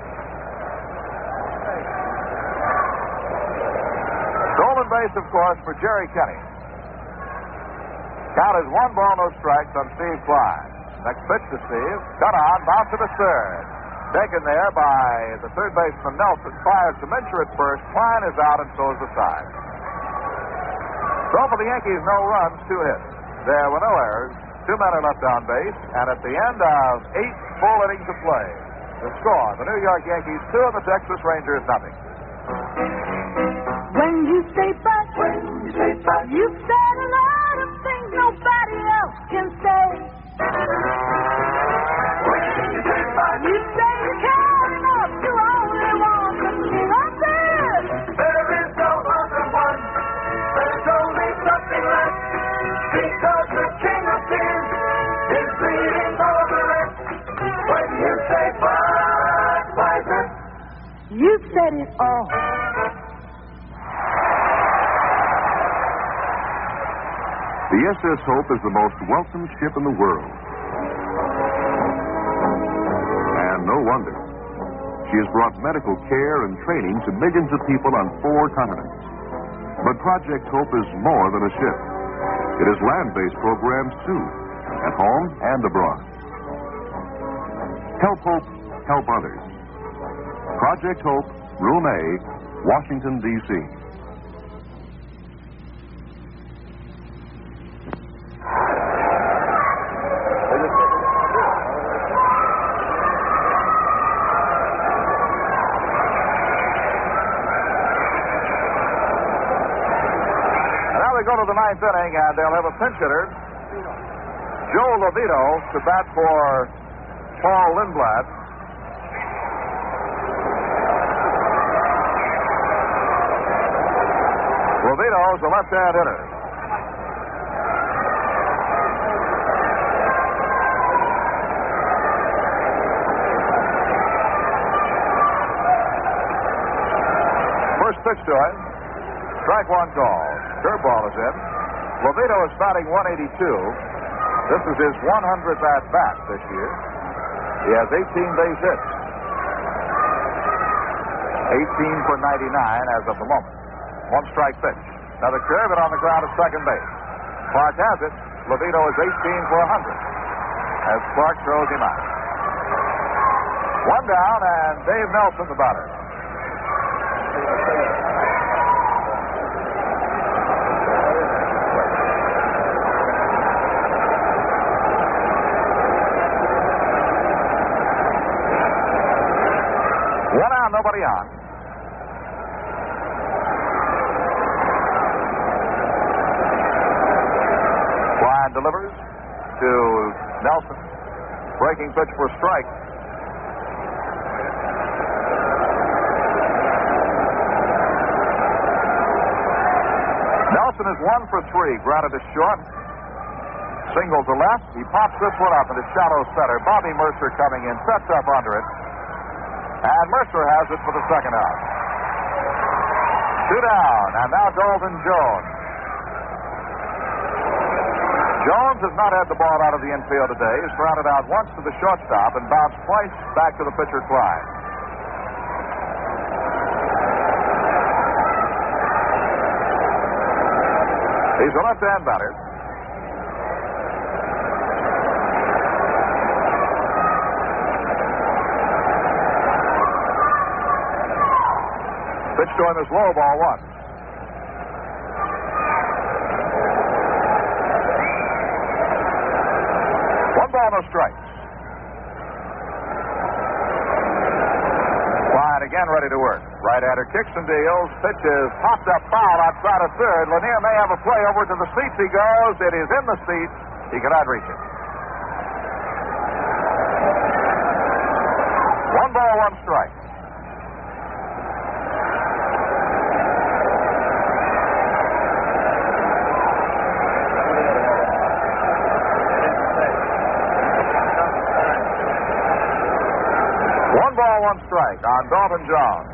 Stolen base, of course, for Jerry Kenny. Count is 1 ball, no strikes on Steve Klein. Next pitch to Steve. Cut on, bounce to the third. Taken there by the third baseman Nelson. Fired to Mincher at first. Klein is out and so is the side. So for the Yankees, no runs, 2 hits. There were no errors. 2 men are left on base. And at the end of 8 full innings of play, the score, the New York Yankees 2 and the Texas Rangers nothing. When you say but, you've said a lot of things nobody else can say. You say you care enough to only want the king of this. There is no other one. There's only something left. Because the king of this is bleeding all the rest. When you say Budweiser, you've said it all. The SS Hope is the most welcome ship in the world. And no wonder. She has brought medical care and training to millions of people on 4 continents. But Project Hope is more than a ship. It is land-based programs, too, at home and abroad. Help Hope, help others. Project Hope, Room A, Washington, D.C. Go to the 9th inning, and they'll have a pinch hitter, Joe Lovito, to bat for Paul Lindblad. Lovito is a left-hand hitter. First pitch to him. Strike 1 call. Curveball is in. Lovito is batting 182. This is his 100th at-bat this year. He has 18 base hits. 18 for 99 as of the moment. 1 strike pitch. Another curve and on the ground at second base. Clark has it. Lovito is 18 for 100 as Clark throws him out. 1 down, and Dave Nelson, the batter. One out, nobody on. Klein delivers to Nelson. Breaking pitch for a strike. Nelson is 1 for 3. Grounded to short. Single to left. He pops this one up into shallow center. Bobby Mercer coming in. Sets up under it. And Mercer has it for the second out. 2 down. And now Dalton Jones. Jones has not had the ball out of the infield today. He's grounded out once to the shortstop and bounced twice back to the pitcher Klein. He's a left-hand batter. Pitch to him is low, ball 1. One ball, no strikes. Klein again ready to work. Right-hander kicks and deals. Pitch is popped up foul outside of third. Lanier may have a play over to the seats. He goes. It is in the seats. He cannot reach it. 1 ball, 1 strike. One strike on Dalton Jones.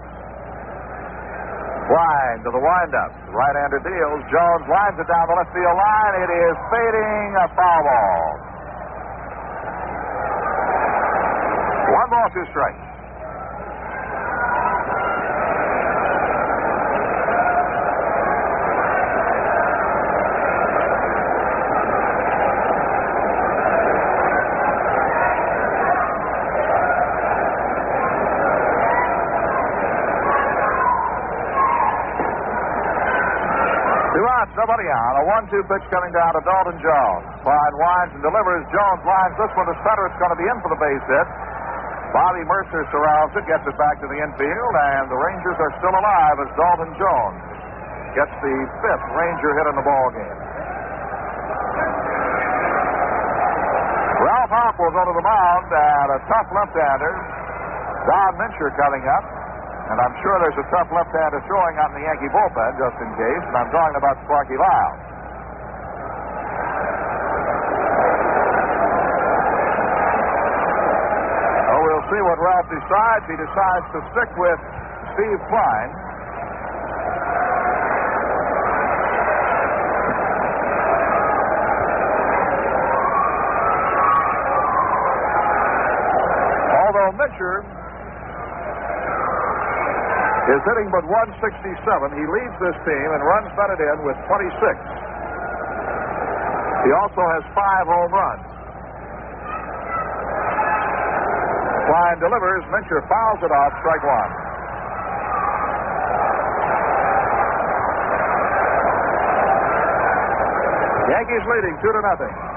Klein to the windup. Right-hander deals. Jones lines it down the left field line. It is fading, a foul ball. 1 ball, 2 strikes. Nobody on. A 1-2 pitch coming down to Dalton Jones. Klein winds and delivers. Jones lines this one to center. It's going to be in for the base hit. Bobby Mercer surrounds it, gets it back to the infield, and the Rangers are still alive as Dalton Jones gets the 5th Ranger hit in the ball game. Ralph Houk will go to the mound, and a tough left-hander, Don Mincher, coming up. And I'm sure there's a tough left-hander throwing out in the Yankee bullpen, just in case. And I'm talking about Sparky Lyle. Oh, we'll see what Ralph decides. He decides to stick with Steve Klein. Although Mincher is hitting but 167. He leads this team and runs batted in with 26. He also has 5 home runs. Klein delivers. Mincher fouls it off. Strike 1. Yankees leading 2-0.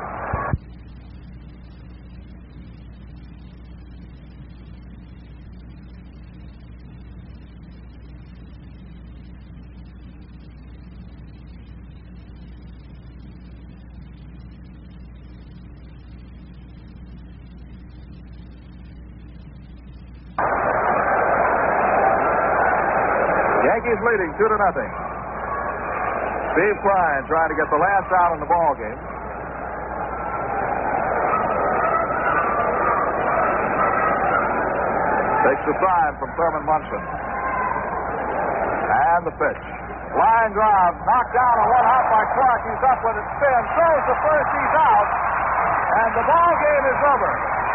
Yankees leading 2-0. Steve Klein trying to get the last out in the ball game. Takes the sign from Thurman Munson. And the pitch. Line drive, knocked down on 1 hop by Clark. He's up with it, spins, throws the first, he's out. And the ball game is over.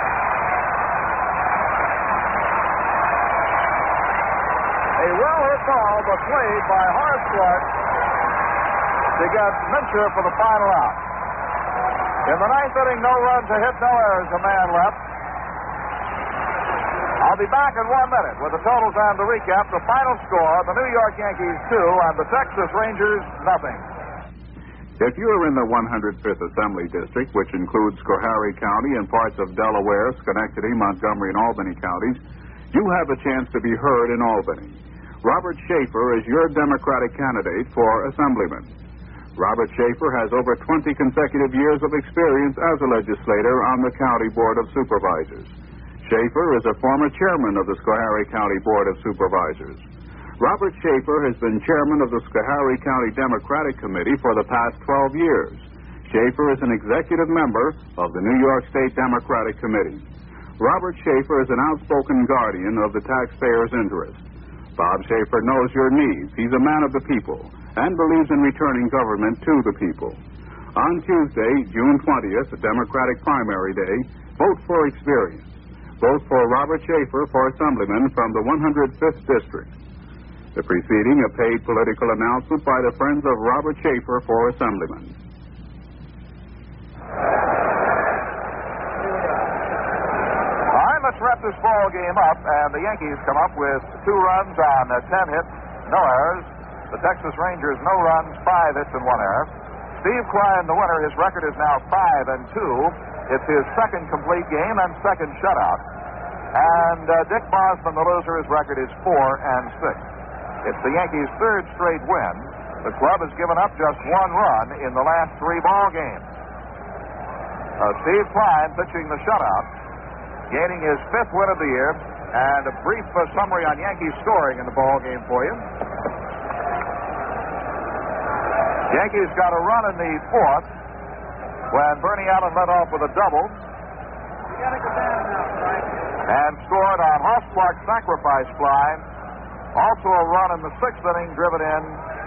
A well-hit ball, but played by Horace Clark to get Mincher for the final out. In the 9th inning, no runs, a hit, no errors, a man left. I'll be back in 1 minute with the totals and the recap. The final score, the New York Yankees 2 and the Texas Rangers nothing. If you are in the 105th Assembly District, which includes Schoharie County and parts of Delaware, Schenectady, Montgomery, and Albany counties, you have a chance to be heard in Albany. Robert Schaefer is your Democratic candidate for Assemblyman. Robert Schaefer has over 20 consecutive years of experience as a legislator on the County Board of Supervisors. Schaefer is a former chairman of the Schoharie County Board of Supervisors. Robert Schaefer has been chairman of the Schoharie County Democratic Committee for the past 12 years. Schaefer is an executive member of the New York State Democratic Committee. Robert Schaefer is an outspoken guardian of the taxpayers' interest. Bob Schaefer knows your needs. He's a man of the people and believes in returning government to the people. On Tuesday, June 20th, the Democratic primary day, vote for experience. Vote for Robert Schaefer for Assemblyman from the 105th District. The preceding a paid political announcement by the Friends of Robert Schaefer for Assemblyman. Let's wrap this ball game up, and the Yankees come up with 2 runs on 10 hits, no errors. The Texas Rangers, no runs, 5 hits and 1 error. Steve Quine, the winner, his record is now 5-2. It's his second complete game and second shutout. And Dick Bosman, the loser, his record is 4-6. It's the Yankees' third straight win. The club has given up just 1 run in the last 3 ball games. Steve Quine pitching the shutout, gaining his 5th win of the year, and a brief summary on Yankees scoring in the ball game for you. Yankees got a run in the 4th when Bernie Allen led off with a double. And scored on Hoss Clark's sacrifice fly. Also a run in the 6th inning driven in